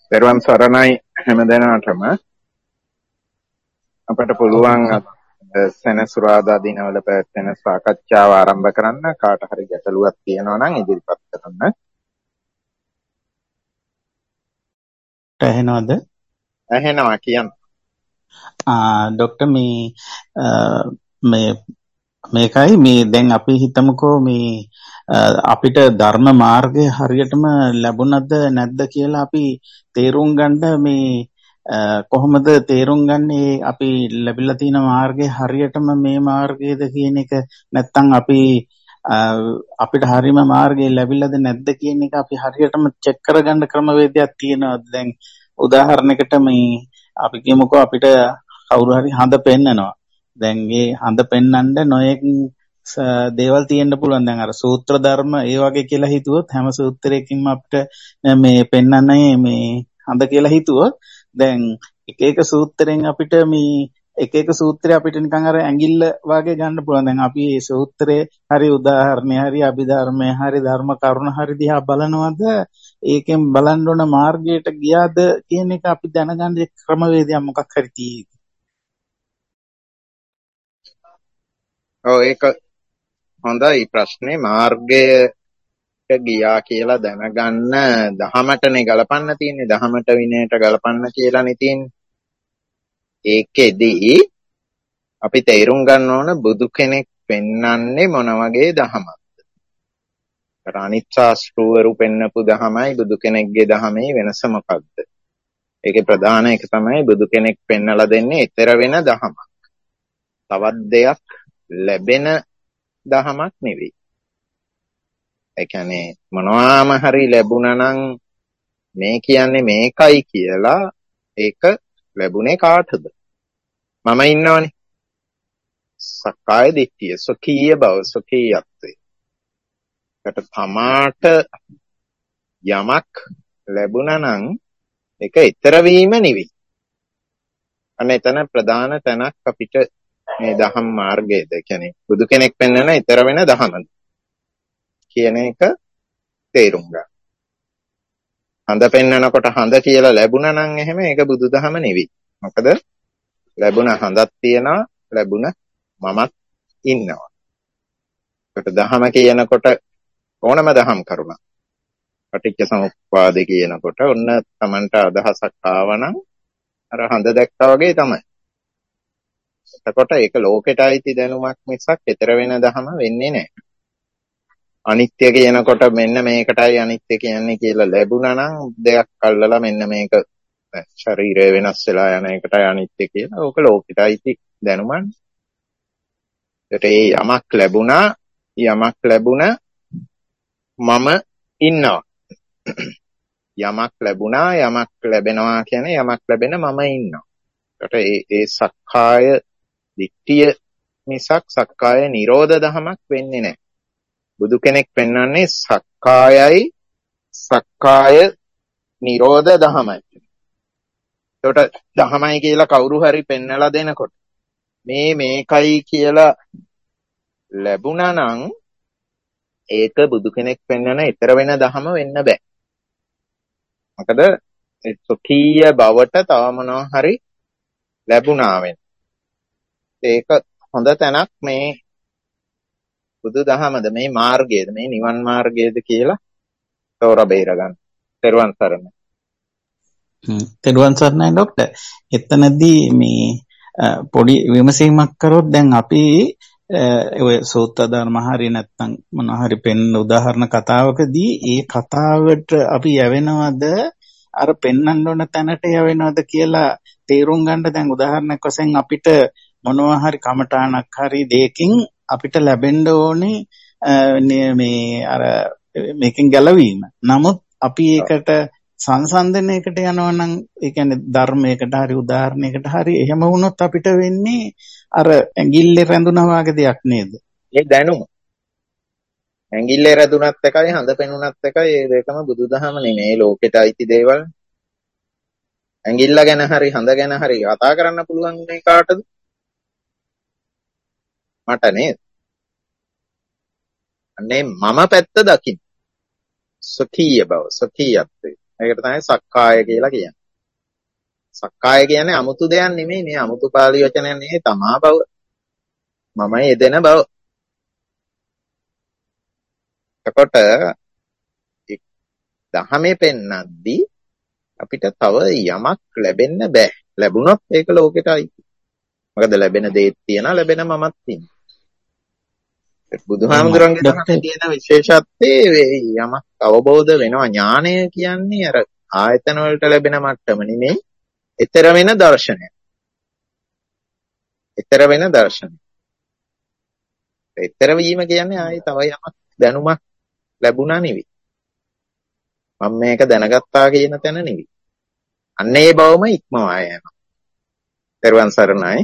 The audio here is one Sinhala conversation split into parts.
පෙරවන් සරණයි හැමදෙනාටම. අපට පුළුවන් සෙනසුරාදා දිනවල පැවැත්වෙන සාකච්ඡාව ආරම්භ කරන්න. කාට හරි ගැටලුවක් තියෙනවා නම් ඉදිරිපත් කරන්න. ඇහෙනවද? ඇහෙනවා කියන්න. ડોක්ටර් මේකයි මේ දැන් අපි හිතමුකෝ මේ අපිට ධර්ම මාර්ගය හරියටම ලැබුණද නැද්ද කියලා අපි තේරුම් ගන්න මේ කොහොමද තේරුම් ගන්නේ අපි ලැබිලා තියෙන මාර්ගය හරියටම මේ මාර්ගයේද කියන එක නැත්නම් අපි අපිට හරියම මාර්ගය ලැබිලාද නැද්ද කියන එක අපි හරියටම චෙක් කරගන්න ක්‍රමවේදයක් තියෙනවද? දැන් උදාහරණයකට මේ අපි කියමුකෝ අපිට කවුරු හරි හඳ පෙන්නනවා. දැන් මේ හඳ පෙන්නන්න නොයෙක් දේවල් තියෙන්න පුළුවන්. දැන් අර සූත්‍ර ධර්ම ඒ වගේ කියලා හිතුවොත් හැම සූත්‍රයකින්ම අපිට මේ පෙන්නන්නේ මේ හඳ කියලා හිතුවොත් දැන් එක එක සූත්‍රයෙන් අපිට මේ එක එක සූත්‍රය අපිට නිකන් අර ඇඟිල්ල වගේ ගන්න පුළුවන්. දැන් අපි මේ සූත්‍රයේ හරි උදාහරණේ හරි අභිධර්මයේ හරි ධර්ම කරුණ හරි දිහා බලනවද ඒකෙන් බලන්න ඕන මාර්ගයට ගියාද කියන එක අපි දැනගන්න ක්‍රමවේදයක් මොකක් හරි තියෙයිද? ඔව් ඒක හොඳයි ප්‍රශ්නේ. මාර්ගයට ගියා කියලා දැනගන්න දහමටනේ ගලපන්න තියෙන්නේ. දහමට විනයට ගලපන්න කියලානේ තියෙන්නේ. ඒකෙදී අපි තේරුම් ගන්න ඕන බුදු කෙනෙක් පෙන්වන්නේ මොන වගේ දහමක්ද? අනිත් ශාස්ත්‍රවරු පෙන්නපු දහමයි බුදු කෙනෙක්ගේ දහමේ වෙනස මොකක්ද? ඒකේ ප්‍රධාන එක තමයි බුදු කෙනෙක් පෙන්නලා දෙන්නේ ඊතර වෙන දහමක්. තවත් දෙයක් ලැබෙන දහමක් නෙවෙයි. ඒ කියන්නේ මොනවාම හරි ලැබුණා නම් මේ කියන්නේ මේකයි කියලා ඒක ලැබුණේ කාටද? මම ඉන්නවනේ. සක්කාය දිට්ඨිය, සොකීය බව, සොකීයත්වය. ඒකට තමාට යමක් ලැබුණා නම් ඒක ඊතර වීම නෙවෙයි. අන්න එතන ප්‍රධාන තැනක් අපිට මේ දහම් මාර්ගයේද කියන්නේ බුදු කෙනෙක් පෙන්වන ඊතර වෙන දහමද කියන එක තේරුම් ගන්න. හඳ පෙන්වනකොට හඳ කියලා ලැබුණා නම් එහෙම ඒක බුදුදහම නෙවෙයි. මොකද ලැබුණ හඳක් තියනවා, ලැබුණ මමත් ඉන්නවා. ඒකට දහම කියනකොට ඕනම දහම් කරුණක්. පටිච්ච සමුප්පාද කියනකොට ඔන්න Tamanට අදහසක් ආවනම් අර හඳ දැක්කා වගේ තමයි. එතකොට ඒක ලෝකෙට අයිති දැනුමක් මිසක් ඊතර වෙන දහම වෙන්නේ නැහැ. අනිත්‍ය කියනකොට මෙන්න මේකටයි අනිත්‍ය කියන්නේ කියලා ලැබුණා නම් දෙයක් අල්ලලා මෙන්න මේක ශරීරය වෙනස් වෙලා යන එකටයි අනිත්‍ය කියලා. ඕක ලෝකෙට අයිති දැනුමක්. ඒකට ඒ යමක් ලැබුණා මම ඉන්නවා. යමක් ලැබුණා යමක් ලැබෙනවා කියන්නේ යමක් ලැබෙන මම ඉන්නවා. ඒකට ඒ සක්කාය දිට්ඨිය මිසක් සක්කාය නිරෝධ දහමක් වෙන්නේ නැහැ. බුදු කෙනෙක් පෙන්වන්නේ සක්කාය නිරෝධ දහමයි. ඒකට දහමයි කියලා කවුරු හරි පෙන්නලා දෙනකොට මේකයි කියලා ලැබුණා නම් ඒක බුදු කෙනෙක් පෙන්වන ඊතර වෙන දහම වෙන්න බෑ. මොකද ඒ සොකීය බවට තව මොනවා හරි ලැබුණා වෙන. ඒක හොඳ තැනක් මේ බුදු දහමද මේ මාර්ගයේද මේ නිවන් මාර්ගයේද කියලා තෝරා බේර ගන්න. තෙරුවන් සරණයි. තෙරුවන් සරණයි ડોක්ටර්. එතනදී මේ පොඩි විමසීමක් කරොත් දැන් අපි ඔය සූත්‍ර ධර්ම හරි නැත්නම් මොන හරි පෙන්න උදාහරණ කතාවකදී ඒ කතාවට අපි යවෙනවද අර පෙන්වන්න ඕන තැනට යවෙනවද කියලා තේරුම් ගන්න දැන් උදාහරණයක් වශයෙන් අපිට මොනවා හරි කමඨාණක් හරි දෙයකින් අපිට ලැබෙන්න ඕනේ මේ අර මේකෙන් ගැලවීම. නමුත් අපි ඒකට සංසන්දනයකට යනවා නම් ඒ කියන්නේ ධර්මයකට හරි උදාහරණයකට හරි එහෙම වුණොත් අපිට වෙන්නේ අර ඇඟිල්ලේ රැඳුනා වගේ දෙයක් නේද? ඒ දැනුම. ඇඟිල්ලේ රැඳුනත් එකයි හඳ පෙනුනත් එකයි ඒ දෙකම බුදුදහම නෙමෙයි ලෝකෙට අයිති දේවල්. ඇඟිල්ල ගැන හරි හඳ ගැන හරි කතා කරන්න පුළුවන් මේ කාටද? මට නේද? අනේ මම පැත්ත දකින්න. සොකීය බව, සොකීයත්වය. ඒකට තමයි සක්කාය කියලා කියන්නේ. සක්කාය කියන්නේ 아무තු දෙයක් නෙමෙයි නේ. 아무තු පාලි වචනයක් නෙමෙයි. තමා බව. මම යෙදෙන බව. එතකොට දහමේ පෙන්නද්දී අපිට තව යමක් ලැබෙන්න බෑ. ලැබුණොත් ඒක ලෝකෙටයි. මොකද ලැබෙන දේත් තියෙනවා, ලැබෙන මමත් තියෙනවා. බුදුහාමුදුරන්ගේ දහමේ තියෙන විශේෂත්වය යමක් අවබෝධ වෙනවා. ඥානය කියන්නේ අර ආයතන වලට ලැබෙන මට්ටම නෙමෙයි, ඊතර වෙන දර්ශනය. ඊතර වෙන දර්ශනය. ඊතර වීම කියන්නේ ආයේ තව යමක් දැනුමක් ලැබුණා නෙවෙයි. මම මේක දැනගත්තා කියන තැන නෙවෙයි. අන්න ඒ බවම ඉක්මවා යනවා. තෙරුවන් සරණයි.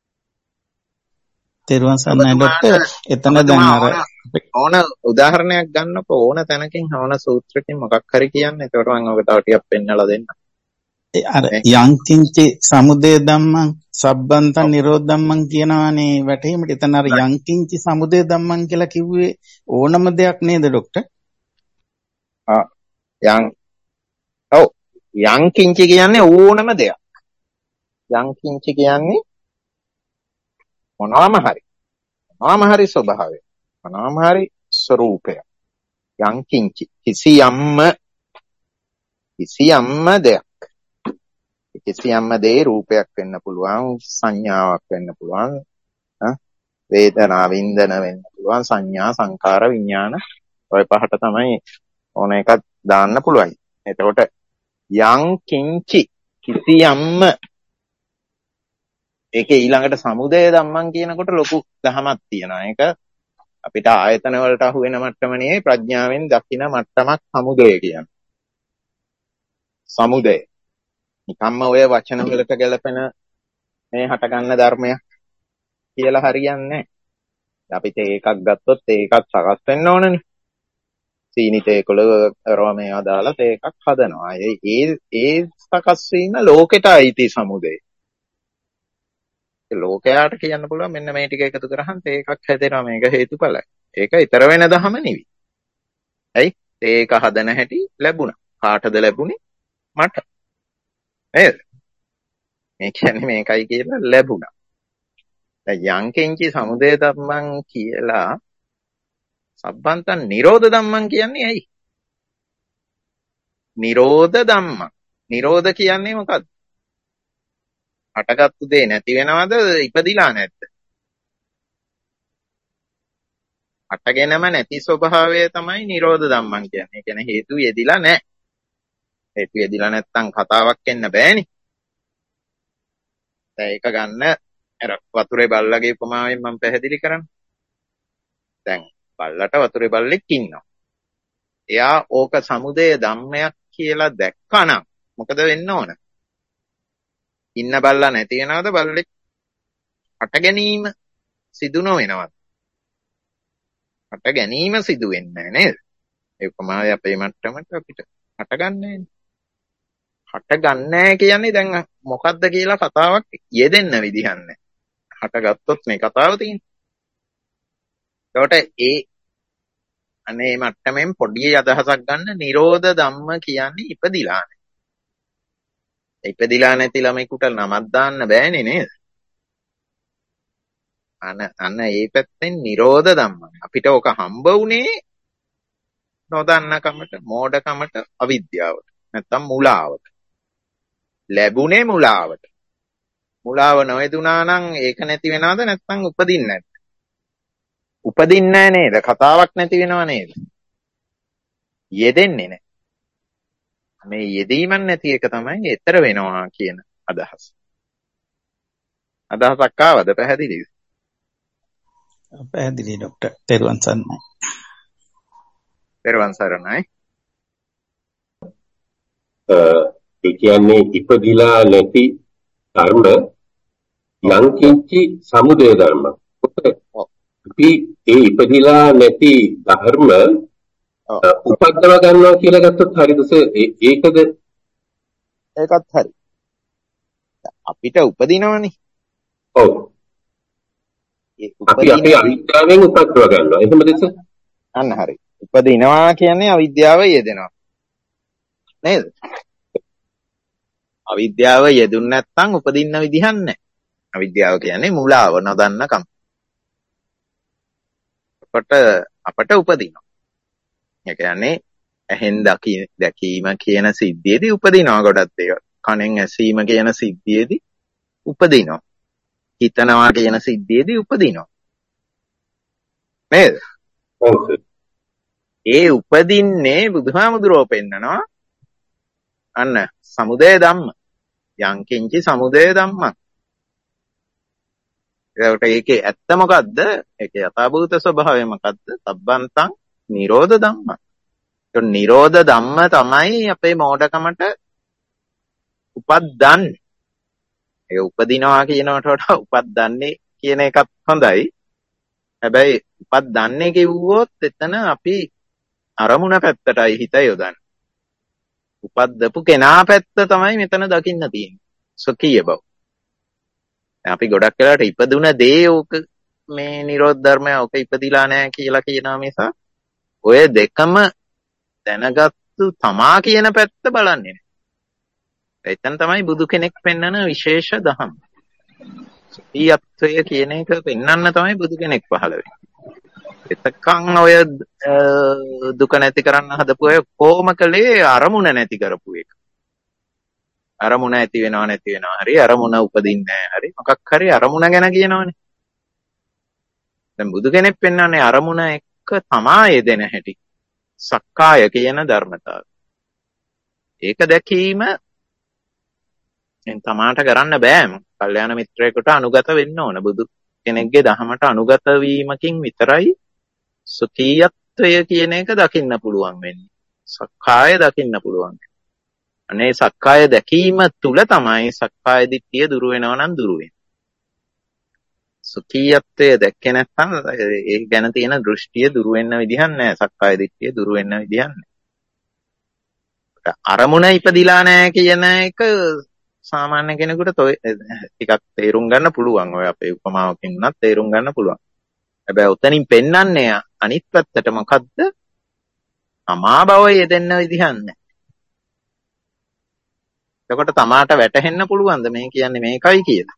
තෙරුවන් සරණයි ડોක්ටර්. එතන දැන් අර ඕන උදාහරණයක් ගන්නකො ඕන තැනකින් ඕන සූත්‍රකින් මොකක් හරි කියන්නේ. ඒකට මම ඔබ තව ටිකක් පෙන්නලා දෙන්නම්. අර යංකින්චි සමුදය ධම්මං සබ්බන්තං නිරෝධ ධම්මං කියනවානේ වැටීමට. එතන අර යංකින්චි සමුදය ධම්මං කියලා කිව්වේ ඕනම දෙයක් නේද ડોක්ටර්? යංකින්චි කියන්නේ ඕනම දෙයක්. යංකින්චි කියන්නේ මොනවාම හරි ස්වභාවය, මොනවාම හරි ස්වરૂපය. යංකින්චි කිසියම්ම දෙයක්. කිසියම්ම දේ රූපයක් වෙන්න පුළුවන්, සංඥාවක් වෙන්න පුළුවන්, වේදනා වින්දන වෙන්න පුළුවන්, සංඥා සංකාර විඥාන, ඔය පහට තමයි ඕන එකක් දාන්න පුළුවන්. එතකොට යංකින්චි කිසියම්ම, ඒකේ ඊළඟට සමුදය ධම්මං කියනකොට ලොකු දහමක් තියෙනවා. ඒක අපිට ආයතන වලට අහු වෙන මට්ටම නෙවෙයි, ප්‍රඥාවෙන් දකින මට්ටමක් සමුදය කියන්නේ. සමුදය නිකම්ම ඔය වචන වලට ගැලපෙන මේ හටගන්න ධර්මයක් කියලා හරියන්නේ නැහැ. අපිට ඒකක් ගත්තොත් ඒකක් සකස් වෙන්න ඕනනේ. සීනිතේකොළ රෝමේවා දාලා ඒකක් හදනවා. ඒ සකස් වීම ලෝකෙට අයිති සමුදය. ලෝකයාට කියන්න පුළුවන් මෙන්න මේ ටික එකතු කරාම ඒකක් හැදෙනවා, මේක හේතුඵලයි. ඒක ඊතර වෙන ධම නෙවෙයි. ඇයි? ඒක හදන හැටි ලැබුණා. කාටද ලැබුණේ? මට. නේද? මේ කියන්නේ මේකයි කියලා ලැබුණා. දැන් යංකින්චි සමුදය ධම්මං කියලා සබ්බන්තං නිරෝධ ධම්මං කියන්නේ ඇයි? නිරෝධ ධම්මං. නිරෝධ කියන්නේ මොකද්ද? හටගත්තු දේ නැති වෙනවද? ඉපදිලා නැද්ද? හටගෙනම නැති ස්වභාවය තමයි නිරෝධ ධම්මං කියන්නේ. ඒ කියන්නේ හේතු යෙදිලා නැහැ. හේතු යෙදිලා නැත්තම් කතාවක් එන්න බෑනේ. දැන් ඒක ගන්න අර වතුරේ බල්ලගේ උපමාවෙන් මම පැහැදිලි කරන්නේ. දැන් බල්ලට වතුරේ බල්ලෙක් ඉන්නවා. එයා ඕක සමුදය ධම්මයක් කියලා දැක්කනම් මොකද වෙන්න ඕන? ඉන්න බල්ලා නැති වෙනවද? බල්ලෙක් හට ගැනීම සිදු නොවෙනවද? හට ගැනීම සිදු වෙන්නේ නැහැ නේද? ඒ උපමාවයි අපේ මට්ටමට අපිට හටගන්නේ නැහැ. හටගන්නේ කියන්නේ දැන් මොකද්ද කියලා කතාවක් යෙදෙන්න විදිහක් නැහැ. හටගත්තොත් මේ කතාව තියෙන්නේ. ඒකට අනේ මට්ටමෙන් පොඩි අදහසක් ගන්න. නිරෝධ ධම්ම කියන්නේ ඉපදිලා නැහැ. ඉපදිලා නැති ළමයිකට නමක් දාන්න බෑනේ නේද? අන්න ඒ පැත්තෙන් නිරෝධ ධම්ම. අපිට ඔක හම්බ වුණේ නොදන්නකමට, මෝඩකමට, අවිද්‍යාවට. නැත්තම් මුලාවට. ලැබුණේ මුලාවට. මුලාව නොයදුනා නම් ඒක නැති වෙනවද? නැත්තම් උපදින්නේ නැද්ද? උපදින්නේ නැහැ නේද? කතාවක් නැති වෙනව නේද? යෙදෙන්නේ නැහැ. මේ යෙදීමක් නැති එක තමයි ඊතර වෙනවා කියන අදහස. අදහසක් ආවද? පැහැදිලිද? පැහැදිලි ડોක්ටර්. තෙරුවන් සරණයි. තෙරුවන් සරණයි. ඒ කියන්නේ ඉපදිලා නැති ධර්ම යංකින්චි සමුදය ධර්ම. අපි ඒ ඉපදිලා නැති ධර්ම උපද්දව ගන්නවා කියලා ගත්තොත් හරිද? ඒකද? ඒකත් හරි. අපිට උපදිනවනේ. ඔව්. අපි අපේ අවිද්‍යාවෙන් උපද්දව ගන්නවා. එහෙමද? අන්න හරි. උපදිනවා කියන්නේ අවිද්‍යාව යෙදෙනවා. නේද? අවිද්‍යාව යෙදුන් නැත්නම් උපදින්න විදිහක් නැහැ. අවිද්‍යාව කියන්නේ මුලාව, නොදන්නකම. අපට උපදිනවා. ඒ කියන්නේ ඇහෙන් දැකීම කියන සිද්ධියේදී උපදිනවා ගොඩක් ඒවා. කනෙන් ඇසීම කියන සිද්ධියේදී උපදිනවා. හිතනවා කියන සිද්ධියේදී උපදිනවා. නේද? ඒ උපදින්නේ බුදුහාමුදුරුවෝ පෙන්නනවා අන්න සමුදය ධම්ම. යංකින්චි සමුදය ධම්මං. ඒකට ඒකේ ඇත්ත මොකද්ද? ඒකේ යථාභූත ස්වභාවය මොකද්ද? තබ්බන්තං නිරෝධ ධම්ම. ඒ නිරෝධ ධම්ම තමයි අපේ මෝඩකමට උපද්දන්නේ. ඒ උපදිනවා කියනකට වඩා උපද්දන්නේ කියන එකත් හොඳයි. හැබැයි උපද්දන්නේ කිව්වොත් එතන අපි අරමුණ පැත්තටයි හිත යොදන්නේ. උපද්දපු කෙනා පැත්ත තමයි මෙතන දකින්න තියෙන්නේ. සොකීය බව. අපි ගොඩක් වෙලාවට ඉපදුන දේ ඕක මේ නිරෝධ ධර්මය ඕක ඉපදිලා නැහැ කියලා කියනවා මිස ඔය දෙකම දැනගත්තු තමා කියන පැත්ත බලන්නේ නැහැ. එතන තමයි බුදු කෙනෙක් පෙන්වන විශේෂ දහම. සොකීයත්වය කියන එක පෙන්වන්න තමයි බුදු කෙනෙක් පහළ වෙන්නේ. එතකන් ඔය දුක නැති කරන්න හදපු අය කොහොම කළේ අරමුණ නැති කරපු එක. අරමුණ ඇති වෙනවා නැති වෙනවා හරි අරමුණ උපදින්නේ නැහැ හරි මොකක් හරි අරමුණ ගැන කියනවනේ. දැන් බුදු කෙනෙක් පෙන්වන්නේ අරමුණ එක්ක තමා යෙදෙන හැටි. සක්කාය කියන ධර්මතාවය. ඒක දැකීම තමාට කරන්න බෑම. කල්යාණ මිත්‍රයෙකුට අනුගත වෙන්න ඕන. බුදු කෙනෙක්ගේ දහමට අනුගත වීමකින් විතරයි සුඛීයත්වය කියන එක දකින්න පුළුවන් වෙන්නේ. සක්කාය දකින්න පුළුවන්. අනේ සක්කාය දැකීම තුල තමයි සක්කාය දිට්ඨිය දුරු වෙනවා නම් දුරු වෙන්නේ. සුඛීයත්වය දැක්කේ නැත්නම් ඒ ගැන තියෙන දෘෂ්ටිය දුරු වෙන්න විදිහක් නැහැ. සක්කාය දිට්ඨිය දුරු වෙන්න විදිහක් නැහැ. අරමුණ ඉපදිලා නැහැ කියන එක සාමාන්‍ය කෙනෙකුට ටිකක් තේරුම් ගන්න පුළුවන්. ඔය අපේ උපමාවකින් උනත් තේරුම් ගන්න පුළුවන්. හැබැයි උතනින් පෙන්වන්නේ අනිත් පැත්තට මොකද්ද? තමා බව යෙදෙන්න විදිහක් නැහැ. එතකොට තමාට වැටහෙන්න පුළුවන්ද මේ කියන්නේ මේකයි කියලා?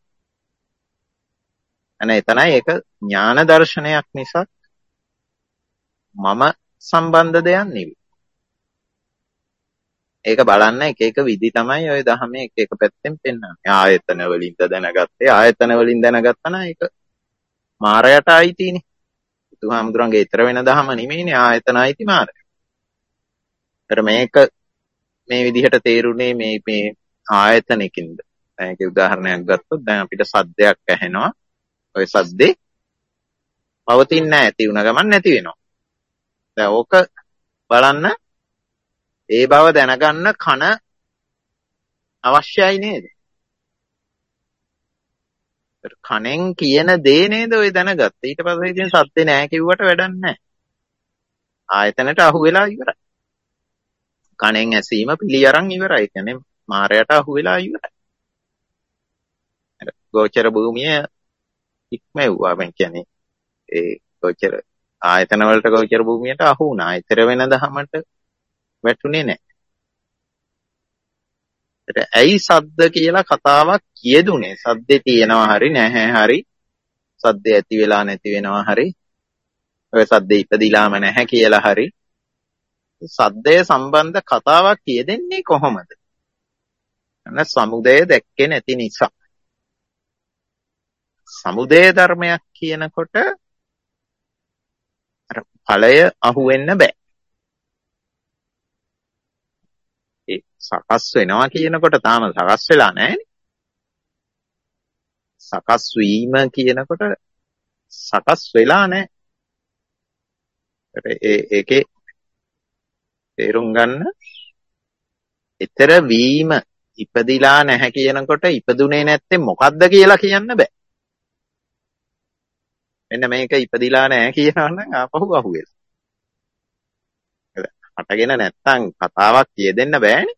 අනේ එතනයි ඒක ඥාන දර්ශනයක් නිසා මම සම්බන්ධ දෙයක් නෙවෙයි. ඒක බලන්න එක එක විදි තමයි ওই දහමේ එක එක පැත්තෙන් පෙන්වන්නේ. ආයතන වලින්ද දැනගත්තේ ආයතන වලින් දැනගත්තා නම් ඒක මාරයට අයිතිනේ. බුදුහාමුදුරන්ගේ ඊතර වෙන දහම නෙමෙයිනේ ආයතන අයිති මාරයට. ඒතර මේක මේ විදිහට තේරුනේ මේ ආයතනකින්ද. දැන් ඒකේ උදාහරණයක් ගත්තොත් දැන් අපිට සද්දයක් ඇහෙනවා. ඔය සද්දේ පවතින්නේ නැහැ. ඇති වුණ ගමන් නැති වෙනවා. දැන් ඕක බලන්න ඒ බව දැනගන්න කන අවශ්‍යයි නේද? කනෙන් කියන දේ නේද ඔය දැනගත්තේ. ඊට පස්සේ ඉතින් සද්දේ නැහැ කිව්වට වැඩක් නැහැ. ආයතනට අහු වෙලා ඉවරයි. කනෙන් ඇසීම පිළි අරන් ඉවරයි. ඒ කියන්නේ මායයට අහු වෙලා ඉවරයි. ගෝචර භූමිය ඉක්මෙව්වා. මම කියන්නේ ඒ ගෝචර ආයතන වලට ගෝචර භූමියට අහු වුණා. ඊතර වෙන දහමට වැටුනේ නැහැ. ඇයි සද්ද කියලා කතාවක් කියදුනේ? සද්දේ තියෙනවා හරි නැහැ හරි. සද්දේ ඇති වෙලා නැති වෙනවා හරි. ඔය සද්දේ ඉපදිලාම නැහැ කියලා හරි. සද්දය සම්බන්ධ කතාවක් කියදෙන්නේ කොහොමද? අන්න සමුදය දැක්කේ නැති නිසා. සමුදය ධර්මයක් කියනකොට අර ඵලය අහුවෙන්න බෑ. ඒ සකස් වෙනවා කියනකොට තාම සකස් වෙලා නැහැනේ. සකස් වීම කියනකොට සකස් වෙලා නැහැ. ඒකේ තේරුම් ගන්න ඊතර වීම ඉපදිලා නැහැ කියනකොට ඉපදුනේ නැත්තේ මොකද්ද කියලා කියන්න බෑ. මෙන්න මේක ඉපදිලා නැහැ කියනවා නම් ආපහු අහුවෙලා. හටගෙන නැත්තම් කතාවක් කියදෙන්න බෑනේ.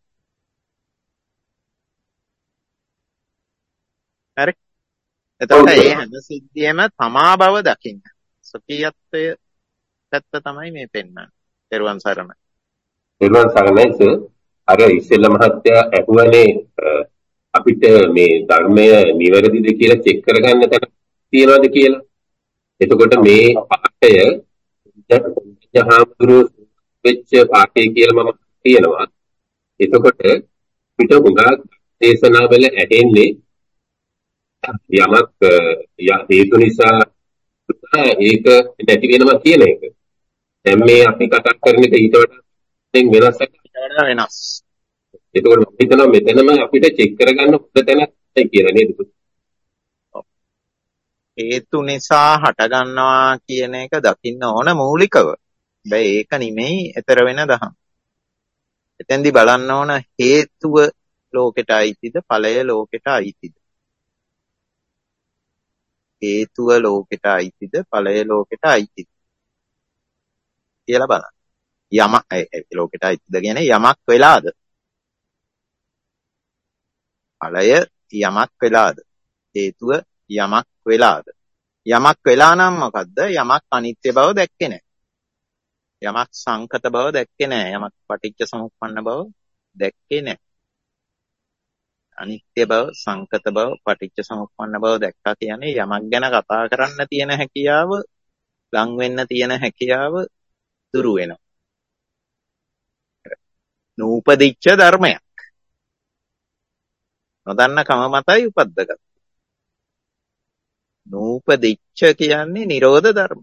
හරි. එතකොට මේ හැම සිද්ධියම තමා බව දකින්න. සුඛීයත්වය පැත්ත තමයි මේ පෙන්වන්නේ. ත්වන් සරණයි. ත්වන් සරණයි සර්. අර ඉස්සෙල්ල මහත්තයා ඇහුවනේ අපිට මේ ධර්මය නිවැරදිද කියලා චෙක් කරගන්න තැන තියනවාද කියලා. එතකොට මේ පාඩය ජහාමුදුරු වෙච්ච පාඩය කියලා මම කියනවා. එතකොට පිට හුඟක් දේශනාවල ඇහෙන්නේ යමක් හේතු නිසා ඒක නැති වෙනවා කියන එක. දැන් මේ අපි කතා කරන එක ඊට වඩා වෙනස්. ඒකෝර මම හිතනවා මෙතනම අපිට චෙක් කරගන්න හොඳ තැනක් කියලා නේද? හේතු නිසා හටගන්නවා කියන එක දකින්න ඕන මූලිකව. හැබැයි ඒක නෙමෙයි ඊතර වෙන දහම්. එතෙන්දි බලන්න ඕන හේතුව ලෝකෙට අයිතිද ඵලය ලෝකෙට අයිතිද? හේතුව ලෝකෙට අයිතිද ඵලය ලෝකෙට අයිතිද කියලා බලන්න. යමක් ලෝකෙට අයිතිද කියන්නේ යමක් වෙලාද? ඵලය යමක් වෙලාද? හේතුව යමක් වෙලාද? යමක් වෙලා නම් මොකද්ද? යමක් අනිත්‍ය බව දැක්කේ නැහැ. යමක් සංකත බව දැක්කේ නැහැ. යමක් පටිච්ච සමුප්පන්න බව දැක්කේ නැහැ. අනිත්‍ය බව, සංකත බව, පටිච්ච සමුප්පන්න බව දැක්කා කියන්නේ යමක් ගැන කතා කරන්න තියෙන හැකියාව, ලං වෙන්න තියෙන හැකියාව දුරු වෙනවා. නූපදිච්ච ධර්මයක්. නොදන්න කම මතයි උපද්දගත්. නූපදිච්ච කියන්නේ නිරෝධ ධර්මය.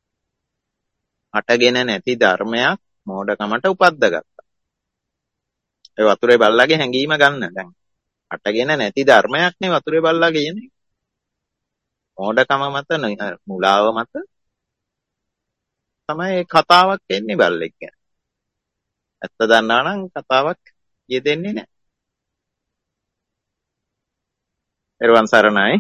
අටගෙන නැති ධර්මයක් මෝඩකමට උපද්දගත්තා. ඒ වතුරේ බල්ලාගේ හැංගීම ගන්න දැන්. අටගෙන නැති ධර්මයක් නේ වතුරේ බල්ලා කියන්නේ. මෝඩකම මත මුලාව මත තමයි කතාවක් එන්නේ බල්ලෙක් ගැන. ඇත්ත දන්නා නම් කතාවක් යෙදෙන්නේ නැහැ. එරුවන් සරණයි.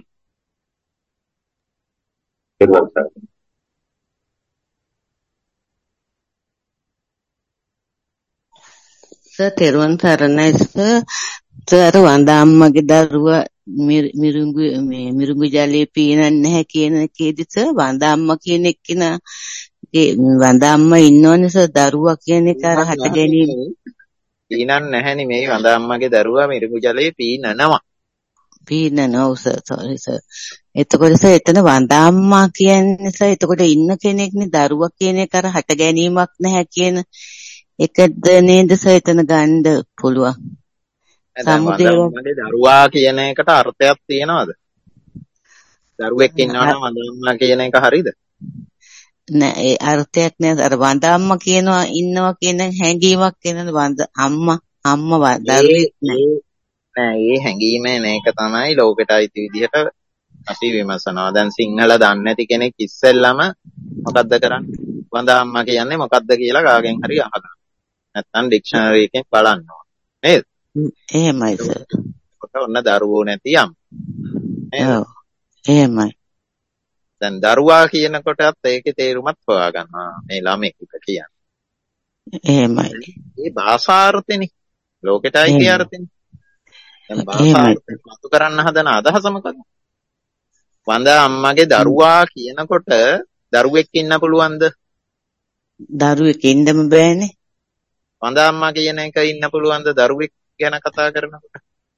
තෙරුවන් සරණයි සර් වන්දාම්මගේ දරුවා මිරිඟු ජලයේ පීනන්නේ නැහැ කියන එකේදී සර් වන්දාම්ම කියන එක්කිනා වන්දාම්ම ඉන්නෝනේ සර් දරුවා කියන එක අර හට ගැනීම පීනන්නේ නැහැ නෙමෙයි වන්දාම්මගේ දරුවා මිරිඟු ජලයේ පීනනවා. පීනනවා සර් සෝරි සර්. එතකොට සර් එතන වන්දාම්මා කියන්නේ සර් එතකොට ඉන්න කෙනෙක්නේ දරුවා කියන එක අර හට ගැනීමක් නැහැ කියන එකද නේද සර් එතන ගන්න පුළුවන්. වන්දාම්මගේ දරුවා කියන එකට අර්ථයක් තියනවද? දරුවෙක් ඉන්නවනම් වන්දාම්මා කියන එක හරිද? නෑ ඒ අර්ථයක් නෑ අර වන්දාම්ම කියනවා ඉන්නවා කියන හැඟීමක් කියන අම්මා දරුවෙක් නෑ ඒ හැඟීම මේක තමයි ලෝකෙට අයිති විදිහට අපි විමසනවා. දැන් සිංහල දන්නේ නැති කෙනෙක් ඉස්සෙල්ලම මොකද්ද කරන්නේ? වන්දාම්මා කියන්නේ මොකද්ද කියලා කාගෙන් හරි අහගන්න. නැත්නම් ඩික්ෂනරි එකෙන් බලන්න ඕන. නේද? එහෙමයි සර්. කොට ඔන්න දරුවෝ නැති යම්. ඔව්. එහෙමයි. දැන් දරුවා කියනකොටත් ඒකේ තේරුමත් හොයාගන්නවා. මේ ළමෙකුට කියන්නේ. එහෙමයි. මේ භාෂාර්ථෙනේ. ලෝකෙට අයිති අර්ථෙනේ. දැන් භාෂාර්ථෙ මතු කරන්න හදන අදහස මොකද? වන්දාම්මගේ දරුවා කියනකොට දරුවෙක් ඉන්න පුළුවන්ද? දරුවෙක් ඉන්නම බෑනේ. වන්දාම්මා කියන එක ඉන්න පුළුවන්ද දරුවෙක් ගැන කතා කරනකොට?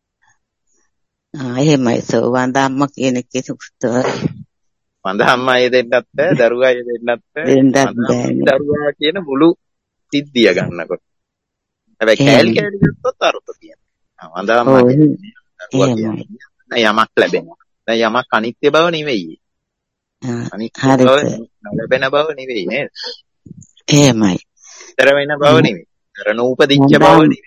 එහෙමයි සර් වන්දාම්මා කියන එකේ උත්තර. වන්දාම්මා යෙදෙන්නත් බෑ දරුවා යෙදෙන්නත් බෑ. දරුවා කියන මුළු සිද්ධිය ගන්නකොට. හැබැයි කෑලි කෑලි ගත්තොත් අර්ථ තියෙනවා. වන්දාම්මා කියන්නේ දරුවා කියන්නේ යමක් ලැබෙනවා. දැන් යමක් අනිත්‍ය බව නෙවෙයි. අනිත්‍ය බව ලැබෙන බව නෙවෙයි නේද? එහෙමයි. තර වෙන බව නෙවෙයි. තර නූපදිච්ච බව නෙවෙයි.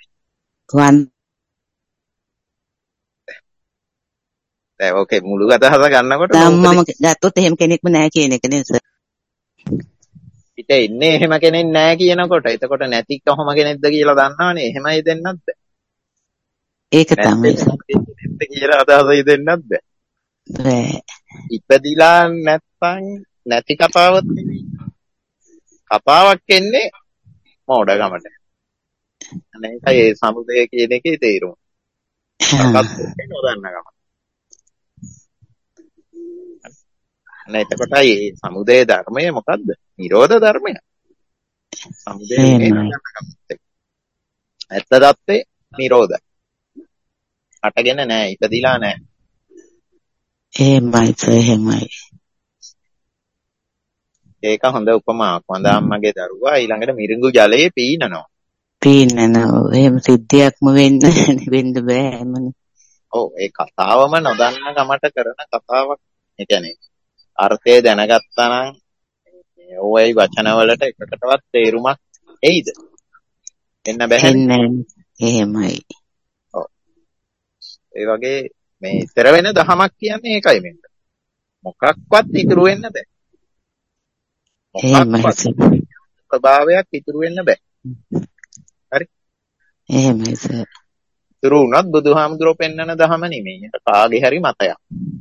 දැන් ඕකේ මුළු අදහස ගන්නකොට මම ගත්තොත් එහෙම කෙනෙක්ම නැහැ කියන එක නේද සර්? පිට ඉන්නේ එහෙම කෙනෙක් නැහැ කියනකොට එතකොට නැති කොහොම කෙනෙක්ද කියලා දන්නවනේ. එහෙමයි දෙන්නත් බෑ. ඒක තමයි කියලා අදහසයි දෙන්නත් බෑ. බෑ. ඉපදිලා නැත්තම් නැති කතාවක් නෙවෙයි. කතාවක් එන්නේ මෝඩකමට. අනේකයි ඒ සමුදය කියන එකේ තේරුම. අපත් නොදන්න ගම. එතකොට මේ සමුදය ධර්මය මොකද්ද? නිරෝධ ධර්මය. සමුදය ඇත්ත தත්ත්වේ නිරෝධයි. හටගෙන නැහැ, ඉපදිලා නැහැ. එහෙමයි සර් එහෙමයි. ඒක හොඳ උපමාවක්. හොඳ අම්මගේ දරුවා ඊළඟට මිරිඟු ජලයේ පීනනවා. පීනනවා. එහෙම සිද්ධියක්ම වෙන්න බෑ එමනේ. ඔව් ඒ කතාවම නොදන්න කමට කරන කතාවක්. ඒ කියන්නේ අර්ථය දැනගත්තා නම් ඕයි වචනවලට එකකටවත් තේරුමක් එයිද? එන්න බැහැනේ. එහෙමයි. ඔව්. ඒ වගේ මේ ඉතර වෙන දහමක් කියන්නේ ඒකයි මෙන්න. මොකක්වත් ඉතුරු වෙන්න බෑ. මොකක්වත් ස්වභාවයක් ඉතුරු වෙන්න බෑ. හරි? එහෙමයි සර්. ඉතුරු වුණත් බුදුහාමුදුරුවෝ පෙන්වන දහම නෙමෙයි. ඒක කාගේ හරි මතයක්.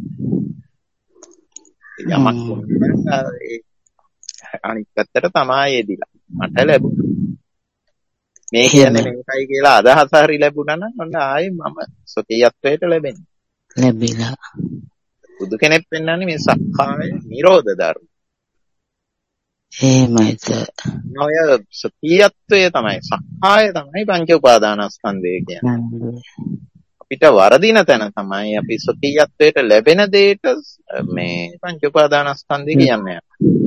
යමක් වුණා ඒ අනිත් පැත්තට තමයි එදිලා. මට ලැබුණා. මේ කියන්නේ මේකයි කියලා අදහස හරි ලැබුණා නම් ඔන්න ආයේ මම සොතියත්වයට ලැබෙන්නේ. ලැබිලා. බුදු කෙනෙක් පෙන්වන්නේ මේ සක්කාය නිරෝධ ධර්ම. එහෙමයි සර්. ඔය සතියත්වය තමයි සක්කාය තමයි පංච උපාදානස්කන්ධය කියන්නේ. අපිට වරදින තැන තමයි අපි සතියත්වයට ලැබෙන දෙයට මේ පංච උපාදානස්කන්ධය කියන්නේ.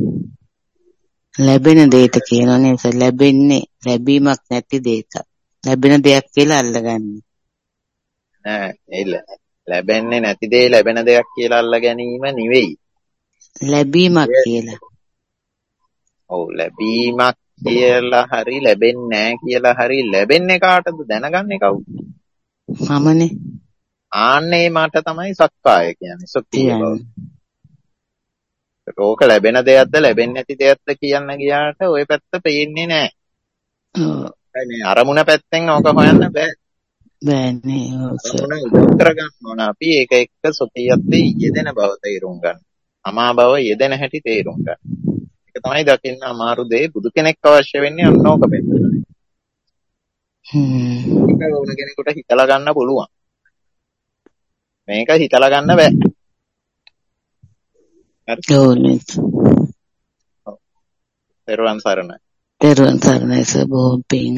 ලැබෙන දෙයට කියනෝනේ සර් ලැබෙන්නේ ලැබීමක් නැති දෙයක්. ලැබෙන දෙයක් කියලා අල්ලගන්නේ. නෑ ලැබෙන්නේ නැති දේ ලැබෙන දෙයක් කියලා අල්ල ගැනීම නෙවෙයි. ලැබීමක් කියලා. ඔව් ලැබීමක් කියලා හරි ලැබෙන්නේ නැහැ කියලා හරි ලැබෙන්නේ කාටද දැනගන්නේ කවුද? මමනේ. ආන්නේ මට තමයි සක්කාය කියන්නේ සත්‍ය බව. ඕක ලැබෙන දෙයක්ද ලැබෙන්නේ නැති දෙයක්ද කියන්න ගියාට ওই පැත්ත පේන්නේ නැහැ. ඔව්. මේ අරමුණ පැත්තෙන් ඕක හොයන්න බෑ. බෑනේ. අරමුණ උදව් කරගන්න ඕන අපි ඒක එක්ක සතියත්තේ යෙදෙන බව තේරුම් ගන්න. අමා බව යෙදෙන හැටි තේරුම් ගන්න. ඒක තමයි දකින්න අමාරු දේ. බුදු කෙනෙක් අවශ්‍ය වෙන්නේ අන්නෝක පෙන්නන්න. ඒක ඕන කෙනෙකුට හිතලා ගන්න පුළුවන්. මේක හිතලා ගන්න බෑ. හරි. ඕනේ. ඔව්. තෙරුවන් සරණයි. තෙරුවන් සරණයි සර් බොහොම පිං.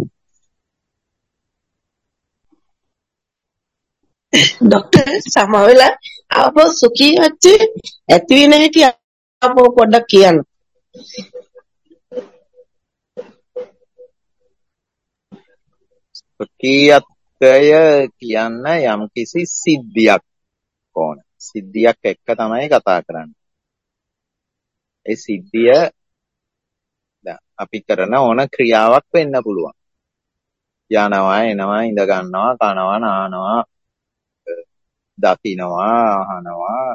ડોક્ટર සමවෙලා ආපහු සුඛී ඇති වෙන හැටි ආපහු පොඩ්ඩක් කියන්න. සුඛීයත්වය කියන්න යම්කිසි සිද්ධියක් ඕන. සිද්ධියක් එක්ක තමයි කතා කරන්නේ. ඒ සිද්ධිය අපි කරන ඕන ක්‍රියාවක් වෙන්න පුළුවන්. යනවා එනවා ඉඳ ගන්නවා කනවා නානවා දකින්නවා අහනවා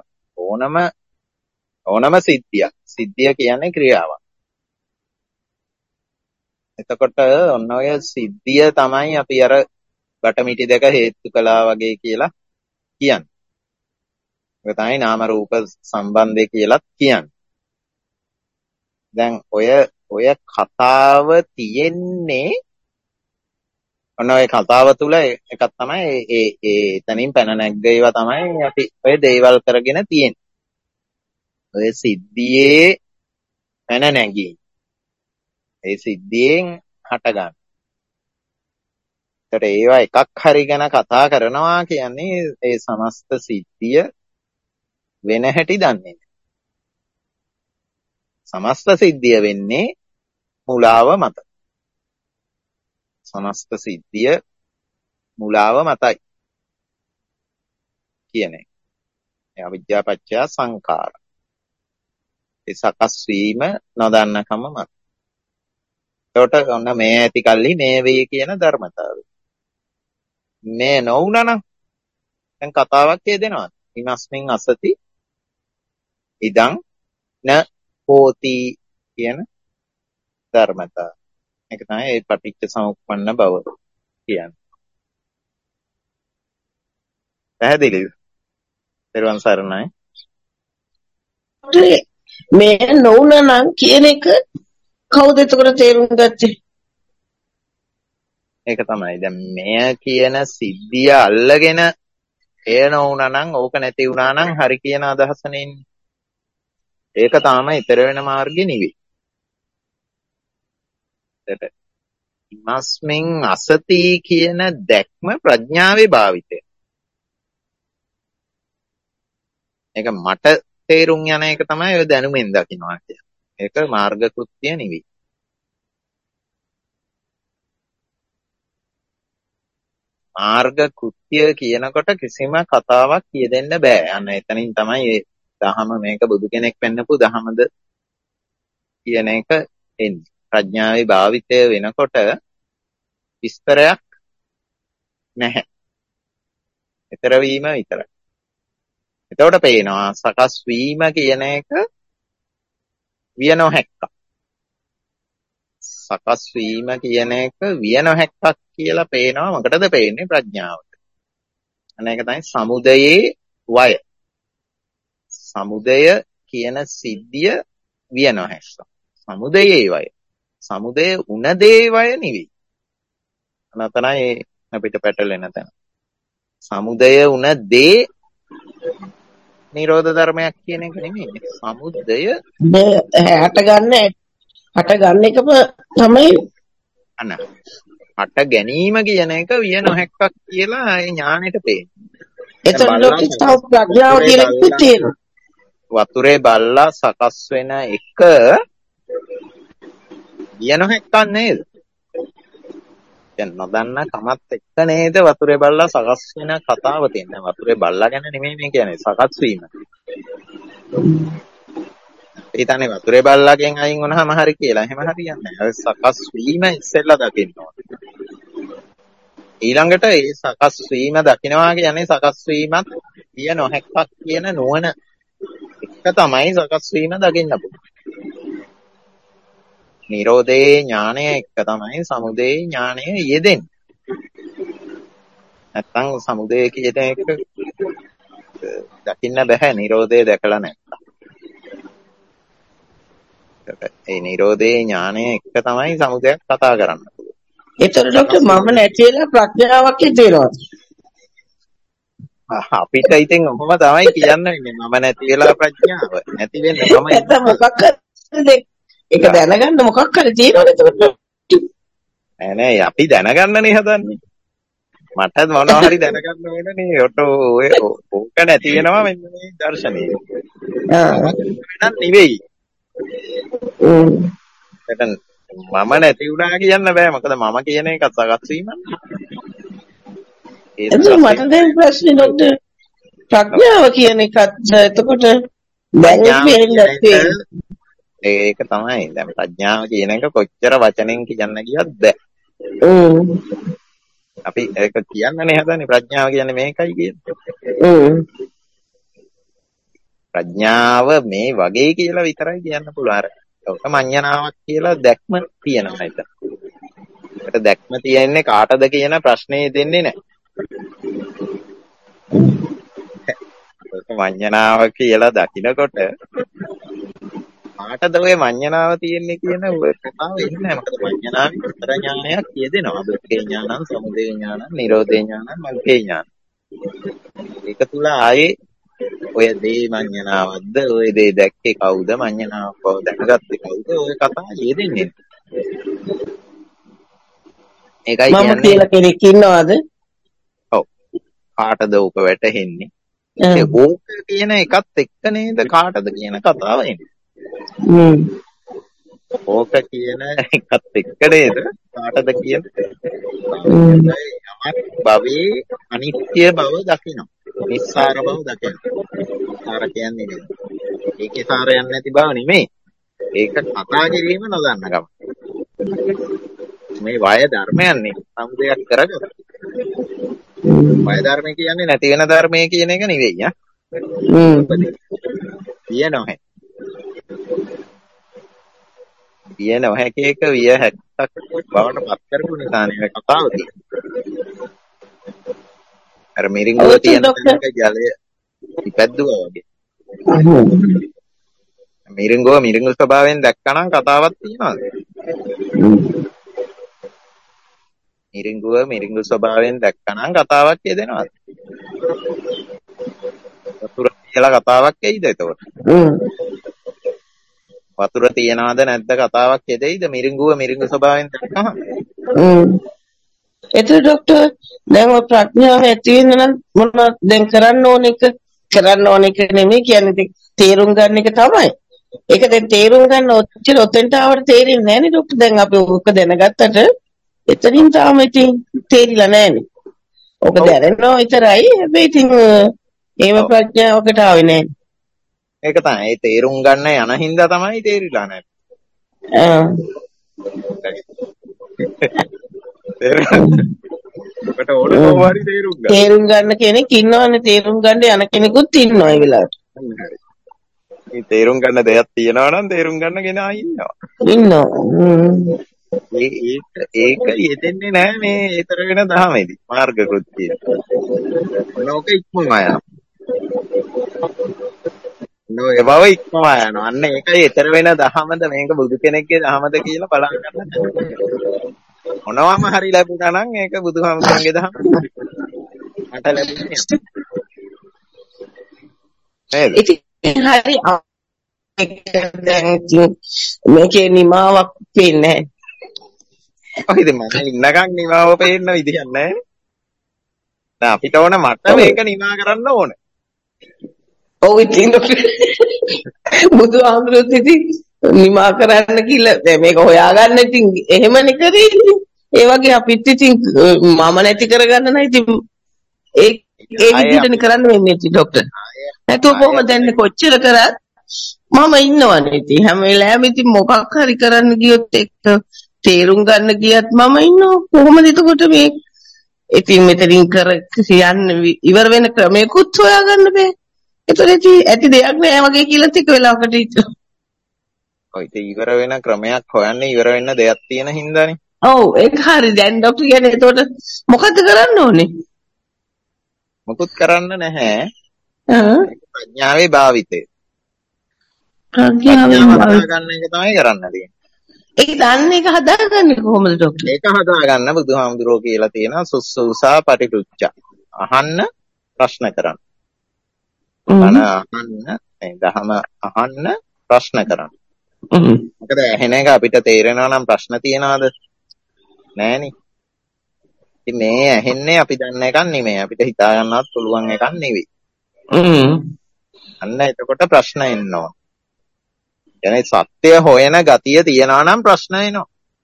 ඕනම සිද්ධියක්. සිද්ධිය කියන්නේ ක්‍රියාවක්. එතකොට ඔන්න ඔය සිද්ධිය තමයි අපි අර බටමිටි දෙක හේතු කළා වගේ කියලා කියන්නේ. ඒක තමයි නාම රූප සම්බන්ධය කියලා කියන්නේ. දැන් ඔය කතාව තියෙන්නේ ඔන්න ඔය කතාව තුල එකක් තමයි ඒ එතනින් පැන නැග්ග ඒවා තමයි අපි ඔය දේවල් කරගෙන තියෙන්නේ. ඔය සිද්ධියේ පැන නැගී. ඒ සිද්ධියෙන් හටගන්න. ඒතර ඒවා එකක් හරි ගැන කතා කරනවා කියන්නේ ඒ සමස්ත සිද්ධිය වෙන හැටි දන්නේ නැහැ. සමස්ත සිද්ධිය වෙන්නේ මුලාව මත. සමස්ත සිද්ධිය මුලාව මතයි කියන්නේ. අවිද්‍යා පත්‍ය සංඛාර. ඒ සකස් වීම නොදන්නකම මත. ඒකට ඔන්න මේ ඇති කල්ලි මේ වේ කියන ධර්මතාවය. මේ නොවුනනම් දැන් කතාවක් හේදෙනවා. ඉමස්මින් අසති ඉදං න හෝති කියන ධර්මතාවය. ඒක තමයි ඒ පටිච්ච සමුප්පන්න බව කියන්නේ. පැහැදිලිද? ඊළඟ සරණයි. මේ නොවුනනම් කියන එක කවුද එතකොට තේරුම් ගත්තේ? ඒක තමයි. දැන් මෙය කියන සිද්ධිය අල්ලගෙන එය නොවුනනම් ඕක නැති වුණා නම් හරි කියන අදහසනේ ඉන්නේ. ඒක තමයි ඊතර වෙන මාර්ගෙ නෙවෙයි. ඉමස්මින් අසති කියන දැක්ම ප්‍රඥාවේ භාවිතය. ඒක මට තේරුම් යන එක තමයි ඔය දැනුමෙන් දකින්නවා කියන්නේ. ඒක මාර්ග කෘත්‍ය නෙවෙයි. මාර්ග කෘත්‍ය කියනකොට කිසිම කතාවක් කියදෙන්න බෑ. අන්න එතනින් තමයි මේ දහම මේක බුදු කෙනෙක් පෙන්නපු දහමද කියන එක එන්නේ. ප්‍රඥාවේ භාවිතය වෙනකොට විස්තරයක් නැහැ. ඊතර වීම විතරයි. එතකොට පේනවා සකස් වීම කියන එක විය නොහැක්ක. සකස් වීම කියන එක විය නොහැක්කක් කියලා පේනවා. මොකටද පේන්නේ? ප්‍රඥාවට. අන්න ඒක තමයි සමුදයේ වය. සමුදය කියන සිද්ධිය විය නොහැක්ක. සමුදයේ වය. සමුදය උන දේ වය නෙවෙයි. අනතරයි අපිට පැටලෙන තැන. සමුදය උන දේ නිරෝධ ධර්මයක් කියන එක නෙමෙයි. සමුදය හටගන්න එකම තමයි අන්න හට ගැනීම කියන එක විය නොහැක්කක් කියලා ඒ ඥානෙට පේන්නේ. එතකොට ප්‍රඥාව කියලා තියෙනවා. වතුරේ බල්ලා සකස් වෙන එක විය නොහැක්කක් නේද? දැන් නොදන්න කමත් එක්ක නේද වතුරේ බල්ලා සකස් වෙන කතාව තියෙන්නේ. වතුරේ බල්ලා ගැන නෙමෙයි මේ කියන්නේ, සකස් වීම. ඊතනේ වතුරේ බල්ලාගෙන් අයින් වුණාම හරි කියලා. එහෙම හරියන්නේ නැහැ. සකස් වීම ඉස්සෙල්ලා දකින්න ඕනේ. ඊළඟට ඒ සකස් වීම දකින්නවා කියන්නේ සකස් වීමත් විය නොහැක්කක් කියන නුවණ එක තමයි සකස් වීම දකින්න පුළුවන්. නිරෝධේ ඥානය එක තමයි සමුදේ ඥානය යෙදෙන්නේ. නැත්තම් සමුදේ කියන එක දකින්න බෑ නිරෝධය දැකලා නැත්තම්. ඒ නිරෝධේ ඥානය එක තමයි සමුදයක් කතා කරන්න පුළුවන්. ඒතර ડોක්ටර් මම නැති වෙලා ප්‍රඥාවක් හිතේනවා. අපිට ඉතින් ඔහොම තමයි කියන්න වෙන්නේ. මම නැති වෙලා ප්‍රඥාව. නැති වෙන්න තමයි. නැත්නම් මොකක් හරි ඒක දැනගන්න මොකක් හරි තියෙනවද එතකොට? නෑ අපි දැනගන්නනේ හදන්නේ. මට මොනවා හරි දැනගන්න ඕනනේ. ඕක නැති වෙනවා මෙන්න මේ දර්ශනය. වෙනත් නෙවෙයි. එතන මම නැති වුණා කියන්න බෑ. මොකද මම කියන එක සකස් වීම. එතකොට මට දැන් ප්‍රශ්නේ ડોක්ටර් ප්‍රඥාව කියන එකත් එතකොට ඒක තමයි. දැන් ප්‍රඥාව කියන එක කොච්චර වචනෙන් කියන්න ගියත් බෑ. අපි ඒක කියන්නනේ හදන්නේ. ප්‍රඥාව කියන්නේ මේකයි කියන්නේ. ප්‍රඥාව මේ වගේ කියලා විතරයි කියන්න පුළුවන්. ඒක මඤ්ඤණාවක් කියලා දැක්ම තියෙනවා එතන. ඒකට දැක්ම තියෙන්නේ කාටද කියන ප්‍රශ්නේ දෙන්නේ නැහැ. ඒක මඤ්ඤණාව කියලා දකිනකොට කාටද ඔය මඤ්ඤණාව තියෙන්නේ කියන ඔය කතාව එන්නේ නැහැ. මොකද මඤ්ඤණාවේ විතර ඥානයක් කියදෙනවා. දුක්ඛේ ඥානං, සමුදය ඥානං, නිරෝධේ ඥානං, මග්ගේ ඥානං. ඒක තුල ආයේ ඔය දේ මඤ්ඤණාවක්ද, ඔය දේ දැක්කේ කවුද, මඤ්ඤණාව කවුද දැනගත්තේ කවුද, ඔය කතා යෙදෙන්නේ. ඒකයි කියන්නේ මම කියලා කෙනෙක් ඉන්නවද? ඔව්. කාටද ඕක වැටහෙන්නේ? ඕක කියන එකත් එක්ක නේද කාටද කියන කතාව එන්නේ. ඕක කියන එකත් එක්ක නේද කාටද කියන භවයේ අනිත්‍ය බව දකිනවා. නිස්සාර බව දකිනවා. සාර කියන්නේ නේද? ඒකේ සාරයක් නැති බව නෙමෙයි. ඒක කතා කිරීම නොදන්නකම. මේ වය ධර්මයන්නේ සමුදයක් කරගන්න. වය ධර්ම කියන්නේ නැති වෙන ධර්මයේ කියන එක නෙවෙයි ඈ. විය නොහැකි. විය නොහැකි එක විය හැක්කක් බවට පත් කරපු නිසා නේ කතාව තියෙන්නේ. අර මිරිඟුව තියෙන තැනක ජලය ඉපැද්දුවා වගේ. මිරිඟුව ස්වභාවයෙන් දැක්කනම් කතාවක් තියෙනවද? මිරිඟුව ස්වභාවයෙන් දැක්කනම් කතාවක් කියදෙනවද? වතුර කියලා කතාවක් එයිද එතකොට? වතුර තියනවද නැද්ද කතාවක් කියදෙයිද? මිරිඟුව ස්වභාවයෙන් දැක්කම එතකොට ડોක්ටර් දැන් ඔය ප්‍රඥාව ඇති වෙන්න නම් මොනවද දැන් කරන්න ඕන එක නෙමෙයි කියන්නේ තේරුම් ගන්න එක තමයි. ඒක දැන් තේරුම් ගන්න ඔතෙන්ට ආවට තේරෙන්නේ නැහැ නේ ડોක්ටර්. දැන් අපි ඔක දැනගත්තට එතනින් තාම ඉතින් තේරිලා නැහැනේ. ඔක දැනනවා විතරයි. හැබැයි ඉතින් ඒව ප්‍රඥාවකට ආවේ නැහැ. ඒක තමයි. ඒ තේරුම් ගන්න යන හින්දා තමයි තේරිලා නැහැ. ඔකට ඕන කොහොමරි තේරුම් ගන්න කෙනෙක් ඉන්නවනේ. තේරුම් ගන්න යන කෙනෙකුත් ඉන්නවා ඒ වෙලාවට. මේ තේරුම් ගන්න දෙයක් තියෙනවා නම් තේරුම් ගන්න කෙනා ඉන්නවා. ඒක යෙදෙන්නේ නැහැ මේ ඊතර වෙන දහමේදී මාර්ග කෘත්‍යය. ලෝක ඉක්මවා යනවා. ඒ බව ඉක්මවා යනවා. අන්න ඒකයි ඊතර වෙන දහමද මේක බුදු කෙනෙක්ගේ දහමද කියලා බලා ගන්න. මොනවාම හරි ලැබුණා නම් ඒක බුදුහාමුදුරන්ගේ දහම. මට ලැබුණේ නේද? ඉතින් හරි දැන් මේකේ නිමාවක් පේන්නේ නැහැ. ඔයිද මම ඉන්නකන් නිමාව පේන්න විදියක් නැහැ. දැන් අපිට ඕන මට මේක නිමා කරන්න ඕන. ඔව් ඉතින් බුදුහාමුදුරුවෝ ඉතින් නිමා කරන්න කියලා දැන් මේක හොයාගන්න ඉතින් එහෙමනේ කරේ. ඒ වගේ අපිත් ඉතින් මම නැති කරගන්න නම් ඉතින් ඒ විදිහටනේ කරන්න වෙන්නේ ඉතින් ડોක්ටර්. නැතුව කොහොමද දැන් කොච්චර කරත් මම ඉන්නවනේ ඉතින් හැම වෙලාවෙම ඉතින් මොකක් හරි කරන්න ගියොත් එක්ක තේරුම් ගන්න ගියත් මම ඉන්නවා. කොහොමද එතකොට මේ ඉතින් මෙතනින් කර කියන්න ඉවර වෙන ක්‍රමයකුත් හොයාගන්න බෑ. ඒතර ඇති දෙයක් නෑ වගේ කියලා ටික වෙලාවකට හිතුවා. ඔය ඉතින් ඉවර වෙන ක්‍රමයක් හොයන්නේ ඉවර වෙන්න දෙයක් තියෙන හින්දානේ. ඔව් ඒක හරි. දැන් ડોක්ටර් කියන්නේ එතකොට මොකද කරන්න ඕනේ? මොකුත් කරන්න නැහැ. ප්‍රඥාවේ භාවිතය. ප්‍රඥාවෙන් හදාගන්න එක තමයි කරන්න තියෙන්නේ. ඒක දන්න එක හදාගන්නේ කොහොමද ડોක්ටර්? ඒක හදාගන්න බුදුහාමුදුරුවෝ කියලා තියෙනවා සුස්සුසා පටිකුච්චා. අහන්න ප්‍රශ්න කරන්න. දහම අහන්න ප්‍රශ්න කරන්න. මොකද ඇහෙන එක අපිට තේරෙනවා නම් ප්‍රශ්න තියනවාද? නෑනේ. ඉතින් මේ ඇහෙන්නේ අපි දන්න එකක් නෙමෙයි. අපිට හිතා ගන්නවත් පුළුවන් එකක් නෙවෙයි. අන්න එතකොට ප්‍රශ්න එනවා. يعني සත්‍ය හොයන ගතිය තියනවා නම් ප්‍රශ්න එනවා.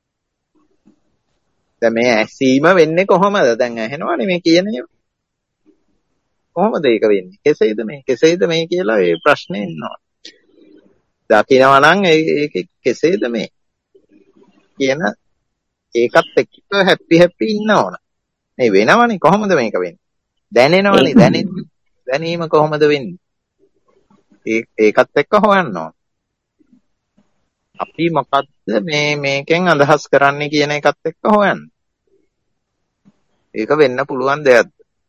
දැන් මේ ඇසීම වෙන්නේ කොහොමද? දැන් ඇහෙනවනේ මේ කියන්නේ. කොහොමද ඒක වෙන්නේ? කෙසේද මේ කියලා ඒ ප්‍රශ්නේ එනවා. දකිනවා නම් ඒක කෙසේද මේ කියන ඒකත් එක්ක හැපි ඉන්න ඕන. මේ වෙනවනේ කොහොමද මේක වෙන්නේ? දැනෙනවනේ දැනීම කොහොමද වෙන්නේ? ඒකත් එක්ක හොයන්න ඕන. අපි මොකද්ද මේකෙන් අදහස් කරන්නේ කියන එකත් එක්ක හොයන්න. ඒක වෙන්න පුළුවන් දෙයක්ද?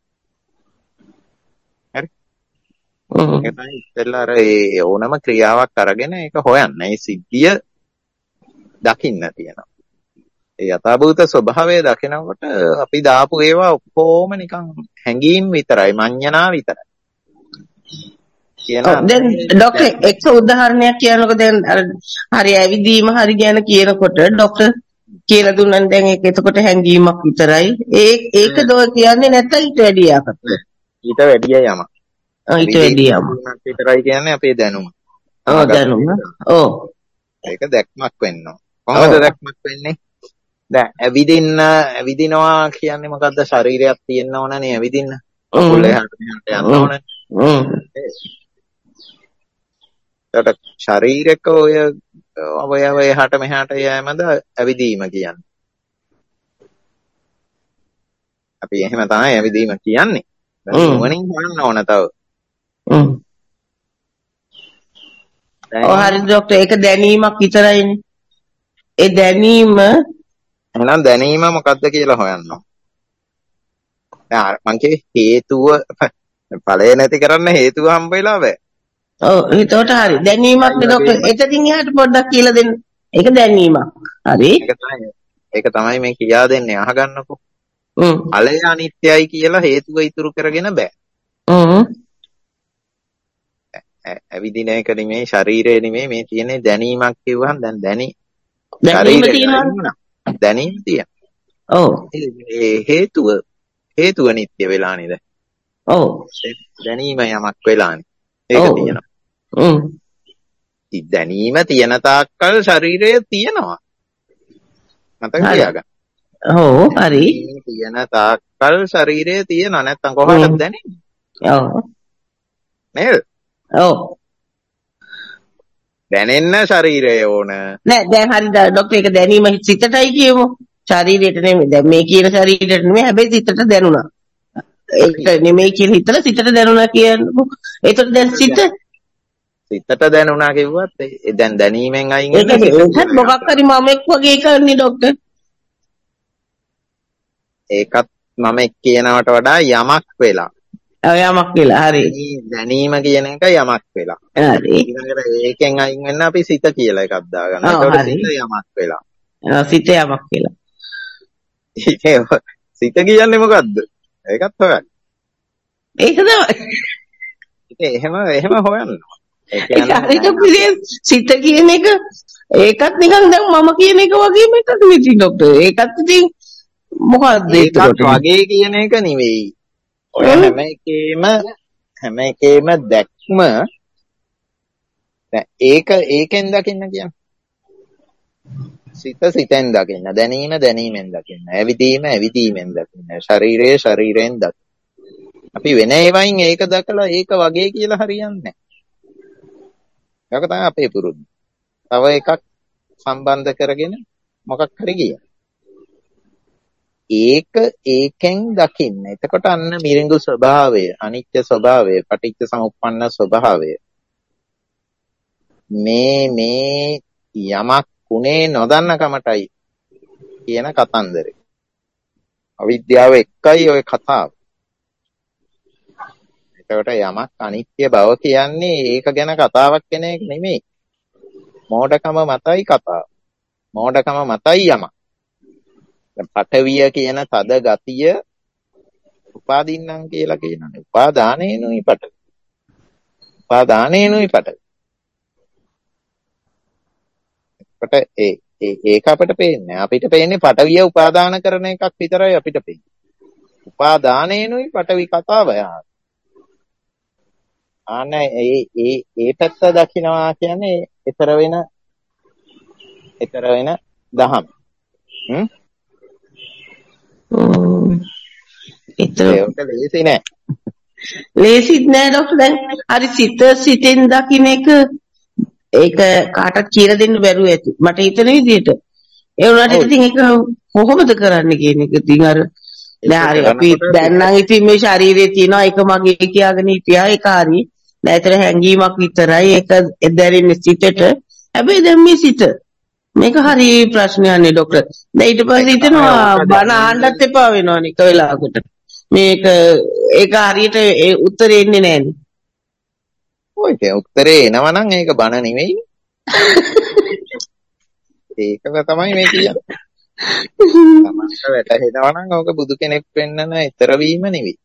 හරි. ඒකයි ඉතින්ලා අර ඒ ඕනම ක්‍රියාවක් අරගෙන ඒක හොයන්න. ඒ සිද්ධිය දකින්න තියෙනවා. ඒ යථාභූත ස්වභාවය දකිනකොට අපි දාපු ඒවා ඔක්කොම නිකන් හැඟීම් විතරයි, මඤ්ඤණා විතරයි. දැන් ડોක්ටර් එක උදාහරණයක් කියනකොට දැන් අර හරි ඇවිදීම හරි ගැන කියනකොට ડોක්ටර් කියලා දුන්නා දැන් ඒක එතකොට හැංගීමක් විතරයි. ඒකද ඔය කියන්නේ නැත්නම් ඊට වැඩි යකට? ඊට වැඩි යම. ඊට වැඩි යම. විතරයි කියන්නේ අපේ දැනුම. දැනුම. ඒක දැක්මක් වෙන්න ඕන. කොහොමද දැක්මක් වෙන්නේ? දැන් ඇවිදිනවා කියන්නේ මොකද්ද? ශරීරයක් තියෙන්න ඕනනේ ඇවිදින්න. කුල එහාට මෙහාට යන්න ඕනේ. ඒකට ශරීරක ඔය අවයව එහාට මෙහාට යෑමද ඇවිදීම කියන්නේ. අපි එහෙම තමයි ඇවිදීම කියන්නේ. නුවණින් බලන්න ඕන තව. හරි ડોක්ටර් ඒක දැනීමක් විතරයිනේ. ඒ දැනීම එහෙනම් දැනීම මොකද්ද කියලා හොයන්න ඕන. දැන් මං කියේ හේතුව ඵලය නැති කරන්න හේතුව හම්බ වෙලා බෑ. ඔව් ඒකට හරි. දැනීමක් නේ ડોක්ටර්. එතකින් එහාට පොඩ්ඩක් කියලා දෙන්න. ඒක දැනීමක්. හරි. ඒක තමයි මේ කියා දෙන්නේ අහගන්නකෝ. ඵලය අනිත්‍යයි කියලා හේතුව ඉතුරු කරගෙන බෑ. ඇවිදින එක නෙමෙයි ශරීරය නෙමෙයි මේ තියෙන්නේ දැනීමක් කිව්වහම දැන් දැනීම තියෙනවා. ඔව්. ඒ හේතුව නිත්‍ය වෙලා නේද? ඔව්. දැනීම යමක් වෙලානේ. ඒක තියෙනවා. දැනීම තියෙන තාක්කල් ශරීරය තියෙනවා. මතක තියාගන්න. ඔව් හරි. තියෙන තාක්කල් ශරීරය තියෙනවා. නැත්තම් කොහොමද දැනෙන්නේ? ඔව්. නේද? ඔව්. දැනෙන්න ශරීරය ඕන. නෑ දැන් හරි ડોක්ටර් ඒක දැනීම සිතටයි කියමු. ශරීරයට නෙමෙයි. දැන් මේ කියන ශරීරයට නෙමෙයි හැබැයි සිතට දැනුණා. ඒක නෙමෙයි කියලා හිතලා සිතට දැනුණා කියන්නකො. ඒතකොට දැන් සිතට දැනුණා කිව්වත් දැන් දැනීමෙන් අයින් වෙන ඒකත් මොකක් හරි මමෙක් වගේ කරන්නේ ડોක්ටර්. ඒකත් මමෙක් කියනවට වඩා යමක් වෙලා. යමක් වෙලා හරි. දැනීම කියන එක යමක් වෙලා. හරි. ඊළඟට ඒකෙන් අයින් වෙන්න අපි සිත කියලා එකක් දාගන්නවා. ඒකට සිත යමක් වෙලා. සිත යමක් කියලා. සිත කියන්නේ මොකද්ද? ඒකත් හොයන්න. ඒක තමයි. එහෙම හොයන්න. සිත කියන එක ඒකත් නිකන් දැන් මම කියන එක වගේම එකක් නෙවෙයි ડોක්ටර්. ඒකත් ඉතින් මොකක්ද ඒකත් වගේ කියන එක නෙවෙයි. ඔය හැම එකේම දැක්ම දැන් ඒකෙන් දකින්න කියන්නේ. සිතෙන් දකින්න, දැනීමෙන් දකින්න, ඇවිදීමෙන් දකින්න, ශරීරයෙන් දකින්න. අපි වෙන ඒවායින් ඒක දැකලා ඒක වගේ කියලා හරියන්නේ නැහැ. ඒක තමයි අපේ පුරුද්ද. තව එකක් සම්බන්ධ කරගෙන මොකක් හරි කියන. ඒකෙන් දකින්න. එතකොට අන්න මිරිඟු ස්වභාවය, අනිත්‍ය ස්වභාවය, පටිච්ච සමුප්පන්න ස්වභාවය. මේ යමක් උනේ නොදන්න කමටයි කියන කතන්දරේ. අවිද්‍යාව එක්කයි ඔය කතාව. එතකොට යමක් අනිත්‍ය බව කියන්නේ ඒක ගැන කතාවක් කෙන එක නෙමෙයි. මෝඩකම මතයි කතාව. මෝඩකම මතයි යමක්. දැන් පඨවිය කියන තද ගතිය උපාදින්නම් කියලා කියනනේ. උපාදානේනුයි පඨවි. ඒක අපිට පේන්නේ. අපිට පේන්නේ පඨවිය උපාදාන කරන එකක් විතරයි අපිට පේන්නේ. උපාදානේනුයි පඨවි කතාව යා. ඒ පැත්ත දකින්නවා කියන්නේ ඊතර වෙන දහම්. ඒක ලේසි නෑ. ලේසිත් නෑ ડોක්ටර්. දැන් හරි සිතෙන් දකින්න එක ඒක කාටවත් කියලා දෙන්න බැරුව ඇති. මට හිතන විදිහට. ඒ වුණාට ඉතින් ඒක කොහොමද කරන්නේ කියන එක ඉතින් අර දැන් හරි අපි දැන් නම් ඉතින් මේ ශරීරයේ තියෙනවා ඒක මගේ කියාගෙන හිටියා ඒක හරි. නැතර හැංගීමක් විතරයි ඒක දැනෙන්නේ සිතට. හැබැයි දැන් මේ සිත මේක හරි ප්‍රශ්නයක් නේ ડોක්ටර්. දැන් ඊට පස්සේ හිතනවා බන ආන්නත් එපා වෙනවනේ එක වෙලාවකට. මේක ඒක හරියට ඒ උත්තරේ එන්නේ නැහැනේ. ඔය උත්තරේ එනවනම් ඒක බන නෙවෙයි. ඒක තමයි මේ කියන්නේ. තමන්ට වැටහෙනවනම් ඕක බුදු කෙනෙක් වෙන්නන ඊතර වීම නෙවෙයි.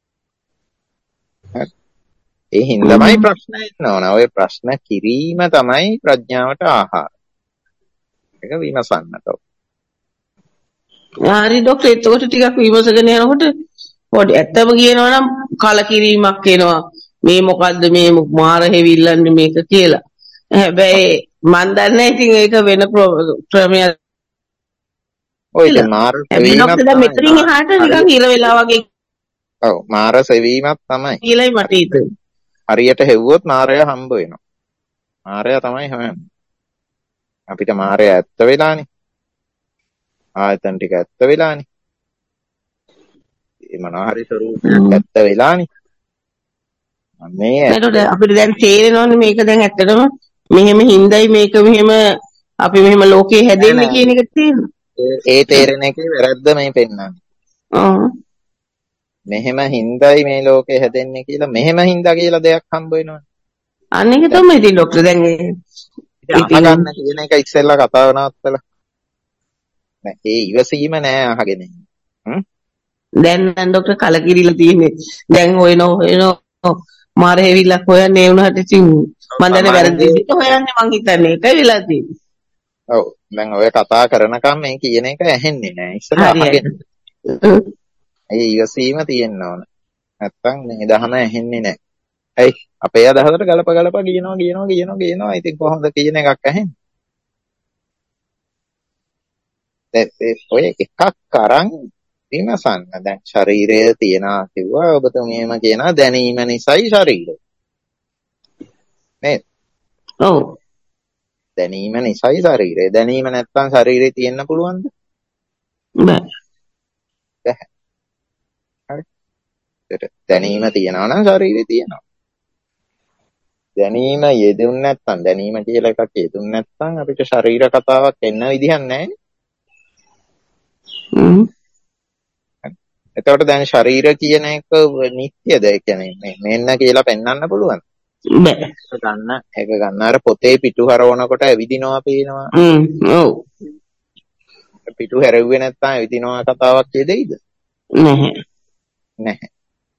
ඒ හින්දාමයි ප්‍රශ්න එන්න ඔය ප්‍රශ්න කිරීම තමයි ප්‍රඥාවට ආහාර. ඒක විමසන්නට. හරි ડોක්ටර් ඒකට ටිකක් විමසගෙන යනකොට පොඩි ඇත්තම කියනවා නම් කලකිරීමක් එනවා. මේ මොකද්ද මේ මාර හැවිල්ලන්නේ මේක කියලා. හැබැයි මන් දන්නේ ඉතින් ඒක වෙන ක්‍රමයක්. ඔය මාර සෙවීමක් දැන් මෙතනින් එහාට නිකන් ඉර වෙලා වගේ. ඔව් මාර සෙවීමක් තමයි. කියලායි මට හිතෙන්නේ. හරියට හෙව්වොත් මාරයා හම්බ වෙනවා. මාරයා තමයි හොයන්නේ. අපිට මාරයා ඇත්ත වෙලානේ. ආයතන ටික ඇත්ත වෙලානේ. ඒ මොනවා හරි ස්වරූපයක් ඇත්ත වෙලානේ. නේද අපිට දැන් තේරෙනවනේ මේක දැන් ඇත්තටම මෙහෙම හින්දයි මේක මෙහෙම අපි මෙහෙම ලෝකේ හැදෙන්නේ කියන එක තේරෙනවා. ඒ තේරෙන එකේ වැරද්ද මේ පෙන්නන්නේ. මෙහෙම හින්දයි මේ ලෝකේ හැදෙන්නේ කියලා මෙහෙම හින්දා කියලා දෙයක් හම්බ වෙනවනේ. අන්න ඒක තමයි ඉතින් ડોක්ටර් දැන් අහගන්න කියන එක ඉස්සෙල්ලා කතාව නවත්තලා. නෑ ඒ ඉවසීම නෑ අහගෙන ඉන්න. දැන් නම් ડોක්ටර් කලකිරිලා තියෙන්නේ. දැන් හොයන මාර හේවිල්ලක් හොයන්නේ ඒ වුණාට ඉතින් මම දැන් වැරදි හොයන්නේ මං හිතන්නේ ඒක වෙලා තියෙන්නේ. ඔව් දැන් ඔය කතා කරනකම් මේ කියන එක ඇහෙන්නේ නැහැ. ඉස්සෙල්ලා හරි අහගෙන. හරි. ඒ ඉවසීම තියෙන්න ඕන. නැත්තම් මේ දහම ඇහෙන්නේ නැහැ. ඇයි අපේ අදහසට ගලප කියනවා. ඉතින් කොහොමද කියන එකක් ඇහෙන්නේ? ඔය එකක් අරන් විමසන්න. දැන් ශරීරය තියනවා කිව්වා ඔබතුමියම කියනවා දැනීම නිසායි ශරීරය. නේද? ඔව්. දැනීම නිසායි ශරීරය. දැනීම නැත්තම් ශරීරය තියෙන්න පුළුවන්ද? බෑ. බැහැ. හරි. දැනීම තියනවා නම් ශරීරය තියෙනවා. දැනීම යෙදුන් නැත්තම් දැනීම කියලා එකක් යෙදුන් නැත්තම් අපිට ශරීර කතාවක් එන්න විදිහක් නැහැ. එතකොට දැන් ශරීර කියන එක නිත්‍යද? ඒ කියන්නේ මෙන්න කියලා පෙන්වන්න පුළුවන්. බෑ. ඒක ගන්න අර පොතේ පිටු හරවනකොට ඇවිදිනවා පේනවා. ඔව්. පිටු හැරෙව්වේ නැත්තම් ඇවිදිනවා කතාවක් යෙදෙයිද? නැහැ.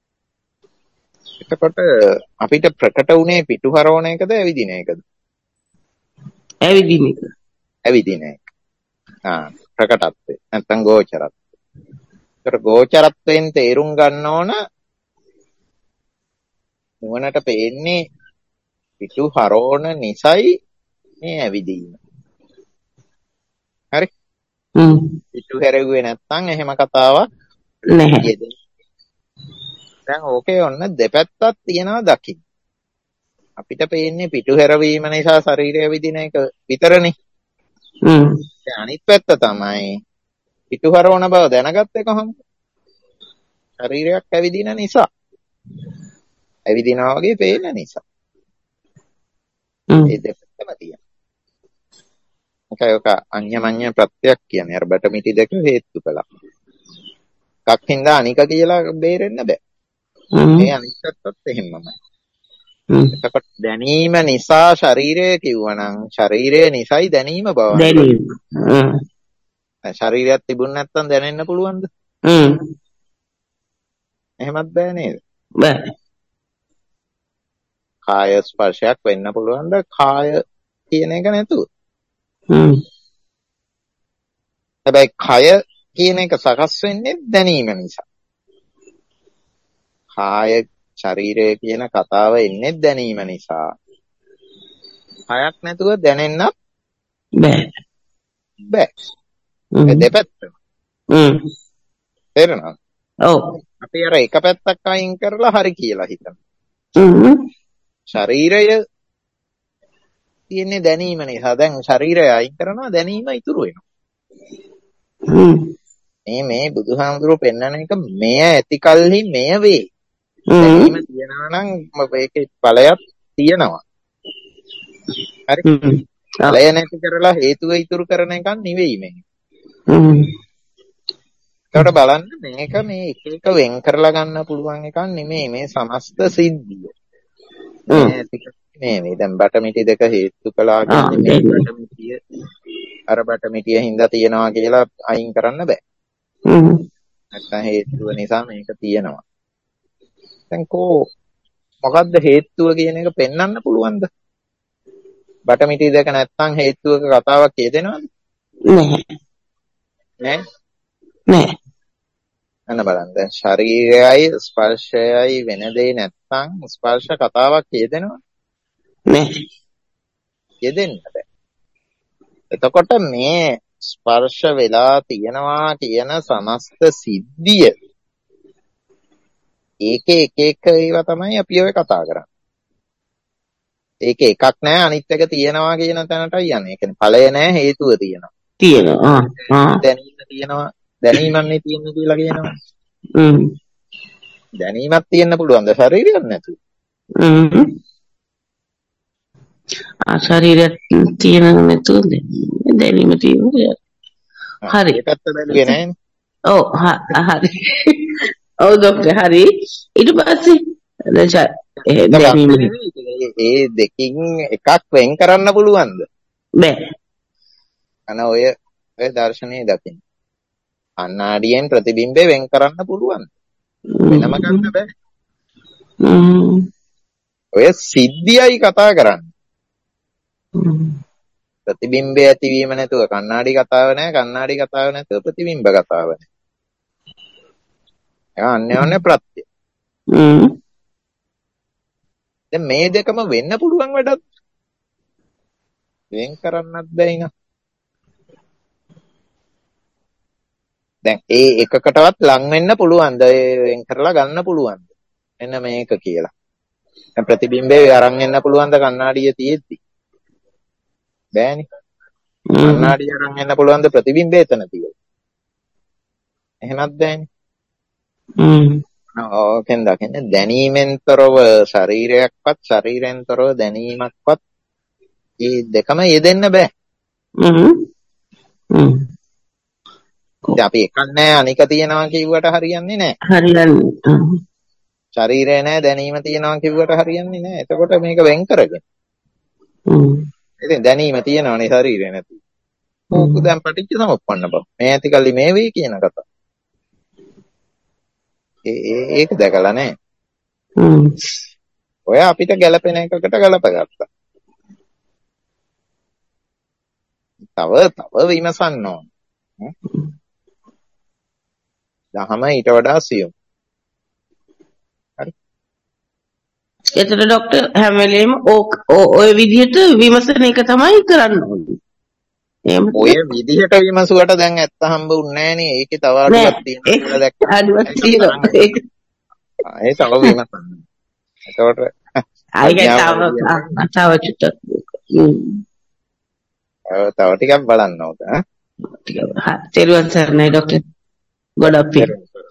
එතකොට අපිට ප්‍රකට උනේ පිටු හරවන එකද ඇවිදින එකද? ඇවිදින එක. ඇවිදින එක. ප්‍රකටත්වය නැත්තම් ගෝචරත්වය. ඒතර ගෝචරත්වයෙන් තේරුම් ගන්න ඕන නුවණට පේන්නේ පිටු හරවන නිසයි මේ ඇවිදීම. හරි? පිටු හැරෙව්වේ නැත්තම් එහෙම කතාවක් නැහැ. දැන් ඕකේ ඔන්න දෙපැත්තක් තියනවා දකින්න. අපිට පේන්නේ පිටු හැරවීම නිසා ශරීරය විදින එක විතරනේ. දැන් අනිත් පැත්ත තමයි පිටු හරවන බව දැනගත්තේ කොහොමද? ශරීරයක් ඇවිදින නිසා. ඇවිදිනවා වගේ පේන නිසා. ඒ දෙපැත්තම තියෙනවා. ඒක අඤ්ඤමඤ්ඤ ප්‍රත්‍යක් කියන්නේ අර බටමිටි දෙක හේතු කළා. එකක් හින්දා අනික කියලා බේරෙන්න බෑ. මේ අනිත් පැත්තත් එහෙමමයි. එතකොට දැනීම නිසා ශරීරය කිව්වනම් ශරීරය නිසයි දැනීම බව. දැනීම. ශරීරයක් තිබුණ නැත්නම් දැනෙන්න පුළුවන්ද? එහෙමත් බෑ නේද? බෑ. කාය ස්පර්ශයක් වෙන්න පුළුවන්ද? කාය කියන එක නැතුව. හැබැයි කය කියන එක සකස් වෙන්නේ දැනීම නිසා. කාය ශරීරය කියන කතාව එන්නේ දැනීම නිසා. කයක් නැතුව දැනෙන්න බෑ. දෙපැත්තම. තේරෙනවද? ඔව්. අපි අර එක පැත්තක් අයින් කරලා හරි කියලා හිතමු. ශරීරය තියෙන්නේ දැනීම නිසා. දැන් ශරීරය අයින් කරනවා දැනීම ඉතුරු වෙනවා. මේ බුදුහාමුදුරුවෝ පෙන්වන එක මෙය ඇති කල්හි මෙය වේ. දැනීම තියනවා නම් මේකේ ඵලයක් තියෙනවා. හරි? ඵලය නැති කරලා හේතුව ඉතුරු කරන එකක් නෙවෙයි මේක. ඒකට බලන්න මේක මේ එක එක වෙන් කරලා ගන්න පුළුවන් එකක් නෙමෙයි මේ සමස්ත සිද්ධිය. මේ දැන් බටමිටි දෙක හේතු කළා කියන්නේ මේ බටමිටිය අර බටමිටිය හින්දා තියනවා කියලා අයින් කරන්න බෑ. නැත්නම් හේතුව නිසා මේක තියෙනවා. දැන් මොකද්ද හේතුව කියන එක පෙන්වන්න පුළුවන්ද? බටමිටි දෙක නැත්නම් හේතුවක කතාවක් කියදෙනවද? නෑ. අන්න බලන්න දැන් ශරීරයයි ස්පර්ශයයි වෙන දෙයක් නැත්නම් ස්පර්ශ කතාවක් කියදෙනවද? නෑ. කියදෙන්න බෑ. එතකොට මේ ස්පර්ශ වෙලා තියෙනවා කියන සමස්ත සිද්ධිය ඒකේ එක එක ඒවා තමයි අපි ඔය කතා කරන්නේ. ඒක එකක් නෑ අනිත් එක තියෙනවා කියන තැනටයි යන්නේ. ඒ කියන්නේ ඵලය නෑ හේතුව තියෙනවා. දැනීම තියෙනවා. දැනීමන්නේ තියෙන්නේ කියලා කියනවා. දැනීමක් තියෙන්න පුළුවන් ද ශරීරයක් නැතුව? ශරීරයක් තියෙන නැතුව දැනීම තියෙනවා. හරි. ඒකත් බැලුවේ නෑනේ. ඔව් හරි. ඔව් ડોක්ටර් හරි. ඊට පස්සේ දැනීම ඒ දෙකින් එකක් වෙන් කරන්න පුළුවන්ද? බෑ. ඔය දර්ශනීය දකින්න. කණ්ණාඩියෙන් ප්‍රතිබිම්බේ වෙන් කරන්න පුළුවන්. වෙනම ගන්න බෑ. ඔය සිද්ධියයි කතා කරන්නේ. ප්‍රතිබිම්බය ඇතිවීම නැතුව කණ්ණාඩි කතාව නැහැ. කණ්ණාඩි කතාව නැතුව ප්‍රතිබිම්බ කතාව නැහැ. ඒක අන්‍යෝන්‍ය ප්‍රත්‍ය. දැන් මේ දෙකම වෙන්න පුළුවන් වැඩක්. වෙන් කරන්නත් බැයි නා. දැන් ඒ එකකටවත් ලං වෙන්න පුළුවන්ද? ඒ වෙන් කරලා ගන්න පුළුවන්ද? එන්න මේක කියලා. දැන් ප්‍රතිබිම්බේ අරන් එන්න පුළුවන්ද කණ්ණාඩිය තියෙද්දි? බෑනේ. කණ්ණාඩිය අරන් එන්න පුළුවන්ද ප්‍රතිබිම්බේ එතන තියෙද්දි? එහෙමත් බෑනේ. ඕකෙන් දකින්න දැනීමෙන්තරව ශරීරයක්වත් ශරීරෙන්තරව දැනීමක්වත් මේ දෙකම යෙදෙන්න බෑ. අපි එකක් නෑ අනික තියනවා කිව්වට හරියන්නේ නෑ. හරියන්නේ. ශරීරය නෑ දැනීම තියනවා කිව්වට හරියන්නේ නෑ. එතකොට මේක වෙන් කරගෙන. ඉතින් දැනීම තියනවනේ ශරීරය නැති. ඕක දැන් පටිච්ච සමුප්පන්න බව. මේ ඇති කල්ලි මේ වෙයි කියන කතාව. ඒක දැකලා නෑ. ඔය අපිට ගැළපෙන එකකට ගලපගත්තා. තව විමසන්න ඕන. දහම ඊට වඩා සියුම්. හරි. එතකොට ડોක්ටර් හැම වෙලේම ඔය විදිහට විමසන එක තමයි කරන්න ඕනේ. ඔය විදිහට විමසුවට දැන් ඇත්ත හම්බ උන්නේ නෑනේ. ඒකේ තව අඩුවක් තියෙනවා කියලා දැක්කම. අඩුවක් තියෙනවා. ඒ තව විමසන්න. එතකොට තව චුට්ටක්. තව ටිකක් බලන්න ඕක. තෙරුවන් සරණයි ડોක්ටර්. ගොඩක් පිං.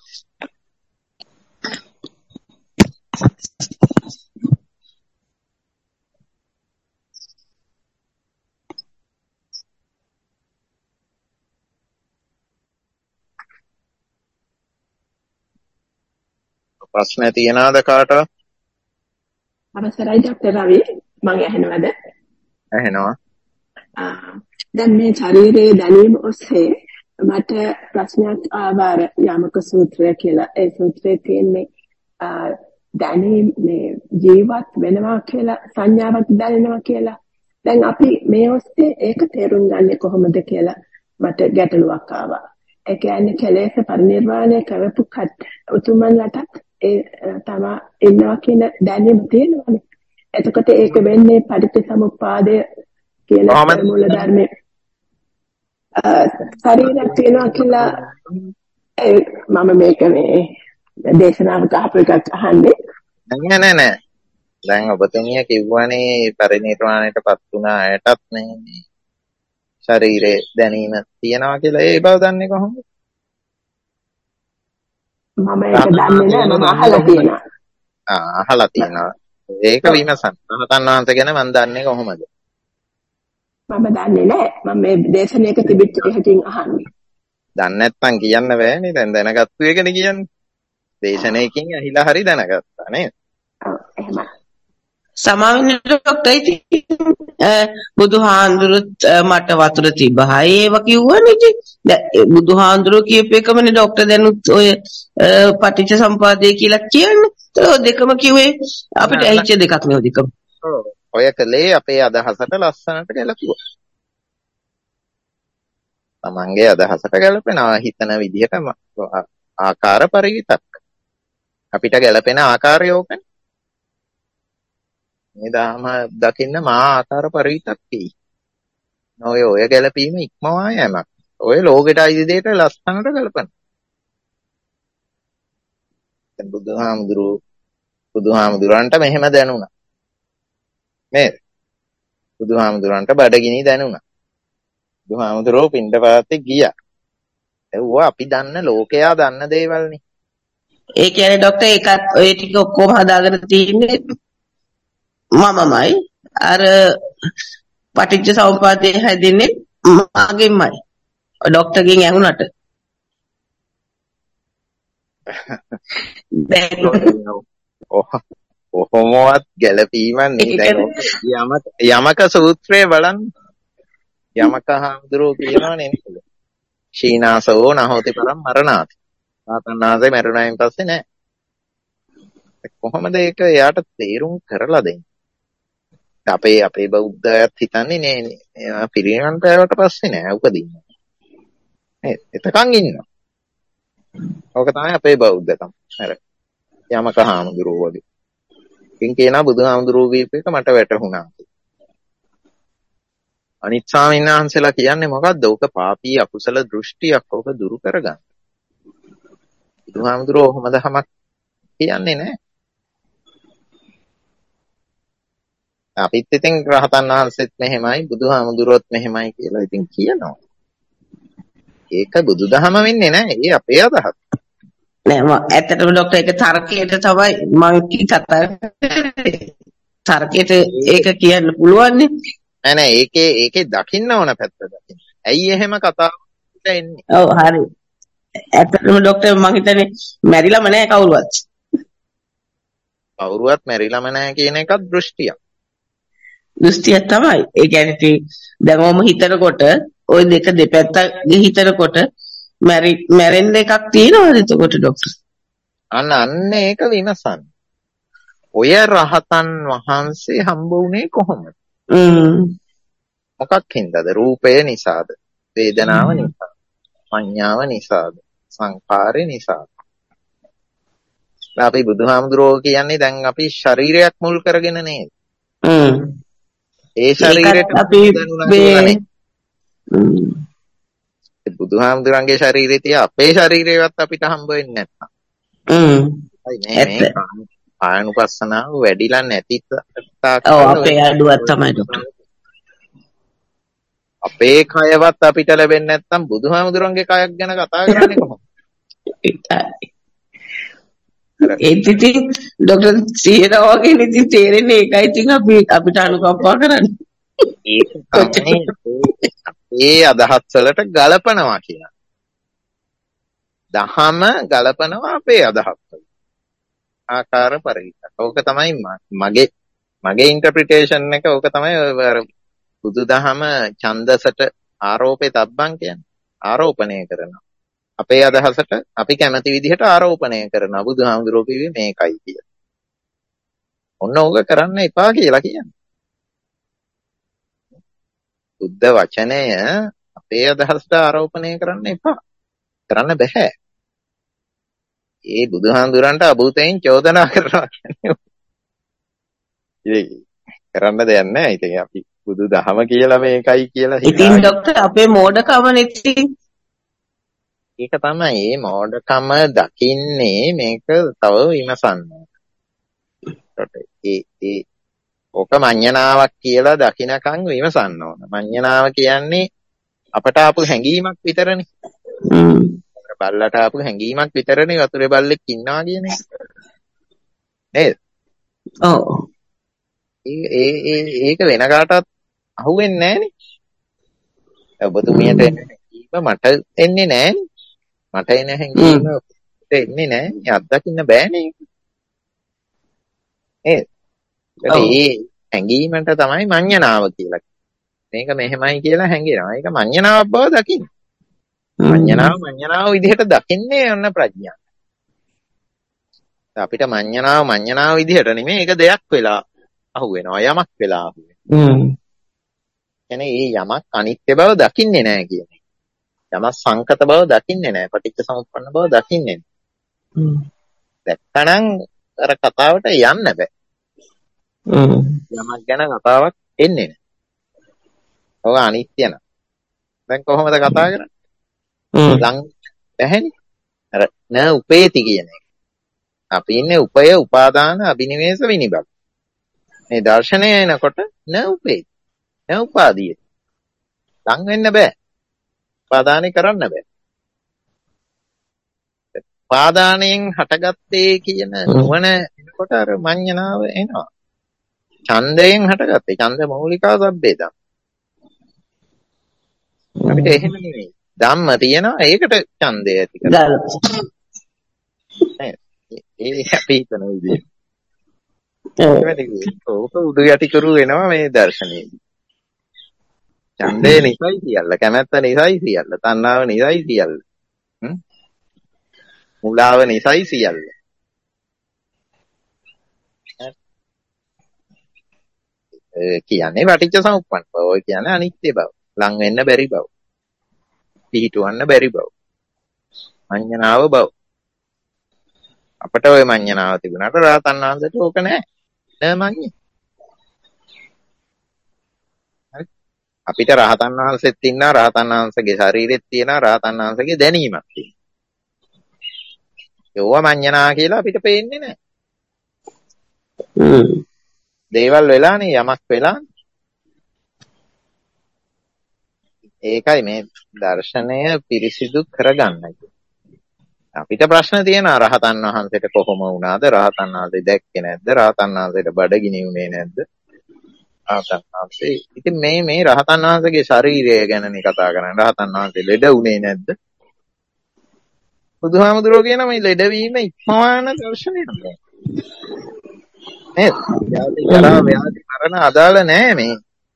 ප්‍රශ්න තියනවාද කාටවත්? අවසරයි ડોක්ටර් රවි මම ඇහෙනවද? ඇහෙනවා. දැන් මේ ශරීරයේ දැනීම ඔස්සේ මට ප්‍රශ්නයක් ආවා යමක සූත්‍රය කියලා. ඒ සූත්‍රයේ තියෙන්නේ දැනීම මේ ජීවත් වෙනවා කියලා සංඥාවක් දැනෙනවා කියලා. දැන් අපි මේ ඔස්සේ ඒක තේරුම් ගන්නේ කොහොමද කියලා මට ගැටලුවක් ආවා. ඒ කියන්නේ කෙලෙස් පරිනිර්වාණය කරපු උතුමන්ලටත් ඒ තමයි ඉන්නවා කියන දැනීම තියෙනවානේ. එතකොට ඒක වෙන්නේ පටිච්චසමුප්පාදය කියන මූල ධර්මයේ ශරීරයක් තියෙනවා කියලා මම මේක මේ දේශනාවක අහපු එකක් අහන්නේ. නෑ. දැන් ඔබතුමිය කිව්වනේ පරිණිරවාණයටපත් වුණ අයටත් නේ ශරීරේ දැනීම තියනවා කියලා. ඒ බව දන්නේ කොහොමද? මම ඒක දන්නේ නෑ. මම අහලා තියෙනවා. අහලා තියෙනවා. ඒක විමසන්න. රහතන් වහන්සේ ගැන මම දන්නේ කොහොමද? මම දන්නේ නෑ. මම මේ දේශනාවක තිබිච්ච එකකින් අහන්නේ. දන්නේ නැත්නම් කියන්න බෑනේ. දැන් දැනගත්තු එකනේ කියන්නේ. දේශනාවකින් ඇහිලා හරි දැනගත්තා නේද? ඔව් එහෙමයි. සමාවෙන්න ડોක්ටර් ඉතින් බුදුහාඳුරුත් මට වතුර තිබහයි ඒව කිව්වනේ ඉතින් බුදුහාඳුරුව කියපු එකමනේ ડોක්ටර් දැනුත් ඔය පටිච්ච සම්පදාය කියලා කියන්නේ. ඒ දෙකම කිව්වේ අපිට ඇහිච්ච දෙකක් නේ දෙකම. ඔව්. ඔය කලේ අපේ අදහසට ලස්සනට ගැලපුවා. තමන්ගේ අදහසට ගැලපෙනවා හිතන විදිහට ආකාර පරිවිතක්. අපිට ගැලපෙන ආකාරය ඕකනේ. මේ දහම දකින්න මා ආකාර පරිවිතක්කේ. ඔය ගැලපීම ඉක්මවා යෑමක්. ඔය ලෝකෙට අයිති දෙයට ලස්සනට ගැලපෙන. දැන් බුදුහාමුදුරන්ට මෙහෙම දැනුණා. නේද? බුදුහාමුදුරන්ට බඩගිනි දැනුණා. බුදුහාමුදුරෝ පින්ඩපාතේ ගියා. ඒවා අපි දන්න ලෝකයා දන්න දේවල්නේ. ඒ කියන්නේ ડોක්ටර් ඒකත් ඔය ටික ඔක්කොම හදාගෙන තින්නේ මමමයි. අර පටිච්ච සමුප්පාදේ හැදෙන්නේ මාගෙන්මයි. ડોක්ටර්ගෙන් ඇහුණට. ඔහොමවත් ගැලපීමක් නෙයි. යමක සූත්‍රය බලන්න. යමක හාමුදුරුවෝ කියනවනේ නේද? ශීනාසෝ නහෝති පරම් මරණාති. ආතන්නාසේ මරුණායින් පස්සේ නෑ. කොහොමද ඒක එයාට තේරුම් කරලා දෙන්නේ? අපේ බෞද්ධයත් හිතන්නේ නේ පිරිනිවන් පෑවට පස්සේ නෑ උපදින්න. නේද? එතකන් ඉන්නවා. ඕක තමයි අපේ බෞද්ධකම. අර යමක හාමුදුරුවෝ වගේ. ඉතින් කියනවා බුදුහාමුදුරුවෝ කියපු එක මට වැටහුණා. අනිත් ස්වාමීන් වහන්සේලා කියන්නේ මොකද්ද? ඕක පාපී අකුසල දෘෂ්ටියක්. ඕක දුරු කරගන්න. බුදුහාමුදුරුවෝ ඔහොම දහමක් කියන්නේ නෑ. අපිත් ඉතින් රහතන් වහන්සේත් මෙහෙමයි බුදුහාමුදුරුවොත් මෙහෙමයි කියලා ඉතින් කියනවා. ඒක බුදුදහම වෙන්නේ නැහැ. ඒ අපේ අදහස. නෑ ඇත්තටම ડોක්ටර් ඒක තර්කයට තමයි මම කතා කරන්නේ. තර්කයට ඒක කියන්න පුළුවන් නේ. නෑ ඒකේ දකින්න ඕන පැත්ත දකින්න. ඇයි එහෙම කතාවට එන්නේ? ඔව් හරි. ඇත්තටම ડોක්ටර් මම හිතන්නේ මැරිලාම නෑ කවුරුවත්. කවුරුවත් මැරිලාම නෑ කියන එකත් දෘෂ්ටියක්. දෘෂ්ටියක් තමයි. ඒ කියන්නේ ඉතින් දැන් ඔම හිතනකොට ওই දෙක දෙපැත්ත හිතනකොට මැරෙන්න එකක් තියෙනවද එතකොට ડોක්ටර්? අන්න ඒක විමසන්න. ඔය රහතන් වහන්සේ හම්බ වුණේ කොහොමද? මොකක් හින්දාද? රූපය නිසාද? වේදනාව නිසාද? සංඥාව නිසාද? සංකාරය නිසාද? අපි බුදුහාමුදුරුවෝ කියන්නේ දැන් අපි ශරීරයක් මුල් කරගෙන නේද? ඒ ශරීරයට අපි බුදුහාමුදුරන්ගේ ශරීරය තිය අපේ ශරීරයවත් අපිට හම්බ වෙන්නේ නැත්නම්. මේ කායනුපස්සනාව වැඩිලා නැති අපේ අඩුවක් තමයි ડોක්ටර්. අපේ කයවත් අපිට ලැබෙන්නේ නැත්නම් බුදුහාමුදුරන්ගේ කයක් ගැන කතා කරන්නේ කොහොමද? ඒත් ඉතින් ડોක්ටර් සීරා වගේ ඉතින් තේරෙන්නේ ඒකයි ඉතින් අපිට අනුකම්පා කරන්නේ. ඒක තමයි ඒ අදහස් වලට ගලපනවා කියන්නේ. දහම ගලපනවා අපේ අදහස් වලට. ආකාර පරිවිතක. ඕක තමයි මගේ ඉන්ටර්ප්‍රිටේෂන් එක. ඕක තමයි බුදුදහම ඡන්දසට ආරෝපේ තබ්බන් කියන්නේ. ආරෝපණය කරනවා. අපේ අදහසට අපි කැමති විදිහට ආරෝපණය කරනවා. බුදුහාමුදුරුවෝ කිව්වේ මේකයි කියලා. ඔන්න ඕක කරන්න එපා කියලා කියන්නේ. බුද්ධ වචනය අපේ අදහසට ආරෝපණය කරන්න එපා. කරන්න බෑ. ඒ බුදුහාමුදුරන්ට අභූතයෙන් චෝදනා කරනවා කියන්නේ. කරන්න දෙයක් නැහැ. ඉතින් අපි බුදුදහම කියලා මේකයි කියලා ඉතින් ડોක්ටර් අපේ මෝඩකම නෙති. ඒක තමයි. මේ මෝඩකම දකින්නේ මේක තව විමසන්න. ඕක මඤ්ඤණාවක් කියලා දකින්නකන් විමසන්න ඕන. මඤ්ඤණාව කියන්නේ අපට ආපු හැඟීමක් විතරනේ. බල්ලට ආපු හැඟීමක් විතරනේ වතුරේ බල්ලෙක් ඉන්නවා කියන එක. නේද? ඔව්. ඒක වෙන කාටවත් අහුවෙන්නේ නැහනේ. ඔබතුමියට එන හැඟීම මට එන්නේ නැහනේ. මට එන හැඟීම ඔබට එන්නේ නැහැ. අත්දකින්න බෑනේ. නේද? ඒ හැඟීමට තමයි මඤ්ඤණාව කියලා කියන්නේ. මේක මෙහෙමයි කියලා හැඟෙනවා. ඒක මඤ්ඤණාවක් බව දකින්න. මඤ්ඤණාව විදිහට දකින්නේ ඔන්න ප්‍රඥාව. අපිට මඤ්ඤණාව විදිහට නෙමෙයි ඒක දෙයක් වෙලා අහුවෙනවා. යමක් වෙලා අහුවෙනවා. කියන්නේ මේ යමක් අනිත්‍ය බව දකින්නේ නැහැ කියන්නේ. යමක් සංකත බව දකින්නේ නැහැ. පටිච්ච සමුප්පන්න බව දකින්නේ නැහැ. දැක්කනම් අර කතාවට යන්න බෑ. යමක් ගැන කතාවක් එන්නේ නැහැ. ඔක අනිත්‍ය නේද? දැන් කොහොමද කතා කරන්නේ? ලං බැහැනේ. අර න උපේති කියන එක. අපි ඉන්නේ උපය උපාදාන අබිනිවේෂ විනිබක්. මේ දර්ශනය එනකොට න උපේති. න උපාදීය. ලං වෙන්න බෑ. උපාදානෙ කරන්න බෑ. උපාදානයෙන් හටගත්තේ කියන නුවණ එනකොට අර මඤ්ඤණාව එනවා. ඡන්දයෙන් හටගත්තේ. ඡන්ද මූලිකා සබ්බේදම්. අපිට එහෙම නෙමෙයි. ධම්ම තියෙනවා ඒකට ඡන්දය ඇති කරගන්න. ඒ අපි හිතන විදිහට. ඒක උඩු යටි කරු වෙනවා මේ දර්ශනයේදී. ඡන්දය නිසයි සියල්ල, කැමැත්ත නිසයි සියල්ල, තණ්හාව නිසයි සියල්ල. මුලාව නිසයි සියල්ල. කියන්නේ පටිච්ච සමුප්පන්න බව. ඔය කියන්නේ අනිත්‍ය බව. ලං වෙන්න බැරි බව. පිහිටවන්න බැරි බව. මඤ්ඤණාව බව. අපට ওই මඤ්ඤණාව තිබුණාට රහතන් වහන්සේට ඕක නැහැ. නෑ මඤ්ඤේ. හරි. අපිට රහතන් වහන්සේත් ඉන්නා, රහතන් වහන්සේගේ ශරීරෙත් තියෙනවා, රහතන් වහන්සේගේ දැනීමක් තියෙනවා. ඒවා මඤ්ඤණා කියලා අපිට පේන්නේ නැහැ. දේවල් වෙලානේ, යමක් වෙලානේ. ඒකයි මේ දර්ශනය පිරිසිදු කරගන්නයි. අපිට ප්‍රශ්න තියෙනවා රහතන් වහන්සේට කොහොම වුණාද? රහතන් වහන්සේ දැක්කේ නැද්ද? රහතන් වහන්සේට බඩගිනි වුණේ නැද්ද? රහතන් වහන්සේ ඉතින් මේ රහතන් වහන්සේගේ ශරීරය ගැනනේ කතා කරන්නේ. රහතන් වහන්සේ ලෙඩ වුණේ නැද්ද? බුදුහාමුදුරුවෝ කියන මේ ලෙඩවීම ඉක්මවාන දර්ශනයක් නේද? ව්‍යාධි ජරා ව්‍යාධි මරණ අදාළ නැහැ මේ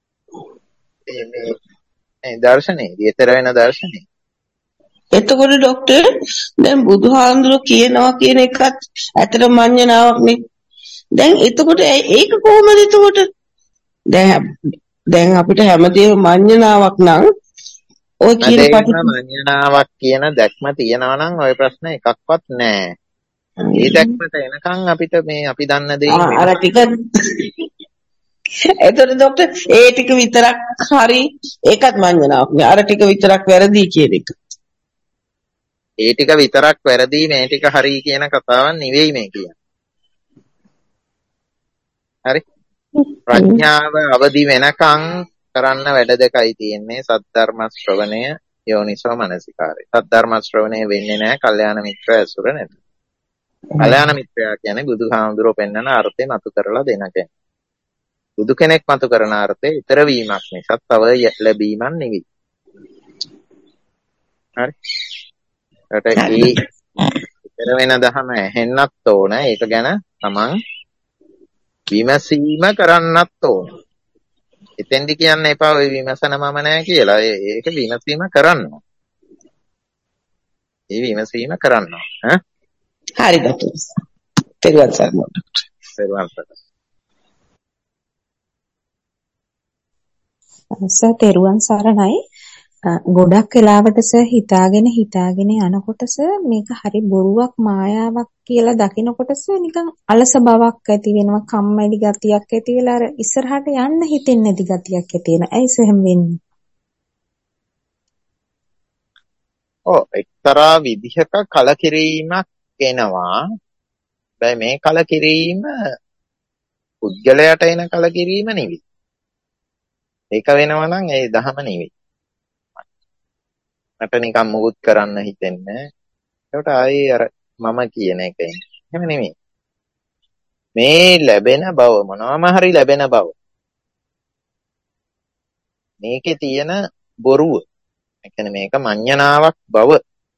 දර්ශනයේදී. ඊතර වෙන දර්ශනේ. එතකොට ડોක්ටර් දැන් බුදුහාමුදුරුවෝ කියනවා කියන එකත් ඇත්තට මඤ්ඤණාවක් නේ. දැන් එතකොට ඒක කොහොමද එතකොට? දැන් අපිට හැමදේම මඤ්ඤණාවක් නම් ඔය කියන මඤ්ඤණාවක් කියන දැක්ම තියනවා නම් ওই ප්‍රශ්න එකක්වත් නැහැ. ඒ දැක්මට එනකන් අපිට මේ අපි දන්න දේ අර ටික එතකොට ડોක්ටර් ඒ ටික විතරක් හරි ඒකත් මඤ්ඤණාවක් නේ. අර ටික විතරක් වැරදි කියන එක. ඒ ටික විතරක් වැරදි මේ ටික හරි කියන කතාවක් නෙවෙයි මේ කියන්නේ. හරි. ප්‍රඥාව අවදි වෙනකන් කරන්න වැඩ දෙකයි තියෙන්නේ. සද්ධර්ම ශ්‍රවණය, යෝනිසෝ මනසිකාරය. සද්ධර්ම ශ්‍රවණය වෙන්නේ නැහැ කල්යාණ මිත්‍ර ඇසුර නැති. කල්යාණ මිත්‍රයා කියන්නේ බුදුහාමුදුරුවෝ පෙන්වන අර්ථය මතු කරලා දෙන කෙනෙක්. බුදු කෙනෙක් මතු කරන අර්ථය ඊතර වීමක් නිසා තව ලැබීමක් නෙවෙයි. හරි. ඒකට ඊතර වෙන දහම ඇහෙන්නත් ඕන. ඒක ගැන තමන් විමසීම කරන්නත් ඕන. එතෙන්දි කියන්න එපා ඔය විමසන මම නැහැ කියලා. ඒක විමසීම කරනවා. ඒ විමසීම කරනවා. හරි ડોක්ටර්. තෙරුවන් සරණයි ડોක්ටර්. තෙරුවන් සරණයි. සර් තෙරුවන් සරණයි. ගොඩක් වෙලාවට සර් හිතාගෙන යනකොට සර් මේක හරි බොරුවක් මායාවක් කියලා දකිනකොට සර් නිකන් අලස බවක් ඇති වෙනවා, කම්මැලි ගතියක් ඇති වෙලා අර ඉස්සරහට යන්න හිතෙන්නේ නැති ගතියක් ඇති වෙනවා. ඇයි සර් එහෙම වෙන්නේ? එක්තරා විදිහක කලකිරීමක් එනවා. හැබැයි මේ කලකිරීම පුද්ගලයාට එන කලකිරීම නෙවෙයි. ඒක වෙනවා නම් ඒ දහම නෙවෙයි. මට නිකන් මුකුත් කරන්න හිතෙන්නේ. ඒකට ආයේ අර මම කියන එක එන්නේ. එහෙම නෙමෙයි. මේ ලැබෙන බව මොනවාම හරි ලැබෙන බව. මේකේ තියෙන බොරුව. ඒ කියන්නේ මේක මඤ්ඤණාවක් බව.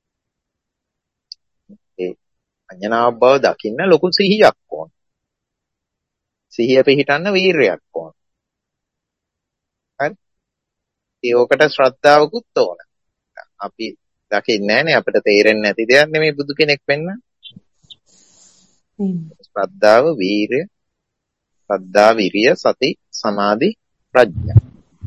ඒ මඤ්ඤණාවක් බව දකින්න ලොකු සිහියක් ඕන. සිහිය පිහිටන්න වීරයක් ඕන. හරි. ඒකට ශ්‍රද්ධාවකුත් ඕන. අපි දකින්නේ නැහනේ, අපිට තේරෙන්නේ නැති දෙයක් නෙමෙයි බුදු කෙනෙක් වෙන්න. ශ්‍රද්ධාව, වීරය, සද්ධා, විරිය, සති, සමාධි, ප්‍රඥා.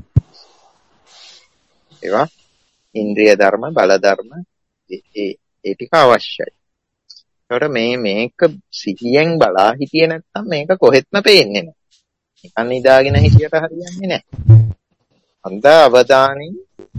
ඒවා ඉන්ද්‍රිය ධර්ම, බල ධර්ම ඒ ටික අවශ්‍යයි. ඒකට මේක සිහියෙන් බලා හිටියේ නැත්නම් මේක කොහෙත්ම පේන්නේ නැහැ. නිකන් නිදාගෙන හිටියට හරියන්නේ නැහැ. අන්ත අවධානයෙන්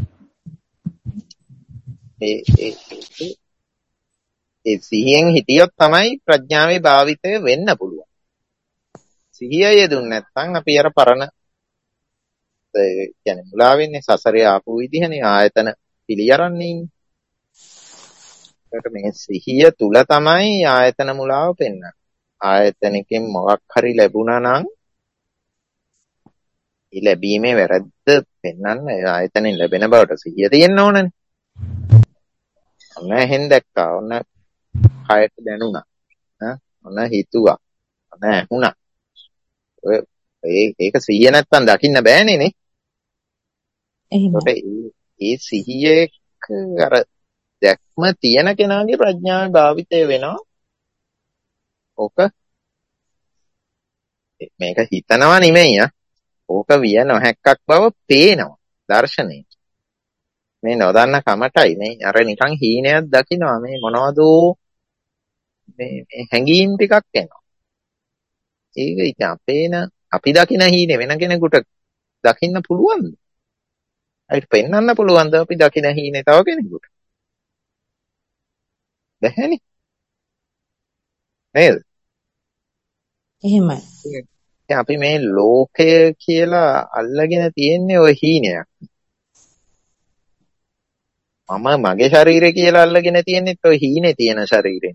ඒ සිහියෙන් හිටියොත් තමයි ප්‍රඥාවේ භාවිතය වෙන්න පුළුවන්. සිහිය යෙදුන්නේ නැත්නම් අපි අර පරණ කියන්නේ මුලා වෙන්නේ සසරේ ආපු විදිහනේ, ආයතන පිළියරන්නේ ඉන්නේ. ඒකට මේ සිහිය තුල තමයි ආයතන මුලාව පෙන්වන්නේ. ආයතනකින් මොකක් හරි ලැබුණා නම් ඒ ලැබීමේ වැරද්ද පෙන්වන්න ආයතනෙන් ලැබෙන බවට සිහිය තියෙන්න ඕනනේ. ඔන්න එහෙන් දැක්කා. ඔන්න කයට දැනුණා. ඔන්න හිතුවා. ඔන්න ඇහුණා. ඒක සිහිය නැත්තම් දකින්න බෑනේ නේ. ඒ සිහියේ අර දැක්ම තියෙන කෙනාගේ ප්‍රඥාවේ භාවිතය වෙනවා. ඕක මේක හිතනවා නෙමෙයි ඕක විය නොහැක්කක් බව පේනවා දර්ශනයේ. මේ නොදන්න කමටයි මේ අර නිකන් හීනයක් දකිනවා මේ මොනවදෝ මේ හැඟීම් ටිකක් එනවා. ඒක ඉතින් අපි දකින හීනේ වෙන කෙනෙකුට දකින්න පුළුවන්ද? ඒත් පෙන්වන්න පුළුවන්ද අපි දකින හීනේ තව කෙනෙකුට? බැහැනේ. නේද? එහෙමයි. අපි මේ ලෝකය කියලා අල්ලගෙන තියෙන්නේ ওই හීනයක්. මම මගේ ශරීරය කියලා අල්ලගෙන තියෙන්නේ ওই හීනේ තියෙන ශරීරෙන්.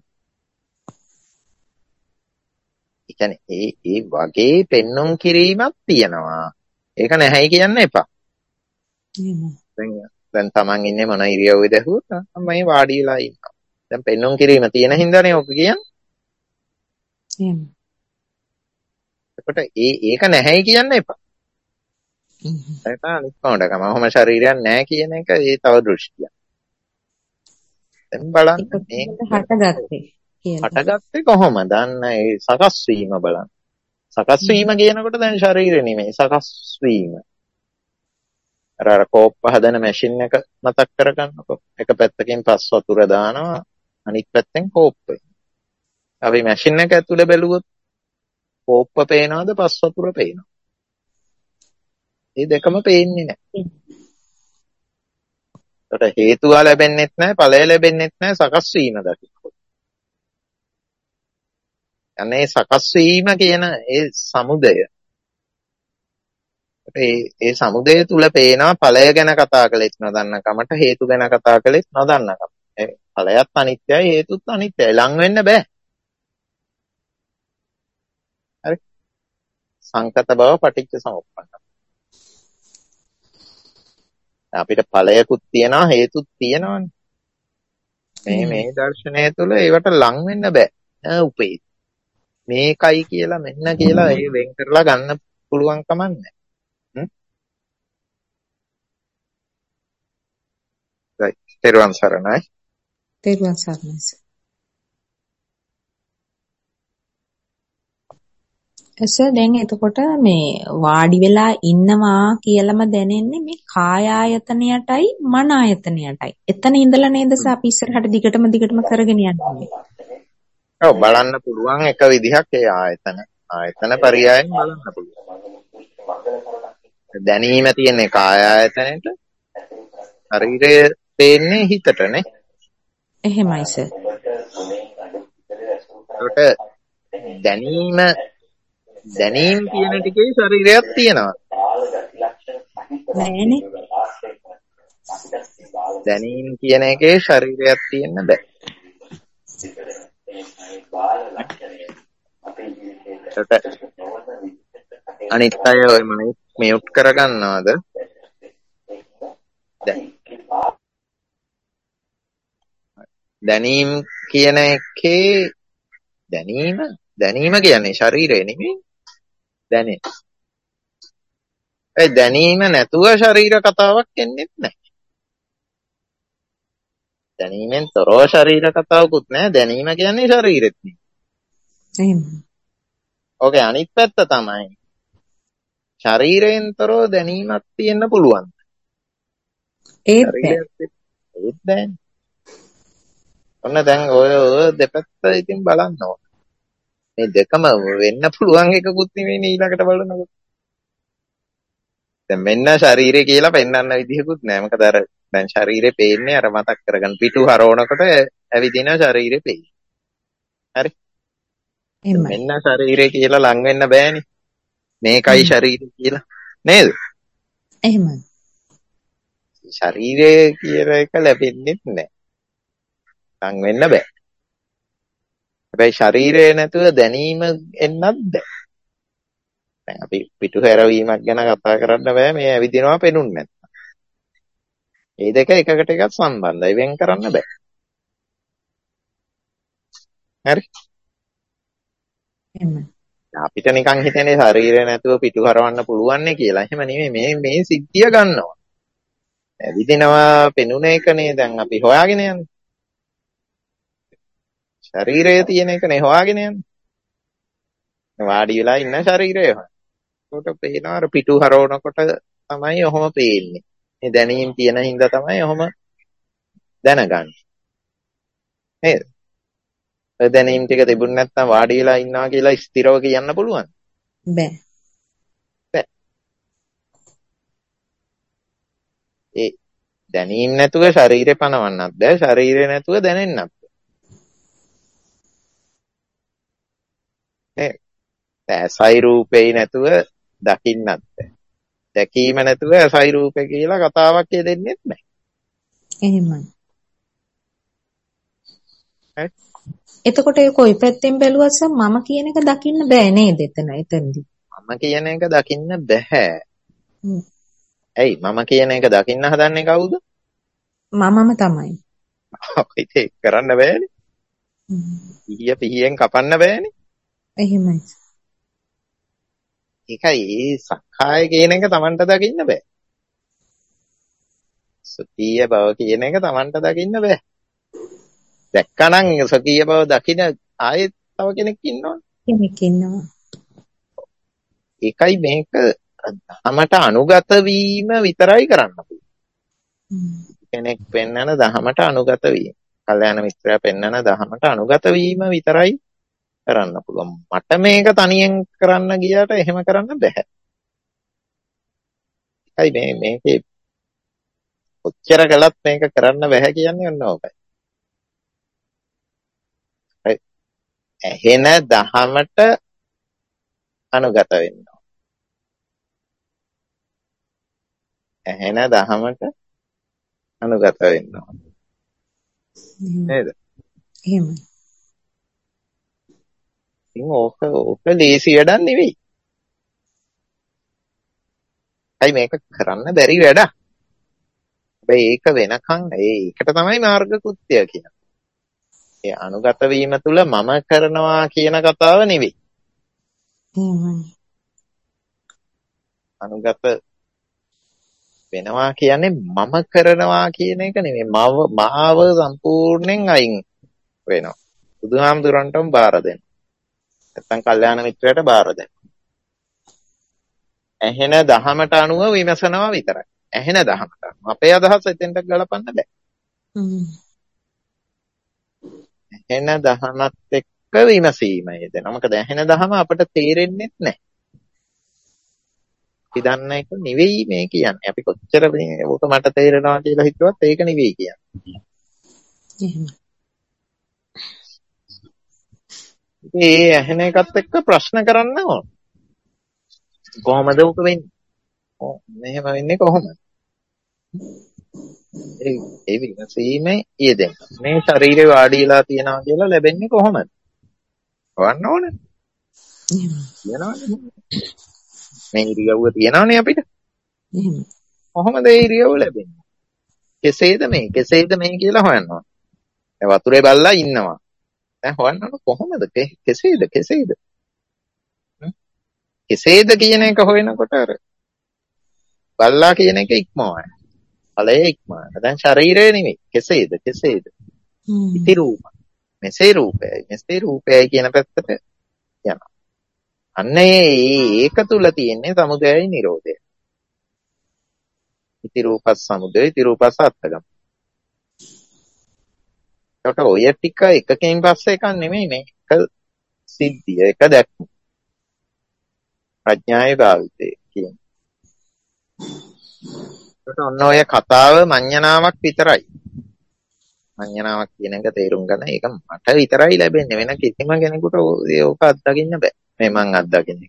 ඒ කියන්නේ ඒ වගේ පෙන්눔 කිරීමක් තියෙනවා. ඒක නැහැයි කියන්න එපා. දැන් තමන් ඉන්නේ මොන ඉරියව්වේද හුවත මම වාඩි වෙලා ඉන්නවා. දැන් පෙන්눔 කිරීම තියෙන හින්දානේ ඔක කියන්නේ. එතකොට ඒක නැහැයි කියන්න එපා. ඒක අනිත් කොටකම ඔහොම ශරීරයක් නැහැ කියන එක ඒ තව දෘෂ්ටියක්. දැන් බලන්න මේ හටගත්තේ කොහොමද? අන්න ඒ සකස් වීම බලන්න. සකස් වීම කියනකොට දැන් ශරීරෙ නෙමෙයි සකස් වීම. අර කෝප්ප හදන මැෂින් එක මතක් කරගන්නකො. එක පැත්තකින් පස් වතුර දානවා අනිත් පැත්තෙන් කෝප්ප. අපි මැෂින් එක ඇතුලේ බැලුවොත් කෝප්ප පේනවද පස් වතුර පේනවද? මේ දෙකම පේන්නේ නැහැ. ඒකට හේතුව ලැබෙන්නෙත් නැහැ ඵලය ලැබෙන්නෙත් නැහැ සකස් වීම දකින්නකොට. අනේ සකස් වීම කියන ඒ සමුදය. ඒ සමුදය තුල පේනවා ඵලය ගැන කතා කළෙත් නොදන්න කමට හේතු ගැන කතා කළෙත් නොදන්න කම. ඒ ඵලයත් අනිත්‍යයි හේතුත් අනිත්‍යයි. ලං වෙන්න බෑ. හරි. සංකත බව පටිච්ච සමුප්පන්න. අපිට ඵලයකුත් තියෙනවා හේතුත් තියෙනවානේ. මේ දර්ශනය තුළ ඒවට ලං වෙන්න බෑ. උපේ. මේකයි කියලා මෙන්න කියලා ඒ වෙන් කරලා ගන්න පුළුවන් කමක් නැහැ. right. තෙරුවන් සරණයි. තෙරුවන් සරණයි. දැන් එතකොට මේ වාඩි වෙලා ඉන්නවා කියලාම දැනෙන්නේ මේ කාය ආයතනයටයි මන ආයතනයටයි. එතන ඉඳලා නේද අපි ඉස්සරහට දිගටම කරගෙන යන්නේ. ඔව් බලන්න පුළුවන් එක විදිහක් ඒ ආයතන පරියායෙන් බලන්න පුළුවන්. දැනීම තියෙන්නේ කාය ආයතනෙට. ශරීරය පේන්නේ හිතටනේ. එහෙමයි සර්. ඒකට දැනීම කියන ටිකේ ශරීරයක් තියෙනවා. නෑනේ. දැනීම කියන එකේ ශරීරයක් තියෙන්න බෑ. අනිත් අය ඔය මියුට් කරගන්නවද? දැනීම කියන එකේ දැනීම කියන්නේ ශරීරය නෙමෙයි. දැනීම නැතුව ශරීර කතාවක් එන්නේ නැහැ. දැනීමෙන් තොරව ශරීර කතාවකුත් නැහැ. දැනීම කියන්නේ ශරීරෙත් නෙමෙයි. එහෙමයි. ඕකේ අනිත් පැත්ත තමයි. ශරීරයෙන් තොරව දැනීමක් තියෙන්න පුළුවන්. ඒත් දැන් ඔන්න දැන් ඔය දෙපැත්ත ඉතින් බලන්න ඕන. මේ දෙකම වෙන්න පුළුවන් එකකුත් නෙවෙයි ඊළඟට බලනකොට. දැන් මෙන්න ශරීරය කියලා පෙන්වන්න විදිහකුත් නෑ. මොකද අර දැන් ශරීරේ පේන්නේ අර මතක් කරගන්න පිටු හරවනකොට ඇවිදින ශරීරේ පේන්නේ. හරි. මෙන්න ශරීරය කියලා ලං වෙන්න බෑනේ. මේකයි ශරීරය කියලා. නේද? එහෙමයි. ශරීරය කියලා එක ලැබෙන්නේ නැහැ. ලං වෙන්න බෑ. හැබැයි ශරීරය නැතුව දැනීම එන්නත් බෑ. දැන් අපි පිටු හැරවීමක් ගැන කතා කරන්න බෑ මේ ඇවිදිනවා පෙනුන්නේ නැත්නම්. මේ දෙක එකකට එකක් සම්බන්ධයි වෙන් කරන්න බෑ. හරි. අපිට නිකන් හිතන්නේ ශරීරය නැතුව පිටු හරවන්න පුළුවන් නේ කියලා. එහෙම නෙමෙයි මේ සිද්ධිය ගන්නවා. ඇවිදිනවා පෙනුන එකනේ දැන් අපි හොයාගෙන යන්නේ. ශරීරය තියෙන එකනේ හොයාගෙන යන්නේ. වාඩි වෙලා ඉන්න ශරීරය. කොට පේනවා අර පිටු හරවනකොට තමයි ඔහොම පේන්නේ. මේ දැනීම් තියෙන හින්දා තමයි ඔහොම දැනගන්නේ. නේද? ඔය දැනීම් ටික තිබුණ නැත්නම් වාඩි වෙලා ඉන්නවා කියලා ස්ථිරව කියන්න පුළුවන්. බෑ. ඒ දැනීම් නැතුව ශරීරේ පනවන්නත් බෑ. ශරීරේ නැතුව දැනෙන්නත් බෑ. ඇසයි රූපේ නැතුව දකින්නත් බෑ. දැකීම නැතුව ඇසයි රූපේ කියලා කතාවක් දෙන්නෙත් නෑ. එහෙමයි. එතකොට ඒ කොයි පැත්තෙන් බැලුවත් මම කියන එක දකින්න බෑ නේද එතනදී. මම කියන එක දකින්න බෑ. ඇයි මම කියන එක දකින්න හදන්නේ කවුද? මමම තමයි. ඒක කරන්න බෑනේ. පිහියෙන් කපන්න බෑනේ. එහෙමයි. ඒකයි සක්කාය කියන එක Tamanට දකින්න බෑ. සුඛීය බව කියන එක Tamanට දකින්න බෑ. දැක්කනම් සුඛීය බව දකින්න ආයෙත් තව කෙනෙක් ඉන්නවා. කෙනෙක් ඉන්නවා. ඒකයි මේක ධමයට අනුගත වීම විතරයි කරන්න පුළුවන්. කෙනෙක් පෙන්වන ධමයට අනුගත වීම. කල්යාණ මිත්‍රයා පෙන්වන ධමයට අනුගත වීම විතරයි කරන්න පුළුවන්. මට මේක තනියෙන් කරන්න ගියාට එහෙම කරන්න බෑ. ඒකයි මේකේ කොච්චර කළත් මේක කරන්න බෑ කියන්නේ ඔන්න ඕකයි. එහෙන ධමයට අනුගත වෙන්න. එහෙන ධමයට අනුගත වෙන්න. නේද? එහෙමයි. ඉතින් ඕක ලේසි වැඩක් නෙවෙයි. අයි මේක කරන්න බැරි වැඩක්. හැබැයි ඒක වෙනකන් ඒකට තමයි මාර්ග කෘත්‍ය කියන්නේ. ඒ අනුගත වීම තුළ මම කරනවා කියන කතාව නෙවෙයි. අනුගත වෙනවා කියන්නේ මම කරනවා කියන එක නෙවෙයි. මාව සම්පූර්ණයෙන් අයින් වෙනවා. බුදුහාමුදුරන්ටම බාර දෙන්න. නැත්තම් කල්යාණ මිත්‍රයට බාර දෙන්න. ඇහෙන දහමට අනුව විමසනවා විතරයි. ඇහෙන දහමට අනුව. අපේ අදහස් එතෙන්ට ගලපන්න බෑ. ඇහෙන දහමත් එක්ක විමසීම යෙදෙන. මොකද ඇහෙන දහම අපට තේරෙන්නේ නැහැ. අපි දන්න එක නෙවෙයි මේ කියන්නේ. අපි කොච්චර ඕක මට තේරෙනවා කියලා හිතුවත් ඒක නෙවෙයි කියන්නේ. ඒ ඇහෙන එකත් එක්ක ප්‍රශ්න කරන්න ඕන. කොහොමද උක වෙන්නේ? මෙහෙම වෙන්නේ කොහොමද? ඒ විමසීමේ යෙදෙන. මේ ශරීරේ වාඩිලා තියනවා කියලා ලැබෙන්නේ කොහොමද? හොයන්න ඕනේ. තියනවනේ. මේ ඉරියව්ව තියනවනේ අපිට. කොහොමද ඒ ඉරියව්ව ලැබෙන්නේ? කෙසේද මේ කියලා හොයන්න ඕනේ. දැන් වතුරේ බල්ලා ඉන්නවා. දැන් හොයන්න ඕනේ කොහොමද? කෙසේද? කෙසේද කියන එක හොයනකොට අර බල්ලා කියන එක ඉක්මවනවා. ඵලයේ ඉක්මවනවා. දැන් ශරීරය නෙමෙයි. කෙසේද? ඉති රූප. මෙසේ රූපයයි කියන පැත්තට යනවා. අන්න ඒක තුල තියෙන්නේ සමුදයයි නිරෝධය. ඉති රූපස් සමුදය, ඉති රූපස් අත්ථගම. ඒකට ඔය ටික එකකින් පස්සේ එකක් නෙමෙයි මේ එක සිද්ධිය, එක දැක්ම. ප්‍රඥාවේ භාවිතය කියන්නේ. ඒකට ඔන්න ඔය කතාව මඤ්ඤණාවක් විතරයි. මඤ්ඤණාවක් කියන එක තේරුම් ගන්න ඒක මට විතරයි ලැබෙන්නේ. වෙන කිසිම කෙනෙකුට ඕක අත්දකින්න බෑ. මේ මං අත්දකින්නේ.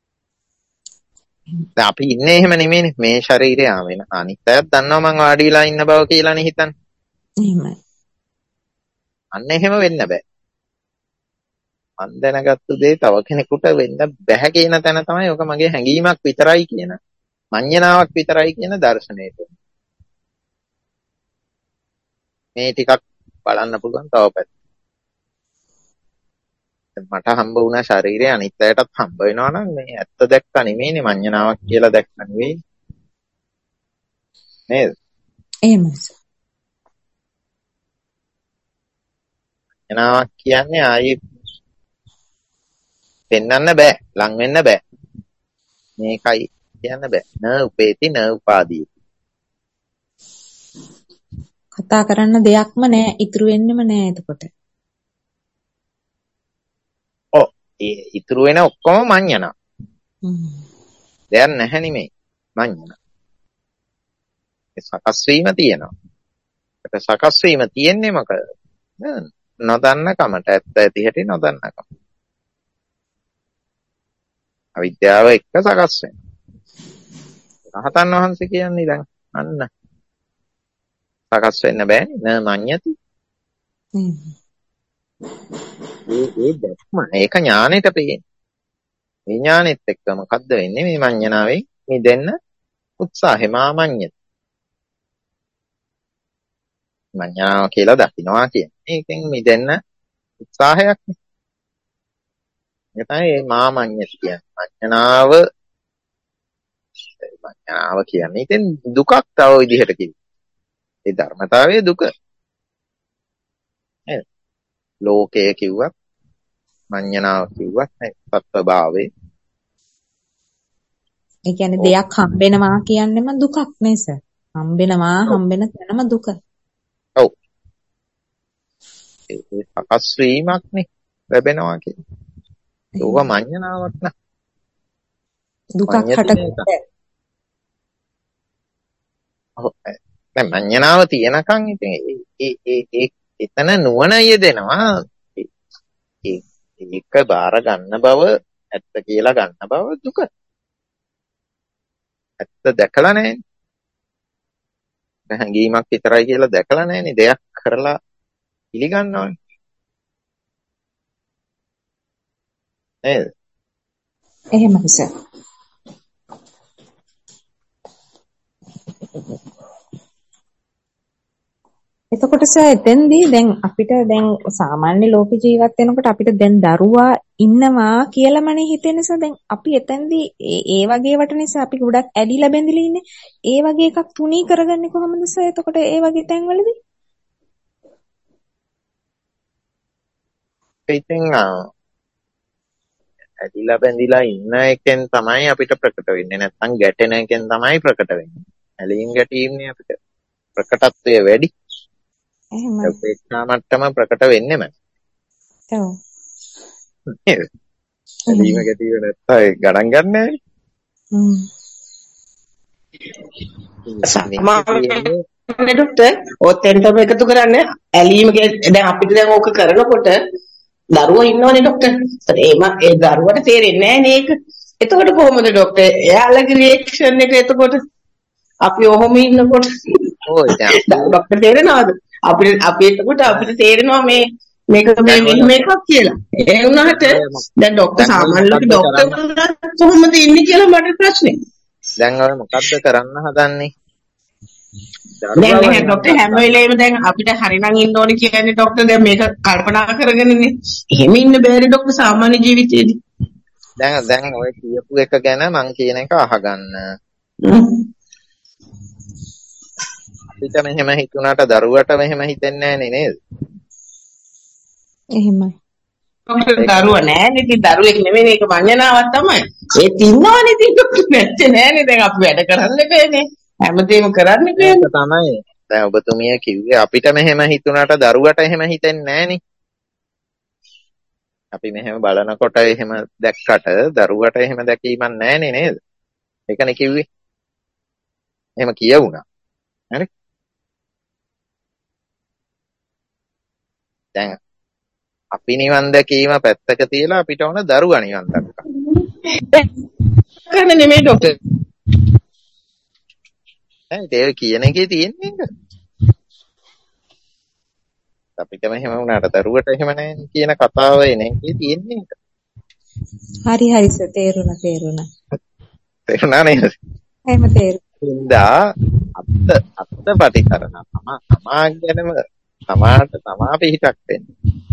දැන් අපි ඉන්නේ එහෙම නෙමෙයිනේ. මේ ශරීරය වෙන අනිත් අයත් දන්නවා මං වාඩි වෙලා ඉන්න බව කියලානේ හිතන්නේ. එහෙමයි. අන්න එහෙම වෙන්න බෑ. මං දැනගත්තු දේ තව කෙනෙකුට වෙන්න බෑ කියන තැන තමයි ඔක මගේ හැඟීමක් විතරයි කියන මඤ්ඤණාවක් විතරයි කියන දර්ශනයට. මේ ටිකක් බලන්න පුළුවන් තව පැත්ත. මට හම්බ වුණා ශරීරය අනිත් අයටත් හම්බ වෙනවා නම් මේ ඇත්ත දැක්ක නෙමෙයිනේ මඤ්ඤණාවක් කියලා දැක්ක නෙවෙයි. නේද? එහෙමයි. මඤ්ඤණාවක් කියන්නේ ආයේ පෙන්වන්න බෑ, ලං වෙන්න බෑ. මේකයි කියන්න බෑ. න උපේති න උපාදීති. කතා කරන්න දෙයක්ම නැහැ. ඉතුරු වෙන්නෙම නැහැ එතකොට. ඔව්. ඒ ඉතුරු වෙන ඔක්කොම මඤ්ඤණා. දෙයක් නැහැ නෙමෙයි. මඤ්ඤණා. ඒ සකස් වීම තියෙනවා. ඒක සකස් වීම තියෙන්නේ මොකද? නොදන්න කමට, ඇත්ත ඇති හැටි නොදන්න කම. අවිද්‍යාව එක්ක සකස් වෙනවා. රහතන් වහන්සේ කියන්නේ දැන් අන්න සකස් වෙන්න බෑනේ. න මඤ්ඤති. ඒ දැක්ම ඒක ඥානෙට පේන්නේ. මේ ඥානෙත් එක්ක මොකද්ද වෙන්නේ? මේ මඤ්ඤණාවෙන් මිදෙන්න උත්සාහය මාමඤ්ඤති. මඤ්ඤණාව කියලා දකින්නවා කියන්නේ. ඒකෙන් මිදෙන්න උත්සාහයක් නේ. ඒ තමයි මාමඤ්ඤති කියන්නේ. මඤ්ඤණාව කියන්නේ ඉතින් දුකක් තව විදිහට කිව්වා. ඒ ධර්මතාවයේ දුක. නේද? ලෝකය කිව්වත් මඤ්ඤණාව කිව්වත් සත්වභාවයේ. ඒ කියන්නේ දෙයක් හම්බෙනවා කියන්නේම දුකක් නේ සර්. හම්බෙන තැනම දුක. ඔව්. ඒ සකස් වීමක් නේ ලැබෙනවා කියන්නේ. ඒක මඤ්ඤණාවක් න ะ. දුකක් හටගන්න. ඔව්. දැන් මඤ්ඤණාව තියෙනකන් ඉතින් ඒ එතන නුවණ යෙදෙනවා. ඒක බාර ගන්න බව, ඇත්ත කියලා ගන්න බව දුක. ඇත්ත දැකලා නැහැ. හැඟීමක් විතරයි කියලා දැකලා නැහැනේ. දෙයක් කරලා පිළිගන්නවනේ. නේද? එහෙමයි සර්. එතකොට සර් එතෙන්දී දැන් අපිට දැන් සාමාන්‍ය ලෝක ජීවත් වෙනකොට අපිට දැන් දරුවා ඉන්නවා කියලාමනේ හිතෙන්නේ සර්. දැන් අපි එතෙන්දී ඒ වගේ වට නිසා අපි ගොඩක් ඇලිලා බැඳිලා ඉන්නේ. ඒ වගේ එකක් තුනී කරගන්නේ කොහොමද සර්? එතකොට ඒ වගේ තැන්වලදී ඉතින් ඇදිලා බැඳිලා ඉන්න එකෙන් තමයි අපිට ප්‍රකට වෙන්නේ. නැත්නම් ගැටෙන එකෙන් තමයි ප්‍රකට වෙන්නේ. ඇලීම් ගැටීම්නේ අපිට ප්‍රකටත්වය වැඩි. එහෙමයි. උපේක්ෂා මට්ටම ප්‍රකට වෙන්නෙම. ඔව්. ඇලීම ගැටීම නැත්නම් ගණන් ගන්නෑ. සමාවෙන්නේ ડોක්ටර් ඔතෙන්ටම එකතු කරන්නේ ඇලීම දැන් අපිට දැන් ඕක කරනකොට දරුවෝ ඉන්නවනේ ડોක්ටර්. ඒ දරුවට තේරෙන්නේ නැහැ නේද? එතකොට කොහොමද ડોක්ටර්? එයාලගේ රියැක්ෂන් එක එතකොට අපි ඔහොම ඉන්නකොට ඕයි දැන් ડોක්ටර් තේරෙනවද? අපි එතකොට අපිට තේරෙනවා මේක මෙහෙම එකක් කියලා. ඒ වුණාට දැන් ડોක්ටර් සාමාන්‍ය ලෝකේ ડોක්ටර් කොහොමද ඉන්නේ කියලා මට ප්‍රශ්නේ. දැන් ඔය මොකද්ද කරන්න හදන්නේ? දැන් මේ ડોක්ටර් හැම වෙලේම දැන් අපිට හරිනම් ඉන්න ඕනේ කියන්නේ ડોක්ටර් දැන් මේක කල්පනා කරගෙනනේ. එහෙම ඉන්න බැරි ડોක්ටර් සාමාන්‍ය ජීවිතේදී. දැන් ඔය කියපු එක ගැන මං කියන එක අහගන්න. අපිට මෙහෙම හිතුණාට දරුවට මෙහෙම හිතෙන්නේ නැහනේ නේද? එහෙමයි. දරුවා නෑනේ. ඉතින් දරුවෙක් නෙමෙයි මේක මඤ්ඤණාවක් තමයි. ඒත් ඉන්නවනේ ඉතින් නැත්තේ නෑනේ. දැන් අපි වැඩ කරන්න බෑනේ. හැමදේම කරන්න බෑනේ. ඒක තමයි. දැන් ඔබතුමිය කිව්වේ අපිට මෙහෙම හිතුණාට දරුවට එහෙම හිතෙන්නේ නෑනේ. අපි මෙහෙම බලනකොට එහෙම දැක්කට දරුවට එහෙම දැකීමක් නෑනේ නේද? ඒකනේ කිව්වේ. එහෙම කියවුණා. හරි? දැන් අපි නිවන් දැකීම පැත්තක තියලා අපිට ඕන දරුවා නිවන් දක්වා. කරන්න නෙමෙයි ડોක්ටර්. ඒක කියන එකේ තියෙන්නේ ඒක. අපිට මෙහෙම වුණාට දරුවට එහෙම නැහැ කියන කතාව එන්නේ තියෙන්නේ ඒක. හරි සර් තේරුණා. තේරුණා නේද? එහෙම තේරුණා. අත්පටිකරණ තමා ගැනම තමා පිහිටක් වෙන්න.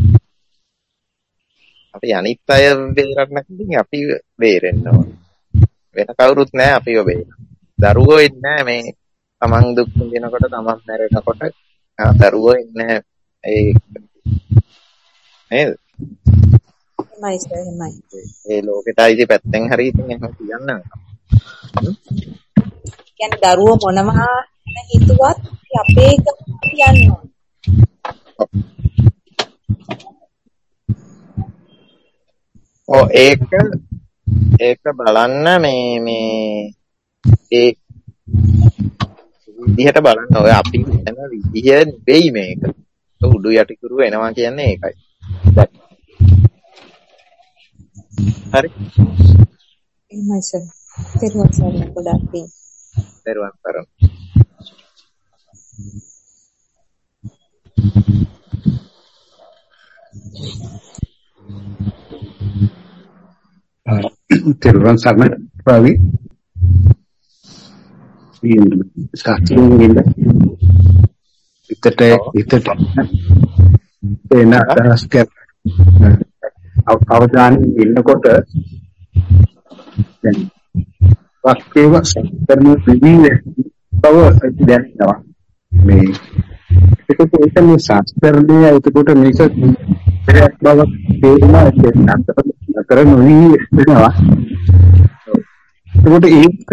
අපි අනිත් අය බේරන්න කිව්වේ අපි බේරෙන්න ඕන. වෙන කවුරුත් නැහැ අපිව බේරන්න. දරුවෝ ඉන්නේ මේ තමන් දුක් විඳිනකොට තමන් මැරෙනකොට දරුවෝ ඉන්නේ ඒ නේද? එහෙමයි සර් එහෙමයි. ඒ ලෝකෙට ආයිති පැත්තෙන් හරි ඉතින් එහෙම කියන්න. කියන්නේ දරුවෝ මොනවා හිතුවත් අපේ එක කියන්න ඕන. ඔව් ඒක බලන්න මේ ඒ විදිහට බලන්න ඔය අපි යන විදිහ නෙවෙයි මේක. උඩු යටිකුරු වෙනවා කියන්නේ ඒකයි. හරි. එහෙමයි සර්. තේරුම් ගන්න ගොඩක් පිං. දරුවන් තරම්. තෙරුවන් සරණයි රවි. සාක්ෂියෙන් හිතට එන අදහස් අවධානයෙන් ඉන්නකොට දැන් වාක්‍යව සම්පූර්ණ විවිධ බව දැනෙනවා. මේ ඒකත් මේ ශාස්ත්‍රණයේ ඒකට මේක දෙයක් බව තේරුණා නතර නොවි වෙනවා. ඒකට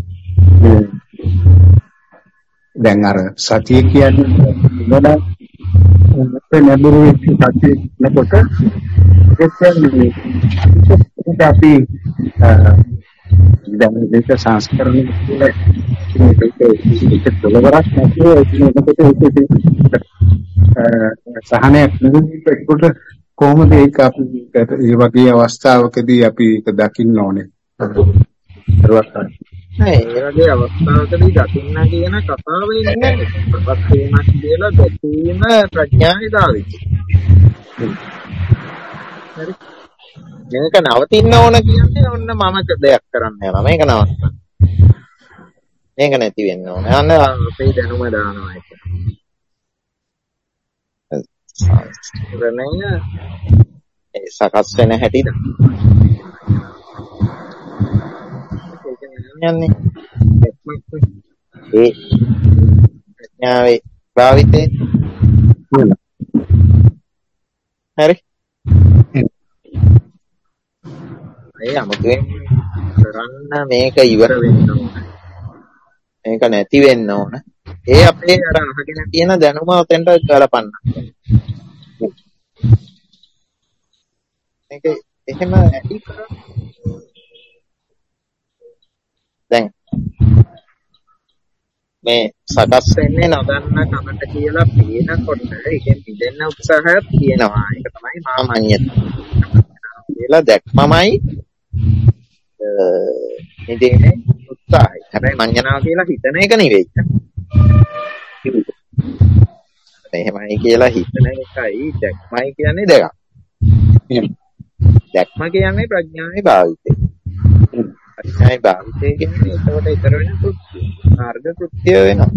දැන් අර සතිය කියන්නේ මොනවාද නැඹුරු වෙච්ච සතිය නකොට ඒක අපි දැන් මේක සංස්කරණය මේක දෙලවරක් සහනයක් නෙවෙයි. කොහොමද ඒක අපි මේ වගේ අවස්ථාවකදී අපි ඒක දකින්න ඕනේ? ඒ වගේ අවස්ථාවකදී දකින්න කියන කතාව වෙන්නේ ප්‍රපත් වීමක් කියලා දැකීම ප්‍රඥාවේ දාවිච්ච. හරි. මේක නවතින්න ඕන කියන්නේ ඔන්න මම දෙයක් කරන්න යනවා. මේක නවත්තන්න. මේක නැති වෙන්න ඕන. අන්න අපේ දැනුම දානවා ඒක. සංස්කරණය ඒ සකස් වෙන හැටි යන්නේ ඒ ප්‍රඥාවේ භාවිතේ හරි ඒ අමුතුවෙන් කරන්න මේක ඉවර වෙන්න ඕන මේක නැති වෙන්න ඕන ඒ අපේ අර අහගෙන තියෙන දැනුම උතෙන්ට ගලපන්න මේක එහෙම ඇති කරා දැන් මේ සකස් වෙන්නේ නොදන්න කමට කියලා පේනකොට ඒකෙන් පිටෙන්න උත්සාහයක් තියෙනවා. ඒක තමයි මාමඤ්ඤත. කියලා දැක්මමයි ඉතින්නේ උත්සාහය. හැබැයි මඤ්ඤණා කියලා හිතන එක නෙවෙයි. එහෙමයි කියලා හිතන එකයි දැක්මයි කියන්නේ දෙකක්. දැක්ම කියන්නේ ප්‍රඥාවේ භාවිතය. ප්‍රඥාවේ භාවිතය කියන්නේ ඒකට ඊතර වෙන කෘත්‍ය. මාර්ග කෘත්‍ය වෙනවා.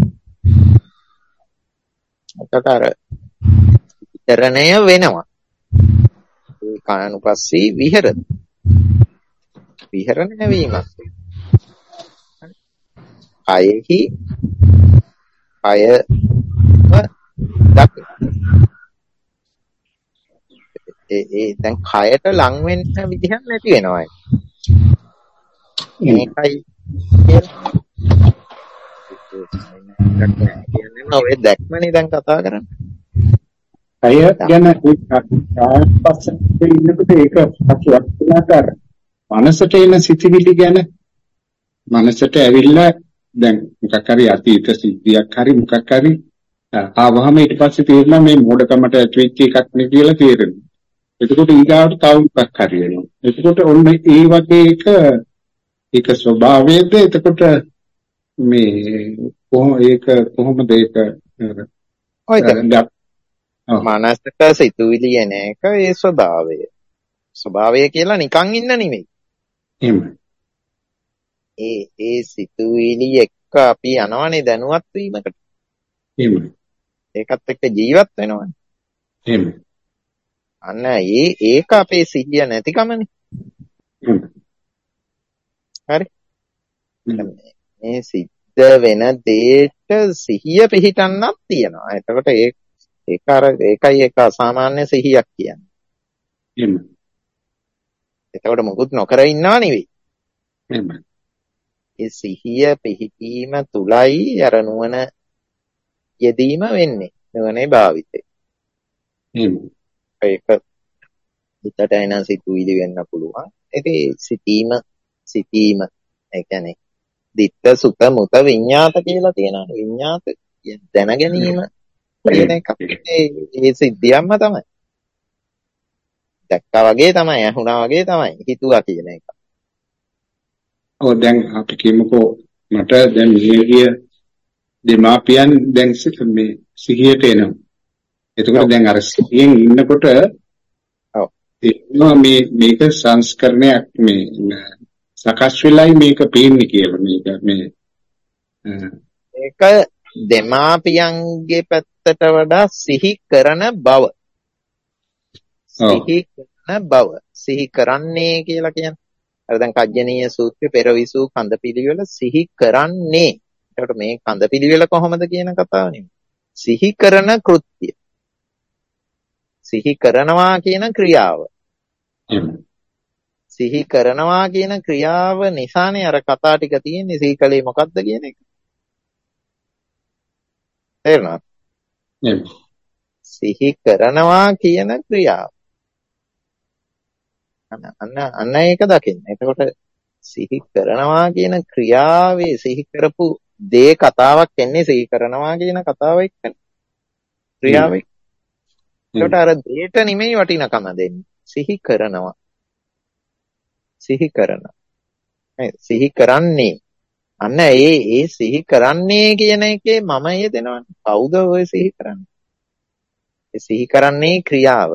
අතතර ඊතරණය වෙනවා. ඒ කායනුපස්සී විහෙරති. විහෙරණය වීමක්. කයෙහි කය දකින. ඒ දැන් කයට ලං වෙන්න විදිහක් නැති වෙනවා. මේකයි කියන්නේ ඔය දැක්මනේ දැන් කතා කරන්නේ. අය ගැන පස්සේ ඉන්නකොට ඒක අසුවක්නාකාර මනසට එන සිතිවිලි ගැන මනසට ඇවිල්ලා දැන් මොකක් හරි අතීත සිද්ධියක් හරි මොකක් හරි ආවහම ඊට පස්සේ තේරෙනවා මේ මෝඩකමට ඇතුල්ච්ච එකක් නේ කියලා තේරෙනවා. එතකොට ඊගාවට තව මොකක් හරි වෙනවා. එතකොට ඔන්න ඒ වගේ ඒක ස්වභාවයේද එතකොට මේ කොහොමද ඒක මනසට සිතුවිලි එන එක ඒ ස්වභාවය. ස්වභාවය කියලා නිකන් ඉන්න නෙමෙයි. ඒ සිතුවිලි එක්ක අපි යනවනේ දැනුවත් වීමකට. ඒකත් එක්ක ජීවත් වෙනවනේ. අන්න ඒක අපේ සිහිය නැතිකමනේ. හරි. මේ සිද්ධ වෙන දෙයට සිහිය පිහිටන්නක් තියෙනවා. එතකොට ඒකයි ඒක අසාමාන්‍ය සිහියක් කියන්නේ. එතකොට මොකුත් නොකර ඉන්නවා නෙවෙයි. ඒ සිහිය පිහිටීම තුලයි අර නුවණ යෙදීම වෙන්නේ. නුවණේ භාවිතය. ඒක හිතට එන සිතුවිලි වෙන්න පුළුවන්. ඒකේ සිතීම ඒ කියන්නේ දිත්ත සුත මුත විඤ්ඤාත කියලා තියෙනවා. විඤ්ඤාත දැන ගැනීම කියන එක ඒ සිද්ධියක්ම තමයි. දැක්කා වගේ තමයි, ඇහුණා වගේ තමයි, හිතුවා කියන එක. ඔව් දැන් අපි කියමුකෝ මට දැන් මියගිය දෙමාපියන් දැන් මේ සිහියට එනවා. එතකොට දැන් අර සිහියෙන් ඉන්නකොට මේක සංස්කරණයක් මේ සකස් වෙලයි මේක පේන්නේ කියලා මේක දෙමාපියන්ගේ පැත්තට වඩා සිහි කරන බව. සිහි කරන්නේ කියලා කියන්නේ. අර දැන් කජ්ජනීය සූත්‍රයේ පෙරවිසූ කඳ පිළිවෙල සිහි කරන්නේ. ඒකට මේ කඳ පිළිවෙල කොහොමද කියන කතාව නෙමෙයි. සිහි කරන කෘත්‍ය. සිහි කරනවා කියන ක්‍රියාව. සිහි කරනවා කියන ක්‍රියාව නිසානේ අර කතා ටික තියෙන්නේ. සිහි කලේ මොකද්ද කියන එක. තේරුණාද? සිහි කරනවා කියන ක්‍රියාව. අන්න ඒක දකින්න. එතකොට සිහි කරනවා කියන ක්‍රියාවේ සිහි කරපු දේ කතාවක් එන්නේ සිහි කරනවා කියන කතාව එක්කනේ. ක්‍රියාව එක්ක. ඒකට අර දෙයට නෙමෙයි වටිනකම දෙන්නේ. සිහි කරනවා. සිහි කරනවා. සිහි කරන්නේ. අන්න ඒ සිහි කරන්නේ කියන එකේ මම යෙදෙනවනේ. කවුද ඔය සිහි කරන්නේ? ඒ සිහි කරන්නේ ක්‍රියාව.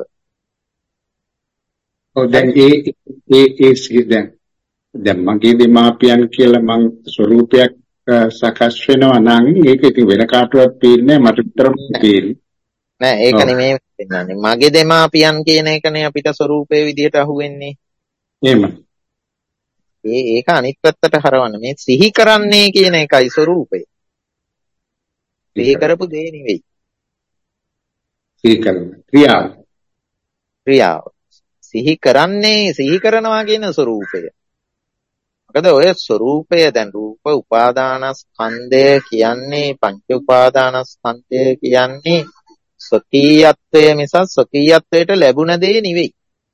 ඔව් දැන් ඒ සිහි දැන් මගේ දෙමාපියන් කියලා මං ස්වરૂපයක් සකස් වෙනවා නම් ඒක ඉතින් වෙන කාටවත් පේන්නේ නැහැ, මට විතරම පේන්නේ. නෑ ඒක නෙමෙයි වෙන්නේ. මගේ දෙමාපියන් කියන එකනේ අපිට ස්වરૂපයේ විදියට අහුවෙන්නේ. එහෙම. ඒක අනිත් පැත්තට හරවන්න. මේ සිහි කරන්නේ කියන එකයි ස්වરૂපය. සිහි කරපු දේ නෙවෙයි. සිහි කරන ක්‍රියාව. සිහි කරන්නේ සිහි කරනවා කියන ස්වરૂපය. මොකද ඔය ස්වરૂපය දැන් රූප උපාදානස්කන්ධය කියන්නේ පංච උපාදානස්කන්ධය කියන්නේ ස්වකීයත්වය මිස ස්වකීයත්වයට ලැබුණ දේ නෙවෙයි.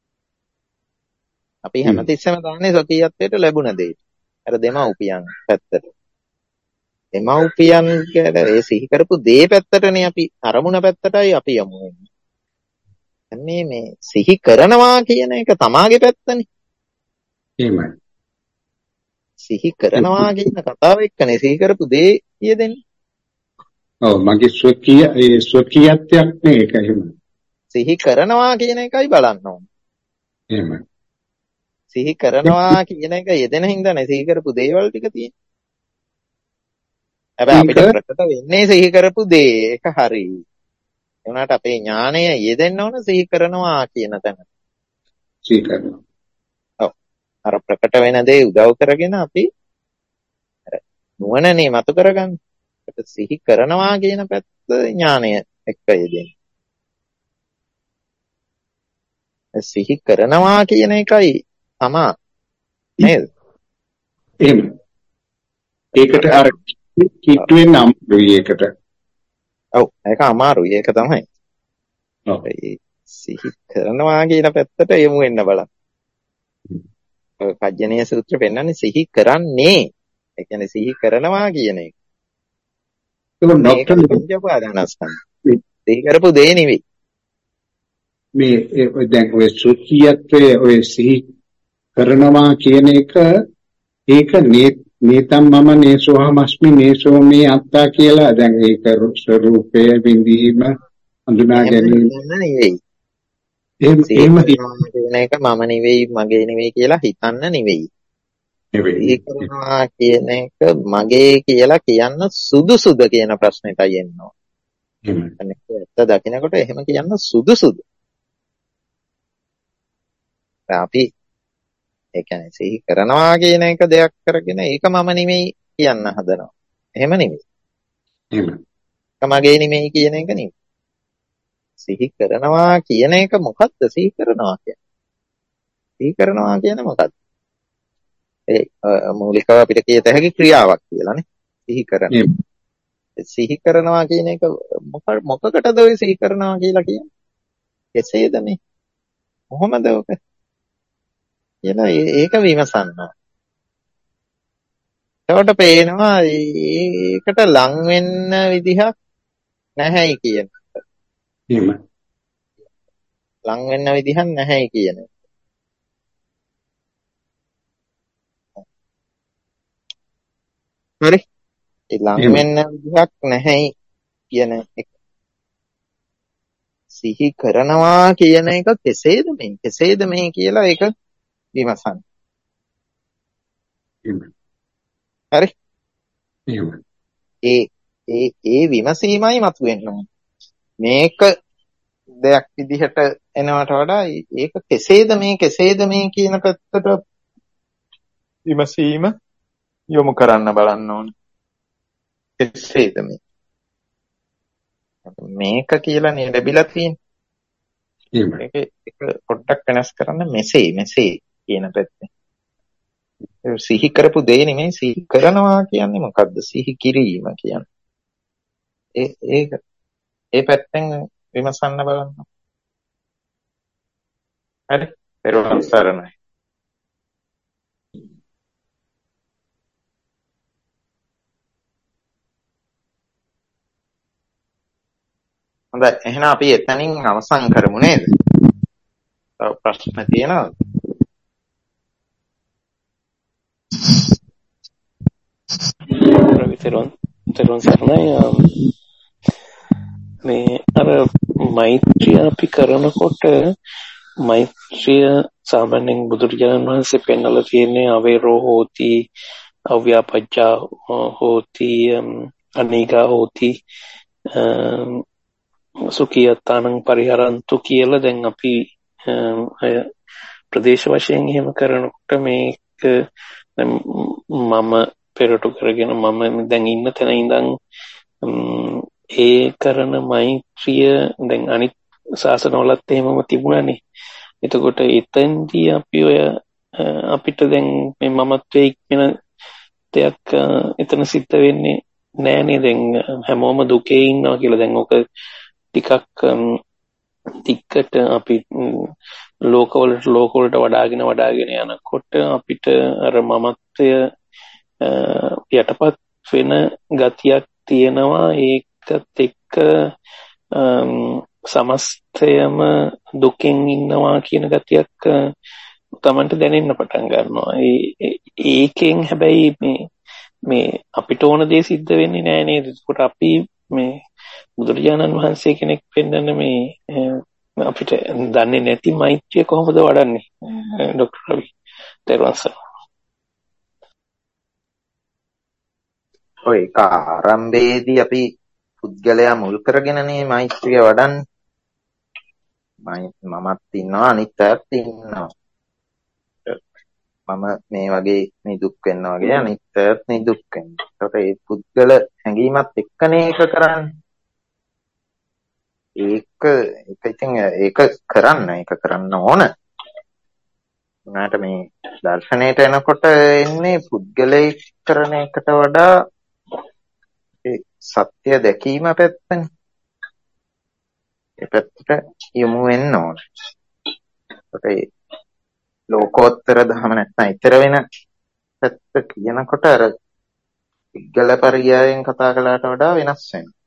අපි හැමතිස්සෙම දන්නේ ස්වකීයත්වයට ලැබුණ දේ. අර දෙමව්පියන් පැත්තට. දෙමව්පියන් කියන ඒ සිහි කරපු දේ පැත්තටනේ අපි අරමුණ පැත්තටයි අපි යමු වෙන්නේ. මේ සිහි කරනවා කියන එක තමාගේ පැත්තනේ. එහෙමයි. සිහි කරනවා කියන කතාව එක්කනේ සිහි කරපු දේ කියදෙන්නේ. ඔව් මගේ ස්වකීයත්වයක් නේ ඒක එහෙම. සිහි කරනවා කියන එකයි බලන්න ඕනේ. එහෙමයි. සිහි කරනවා කියන එක යෙදෙන හින්දානේ සිහි කරපු දේවල් ටික තියෙන්නේ. හැබැයි අපිට ප්‍රකට වෙන්නේ සිහි කරපු දේ. ඒක හරි. ඒ වුණාට අපේ ඥාණය යෙදෙන්න ඕන සිහි කරනවා කියන තැන. සිහි කරනවා. ඔව්. අර ප්‍රකට වෙන දේ උදව් කරගෙන අපි නුවණනේ මතු කරගන්නේ. ඒක සිහි කරනවා කියන පැත්ත ඥාණය එක්ක යෙදෙන්නේ. සිහි කරනවා කියන එකයි තමා නේද? එහෙම. ඒකට අර කිට්ටුවෙන් අමාරුයි ඒකට. ඔව් ඒක අමාරුයි ඒක තමයි. ඔව් සිහි කරනවා කියන පැත්තට යමු වෙන්න බලන්න. ඔය කජ්ජනීය සූත්‍රෙ පෙන්නන්නේ සිහි කරන්නේ. ඒ කියන්නේ සිහි කරනවා කියන එක. ඒක ડોක්ටර් සිහි කරපු දේ නෙවෙයි. මේ දැන් ඔය සුඛියත්වයේ ඔය සිහි කරනවා කියන එක ඒක නේතම් මම නේසෝහමස්මි නේසෝ මේ අත්තා කියලා දැන් ඒක ස්වરૂපය විඳීම හඳුනා ගැනීම නෙවෙයි. එහෙම කියන එක මම නෙවෙයි මගේ නෙවෙයි කියලා හිතන්න නෙවෙයි. සිහි කරනවා කියන එක මගේ කියලා කියන්න සුදුසුද කියන ප්‍රශ්නෙටයි එන්නේ. ඇත්ත දකින්නකොට එහෙම කියන්න සුදුසුද? අපි ඒ කියන්නේ සිහි කරනවා කියන එක දෙයක් කරගෙන ඒක මම නෙමෙයි කියන්න හදනවා. එහෙම නෙමෙයි. එහෙම. ඒක මගේ නෙමෙයි කියන එක නෙමෙයි. සිහි කරනවා කියන එක මොකක්ද සිහි කරනවා කියන්නේ? සිහි කරනවා කියන්නේ මොකක්ද? ඒ මූලිකව අපිට කියත හැකි ක්‍රියාවක් කියලානේ. සිහි කරන. සිහි කරනවා කියන එක මොකකටද ඔය සිහි කරනවා කියලා කියන්නේ? කෙසේද මේ? කොහොමද ඔක? කියලා ඒක විමසන්න. එතකොට පේනවා ඒකට ලං වෙන්න විදිහක් නැහැයි කියන. එහෙම. ලං වෙන්න විදිහක් නැහැයි කියන. හරි. ඒ ලං වෙන්න විදිහක් නැහැයි කියන එක. සිහි කරනවා කියන එක කෙසේද මේ කියලා ඒක විමසන්න. හරි. ඒ විමසීමයි මතුවෙන්න ඕනේ. මේක දෙයක් විදිහට එනවට වඩා ඒක කෙසේද මේ කියන පැත්තට විමසීම යොමු කරන්න බලන්න ඕනේ. කෙසේද මේක කියලා නේ ලැබිලා තියෙන්නේ. ඒක පොඩ්ඩක් වෙනස් කරන්න මෙසේ කියන පැත්තේ. සිහි කරපු දේ නෙමෙයි සිහි කරනවා කියන්නේ මොකද්ද? සිහි කිරීම කියන්නේ. ඒ පැත්තෙන් විමසන්න බලන්න. හරි. පෙරවන් සරණයි. හොඳයි. එහෙනම් අපි එතනින් අවසන් කරමු නේද? තව ප්‍රශ්න තියෙනවද? තෙරුවන් සරණයි. මේ අර මෛත්‍රිය අපි කරනකොට මෛත්‍රිය සාමාන්‍යයෙන් බුදුරජාණන් වහන්සේ පෙන්වලා තියෙන්නේ අවේරෝ හෝති අව්‍යාපච්චා හෝති අනීගා හෝති සුඛියතානං පරිහරන්තු කියලා. දැන් අපි ප්‍රදේශ වශයෙන් එහෙම කරනකොට මේක මම පෙරටු කරගෙන මම දැන් ඉන්න තැන ඉඳන් ඒ කරන මෛත්‍රිය දැන් අනිත් ශාසනවලත් එහෙමම තිබුණානේ. එතකොට එතෙන්දී අපි ඔය අපිට දැන් මේ මමත්වයේ ඉක්මන දෙයක් එතන සිද්ධ වෙන්නේ නෑනේ. දැන් හැමෝම දුකේ ඉන්නවා කියලා. දැන් ඔක ටිකක් ටිකට අපි ලෝකවලට වඩාගෙන යනකොට අපිට අර මමත්වය යටපත් වෙන ගතියක් තියෙනවා. ඒකත් එක්ක සමස්තයම දුකෙන් ඉන්නවා කියන ගතියක් තමන්ට දැනෙන්න පටන් ගන්නවා. ඒකෙන් හැබැයි මේ අපිට ඕන දේ සිද්ධ වෙන්නේ නෑ නේද? ඒකට අපි මේ බුදුරජාණන් වහන්සේ කෙනෙක් වෙන්නන මේ අපිට දන්නේ නැති මෛත්‍රිය කොහොමද වඩන්නේ? ඩොක්ටර් රවි තෙරුවන් සරණයි. ඔය ආරම්භයේදී අපි පුද්ගලයා මුල් කරගෙනනේ මෛත්‍රිය වඩන්නේ. මමත් ඉන්නවා අනිත් අයත් ඉන්නවා. මම මේ වගේ නිදුක් වෙන්න වගේ අනිත් අයත් නිදුක් වෙන්න. ඒකට ඒ පුද්ගල හැඟීමත් එක්කනේ ඒක කරන්නේ. ඒක කරන්න ඕන. උනාට මේ දර්ශනයට එනකොට එන්නේ පුද්ගලයෙක් කරන එකට වඩා සත්‍ය දැකීම පැත්තනේ. ඒ පැත්තට යොමු වෙන්න ඕන. ඒකට ලෝකෝත්තර ධම නැත්නම් ඊතර වෙන පැත්ත කියනකොට අර පුද්ගල පරියායෙන් කතා කළාට වඩා වෙනස් වෙනවා.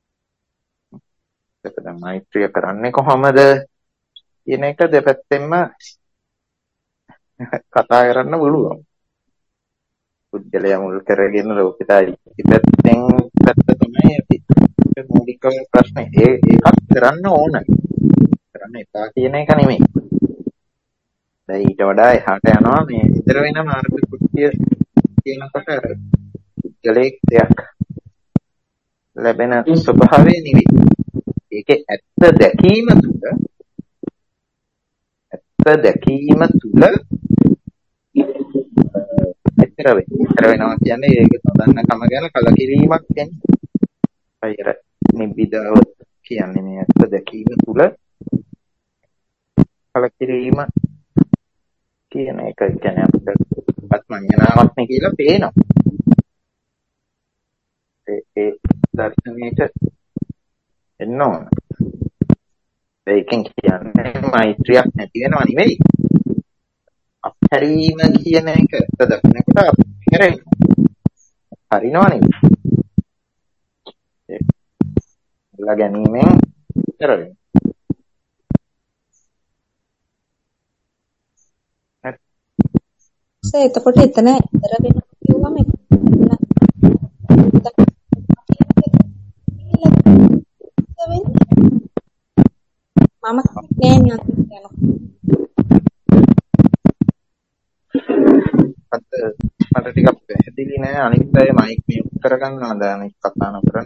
එතකොට මෛත්‍රිය කරන්නේ කොහොමද කියන එක දෙපැත්තෙන්ම කතා කරන්න පුළුවන්. පුද්ගලයා මුල් කරගෙන ලෝකෙට පැත්ත තමයි අපි මූලික ප්‍රශ්නේ. ඒකත් කරන්න ඕන. කරන්න එපා කියන එක නෙමෙයි. දැන් ඊට වඩා එහාට යනවා මේ ඉතර වෙන මාර්ග කෘත්‍ය කියනකොට පුද්ගලයෙක් දෙයක් ලැබෙන ස්වභාවය නෙවෙයි. ඒකේ ඇත්ත දැකීම තුළ ඉතර වෙනවා කියන්නේ ඒක නොදන්න කම ගැන කලකිරීමක් කියන්නේ. අයර නිබ්බිදාව කියන්නේ මේ ඇත්ත දැකීම තුළ කලකිරීම කියන එක කියන්නේ අපිට ආත්මඥානවත් නේ කියලා පේනවා. ඒ දර්ශනයට එන්න ඕන. ඒකෙන් කියන්නේ මෛත්‍රියක් නැති වෙනව නෙවෙයි. අපහැරීම කියන එක දකින්නකොට අපහැරෙන්න. හරිනව නෙවෙයි. ඒලා ගැනීමෙන් කරවෙන. එතකොට එතන ඉතර වෙනවා කිව්වම මම කියන්නේ මට ටිකක් පැහැදිලි නෑ අනිත් අය මයික් මියුට් කරගන්නවද අනිත් කතා නොකරන්න.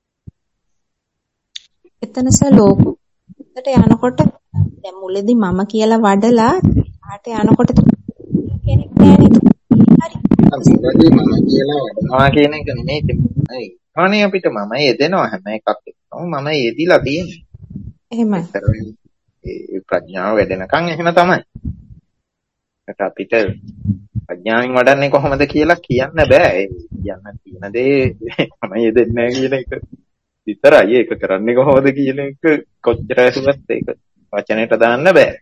එතනස ලෝකෙට යනකොට දැන් මුලදී මම කියලා වඩලා ආට යනකොට කෙනෙක් නෑනේ. හරි. මම කියලා වඩනවා කියන එක නෙමෙයි. අනේ අපිට මම යෙදෙනවා හැම එකක් එක්කම මම යෙදිලා තියෙන්නේ. එහෙමයි. ඒ ප්‍රඥාව වැඩෙනකන් එහෙම තමයි. ඒකට අපිට ප්‍රඥාවෙන් වඩන්නේ කොහොමද කියලා කියන්න බෑ. කියන්න තියෙන දේ මම යෙදෙන්නේ නැහැ කියන එක විතරයි. ඒක කරන්නේ කොහොමද කියන එක කොච්චර ඇසුවත් ඒක වචනයට දාන්න බෑ.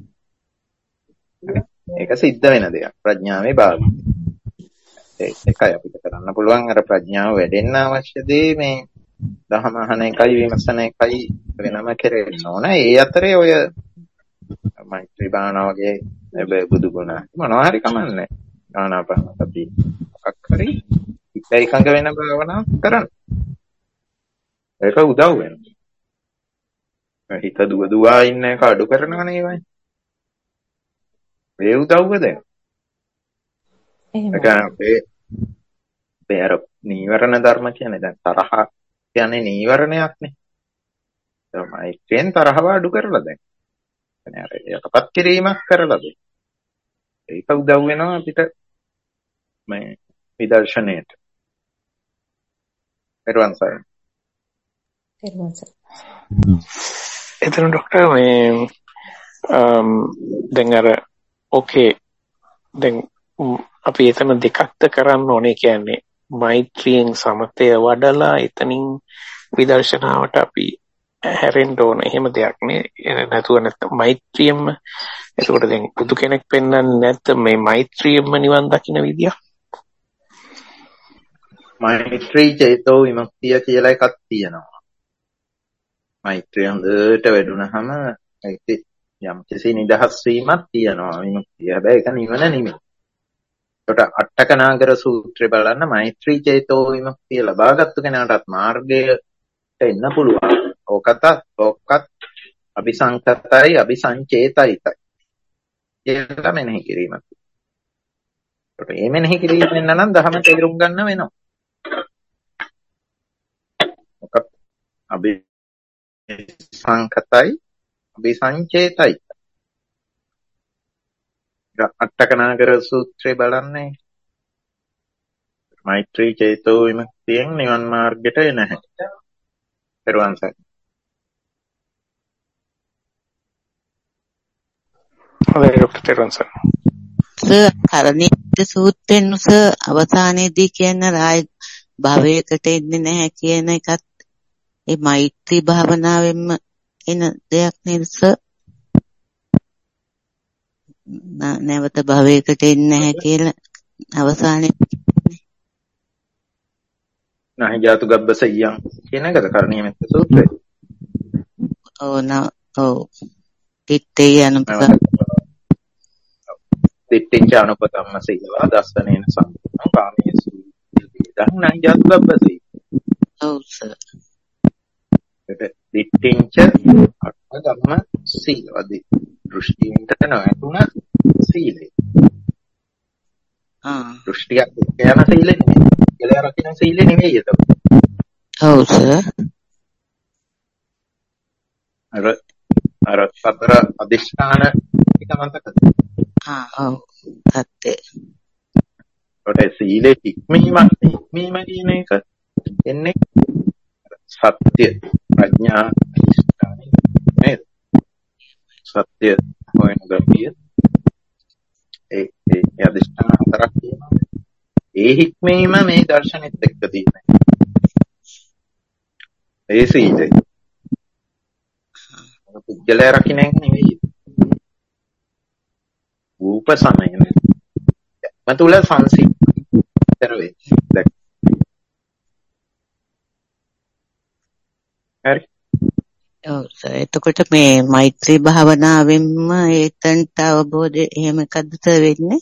ඒක සිද්ධ වෙන දෙයක්. ප්‍රඥාවේ භාගය. ඒකයි අපිට කරන්න පුළුවන් අර ප්‍රඥාව වැඩෙන්න අවශ්‍ය දේ මේ දහම අහන එකයි විමසන එකයි වෙනම කෙරෙන්න ඕන. ඒ අතරේ ඔය මෛත්‍රී භාවනාව වගේ බුදු ගුණ මොනවා හරි කමන්නේ. ආනාපාන සති මොකක් හරි හිත එකඟ වෙන භාවනාව කරන්න. ඒක උදව් වෙනවා. හිත දුවදුවා ඉන්න එක අඩු කරනවා නේ. ඒ උදව්ව දෙනවා. ඒ අර නීවරණ ධර්ම කියන්නේ දැන් තරහ කියන්නේ නීවරණයක්නේ. මෛත්‍රියෙන් තරහව අඩු කරලා දැන්. يعني අර යටපත් කිරීමක් කරලා දෙන්න. ඒක උදව් වෙනවා අපිට මේ විදර්ශනයට. පෙරවන්සයි. එතන ડોක්ටර් මේ දැන් අර ඕකේ දැන් අපි එතන දෙකක්ද කරන්න ඕනේ කියන්නේ මෛත්‍රියෙන් සමතය වඩලා එතනින් විදර්ශනාවට අපි හැරෙන්න ඕන එහෙම දෙයක් නේ නැතුව නැත්නම් මෛත්‍රියෙන්ම එතකොට දැන් බුදු කෙනෙක් පෙන්වන්නේ නැත්නම් මේ මෛත්‍රියෙන්ම නිවන් දකින්න විදිය මෛත්‍රී චේතෝ විමුක්තිය කියලා එකක් තියෙනවා. මෛත්‍රිය හොඳට වැඩුණාම ඒක යම් කිසි නිදහස් වීමක් තියෙනවා විමුක්තිය. හැබැයි ඒක නිවන නෙමෙයි. ඒකට අට්ඨකනාගර සූත්‍රය බලන්න මෛත්‍රී චේතෝ විමුක්තිය ලබාගත්තු කෙනාටත් මාර්ගයට එන්න පුළුවන්. ඕකත් අபிසංකතයි අபிසංචේතයි කියලා මෙනෙහි කිරීමක්. ඒකට මේ මෙනෙහි කිරීම වෙන නම් ධර්ම තේරුම් ගන්න වෙනවා. මොකක් අபிසංකතයි අபிසංචේතයි අට්ඨකනාගර සූත්‍රය බලන්නේ මෛත්‍රී චේතෝ විමුක්තියෙන් නිවන් මාර්ගයට එන හැටි. පෙරවන්සයි. හොඳයි ડોක්ටර් පෙරවන්සයි. කරණීය සූත්‍රයෙන් උස අවසානයේදී කියන රාය භවයකට එන්නේ නැහැ කියන එකත් ඒ මෛත්‍රී භාවනාවෙන්ම එන දෙයක් නේද සර්? නැවත භවයකට එන්නේ නැහැ කියලා අවසානයේ නැහැ ජාතු ගබ්බසయ్యං කියන එකද කරණීය මෙත්ත සූත්‍රය. ඔව් තිත්තේ අනුපත තිත්තිංච අනුපතම්ම සීලවා දස්සනේන සම්පූර්ණ කාමීසු ඉදං නැහැ ජාතු ගබ්බසයි. ඔව් සර්. දිට්ඨිංච අට්ඨකම්ම සීලවදී දෘෂ්ටියට නොඇතුණ සීලය. දෘෂ්ටියක් යන සීලෙ නෙමෙයි. කියලා රකින්න සීලෙ නෙමෙයි ඒක. ඔව් සර්. අර සතර අදිෂ්ඨාන එක මතකද? ඔව්. සත්‍ය. ඒකට සීලෙ ඉක්මීම කියන එක එන්නේ සත්‍ය ප්‍රඥා අදිෂ්ඨානයි නේද? සත්‍ය හොයන ගතිය ඒ අධිෂ්ඨාන හතරක් තියෙනවා. ඒ හික්මීම මේ දර්ශනෙත් එක්ක තියෙනවා. ඒ සීලය. පුද්ගලයා රකින්න එක නෙවෙයි. රූප සමයනේ. මතුල සංසිතර වෙයි. හරි. ඔව් සර්. එතකොට මේ මෛත්‍රී භාවනාවෙන්ම ඒතන්ට අවබෝධය එහෙම එකක්ද වෙන්නේ?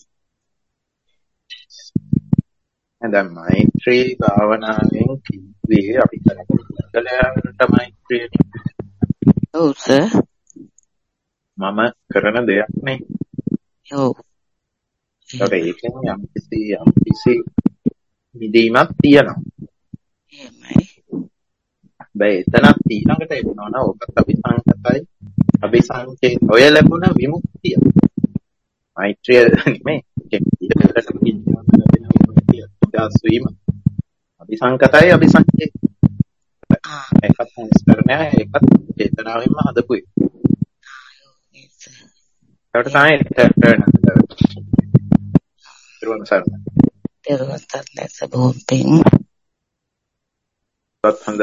දැන් මෛත්‍රී භාවනාවෙන් කිව්වේ අපි කරන්නේ පුද්ගලයාට මෛත්‍රිය. ඔව් සර්. මම කරන දෙයක් නේ. ඔව්. ඒකෙන් යම්කිසි මිදීමක් තියෙනවා. එහෙමයි. බෑ එතනක් ඊළඟට එනවා නා ඔකත් අபிසංකතයි අபிසංකේත ඔය ලැබුණ විමුක්තිය. මෛත්‍රිය නෙමෙයි. දාස්වීම අபிසංකතයි අபிසංකේත. ඒකත් සංස්කරණය ඒකත් චේතනාවෙන්ම හදපුයි. ඒකට තමයි තිරුවන් සරණයි. තිරුවන් සරණයි සබෝම් පින්. හොඳ.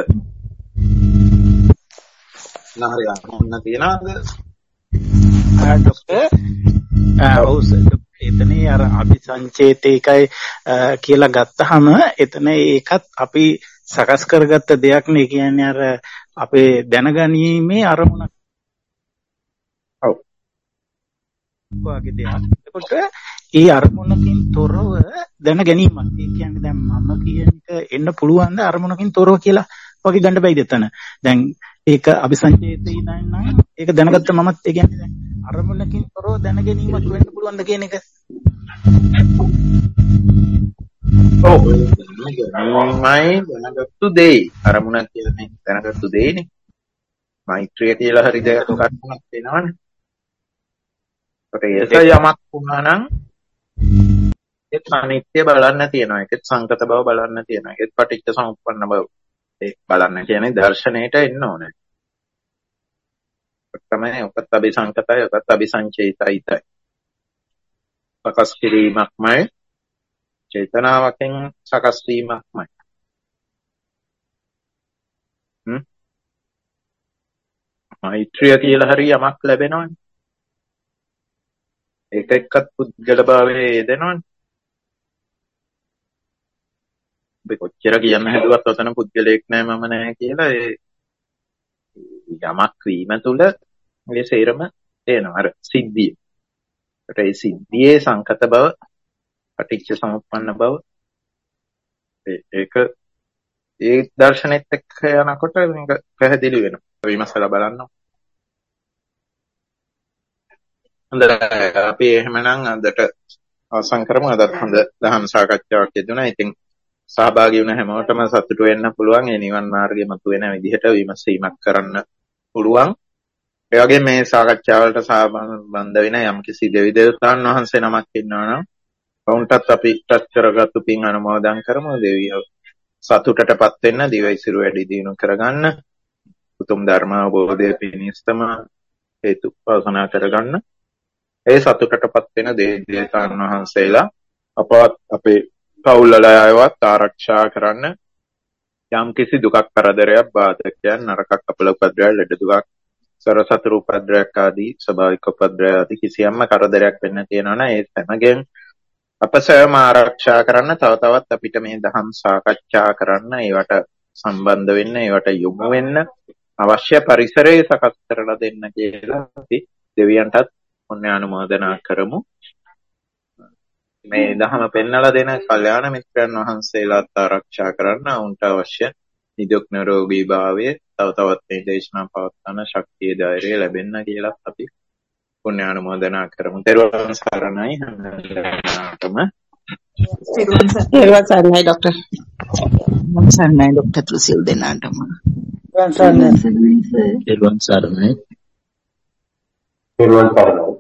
නහරිය මොන්න තියනවාද? ડોક્ટર ඔව් සර්. එතනේ අර අபிසංචේතේකයි කියලා ගත්තාම එතන ඒකත් අපි සකස් කරගත්ත දෙයක් නේ. කියන්නේ අර අපේ දැනගැනීමේ අරමුණ. ඔව්. වාගේ දෙයක්. එතකොට ඒ අරමුණකින් තොරව දැන ගැනීමක්. ඒ කියන්නේ දැන් මම කියන එක එන්න පුළුවන් ද අරමුණකින් තොරව කියලා වගේ ගන්න බැයිද එතන? දැන් ඒක අபிසංචේතේ නම් ඒක දැනගත්ත මමත් ඒ කියන්නේ දැන් අරමුණකින් තොරව දැන ගැනීමක් වෙන්න පුළුවන් ද කියන එක. ඔව්. මමයි දැනගත්තු දෙයි. අරමුණ කියන්නේ දැනගත්තු දෙයිනේ. මෛත්‍රිය කියලා හරි දෙයක් එකක් වෙනවනේ. ඒක යමක් වුණා නම් ඒත් අනිත්‍ය බලන්න තියෙනවා. ඒකත් සංකත බව බලන්න තියෙනවා. ඒකත් පටිච්ච සමුප්පන්න බව ඒක බලන්න කියන්නේ දර්ශනයට එන්න ඕනේ. තමයි ඔකත් අபிසංකතයි ඔකත් අபிසංචේතයිතයි. සකස් කිරීමක්මයි චේතනාවකින් සකස් වීමක්මයි. මෛත්‍රිය කියලා හරි යමක් ලැබෙනවනේ. ඒක එක්කත් පුද්ගල භාවයේ යෙදෙනවනේ. අපි කොච්චර කියන්න හැදුවත් ඔතන පුද්ගලයෙක් නෑ මම නෑ කියලා ඒ යමක් වීම තුළ මේ සේරම තේනවා. අර සිද්ධිය. ඒ සිද්ධියේ සංකත බව, පටිච්ච සමුප්පන්න බව ඒක ඒ දර්ශනෙත් එක්ක යනකොට මේක පැහැදිලි වෙනවා. විමසලා බලන්න. හොඳයි අපි එහෙමනම් අදට අවසන් කරමු. අදත් හොඳ දහම් සාකච්ඡාවක් යෙදුණා. ඉතින් සහභාගී වුණ හැමෝටම සතුටු වෙන්න පුළුවන්. ඒ නිවන් මාර්ගය මතුවෙන විදිහට විමසීමක් කරන්න පුළුවන්. ඒ වගේම මේ සාකච්ඡාවලට සම්බන්ධ වෙන යම්කිසි දෙවි දේවතාවුන් වහන්සේ නමක් ඉන්නවා නම් වුන්ටත් අපි ඉෂ්ට කරගත්තු පින් අනුමෝදන් කරමු. දෙවියෝ සතුටටපත් වෙන්න, දිවයිසිරු වැඩි දියුණු කරගන්න, උතුම් ධර්ම අවබෝධය පිණිසම හේතු වාසනා කරගන්න. ඒ සතුටටපත් වෙන දේවතාවුන් වහන්සේලා අපවත් අපේ පවුල්වල අයවත් ආරක්ෂා කරන්න. යම්කිසි දුකක් කරදරයක් බාධකයන් නරකක් අපල උපද්‍රවය ලෙඩ දුකක් සරසතුරු උපද්‍රවයක් ආදී ස්වභාවික උපද්‍රවය ආදී කිසියම්ම කරදරයක් වෙන්න තියෙනවා නම් ඒ හැමගෙන් අප සෑම ආරක්ෂා කරන්න තව තවත් අපිට මේ දහම් සාකච්ඡා කරන්න ඒවට සම්බන්ධ වෙන්න ඒවට යොමු වෙන්න අවශ්‍ය පරිසරය සකස් කරලා දෙන්න කියලා අපි දෙවියන්ටත් පුණ්‍ය අනුමෝදනා කරමු. මේ දහම පෙන්වලා දෙන කල්යාණ මිත්‍රයන් වහන්සේලාත් ආරක්ෂා කරන්න උන්ට අවශ්‍ය නිදුක් නිරෝගී භාවය තව තවත් මේ දේශනා පවත්වන ශක්තිය ධෛර්යය ලැබෙන්න කියලා අපි පුණ්‍ය අනුමෝදනා කරමු. ත්වන් සරණයි හැමෝටම. ත්වන් සරණයි ડોક્ટર. ත්වන් සරණයි ડોક્ટર තුසිල් දෙනාටම. ත්වන් සරණයි. ත්වන් සරණයි. ත්වන් සරණයි.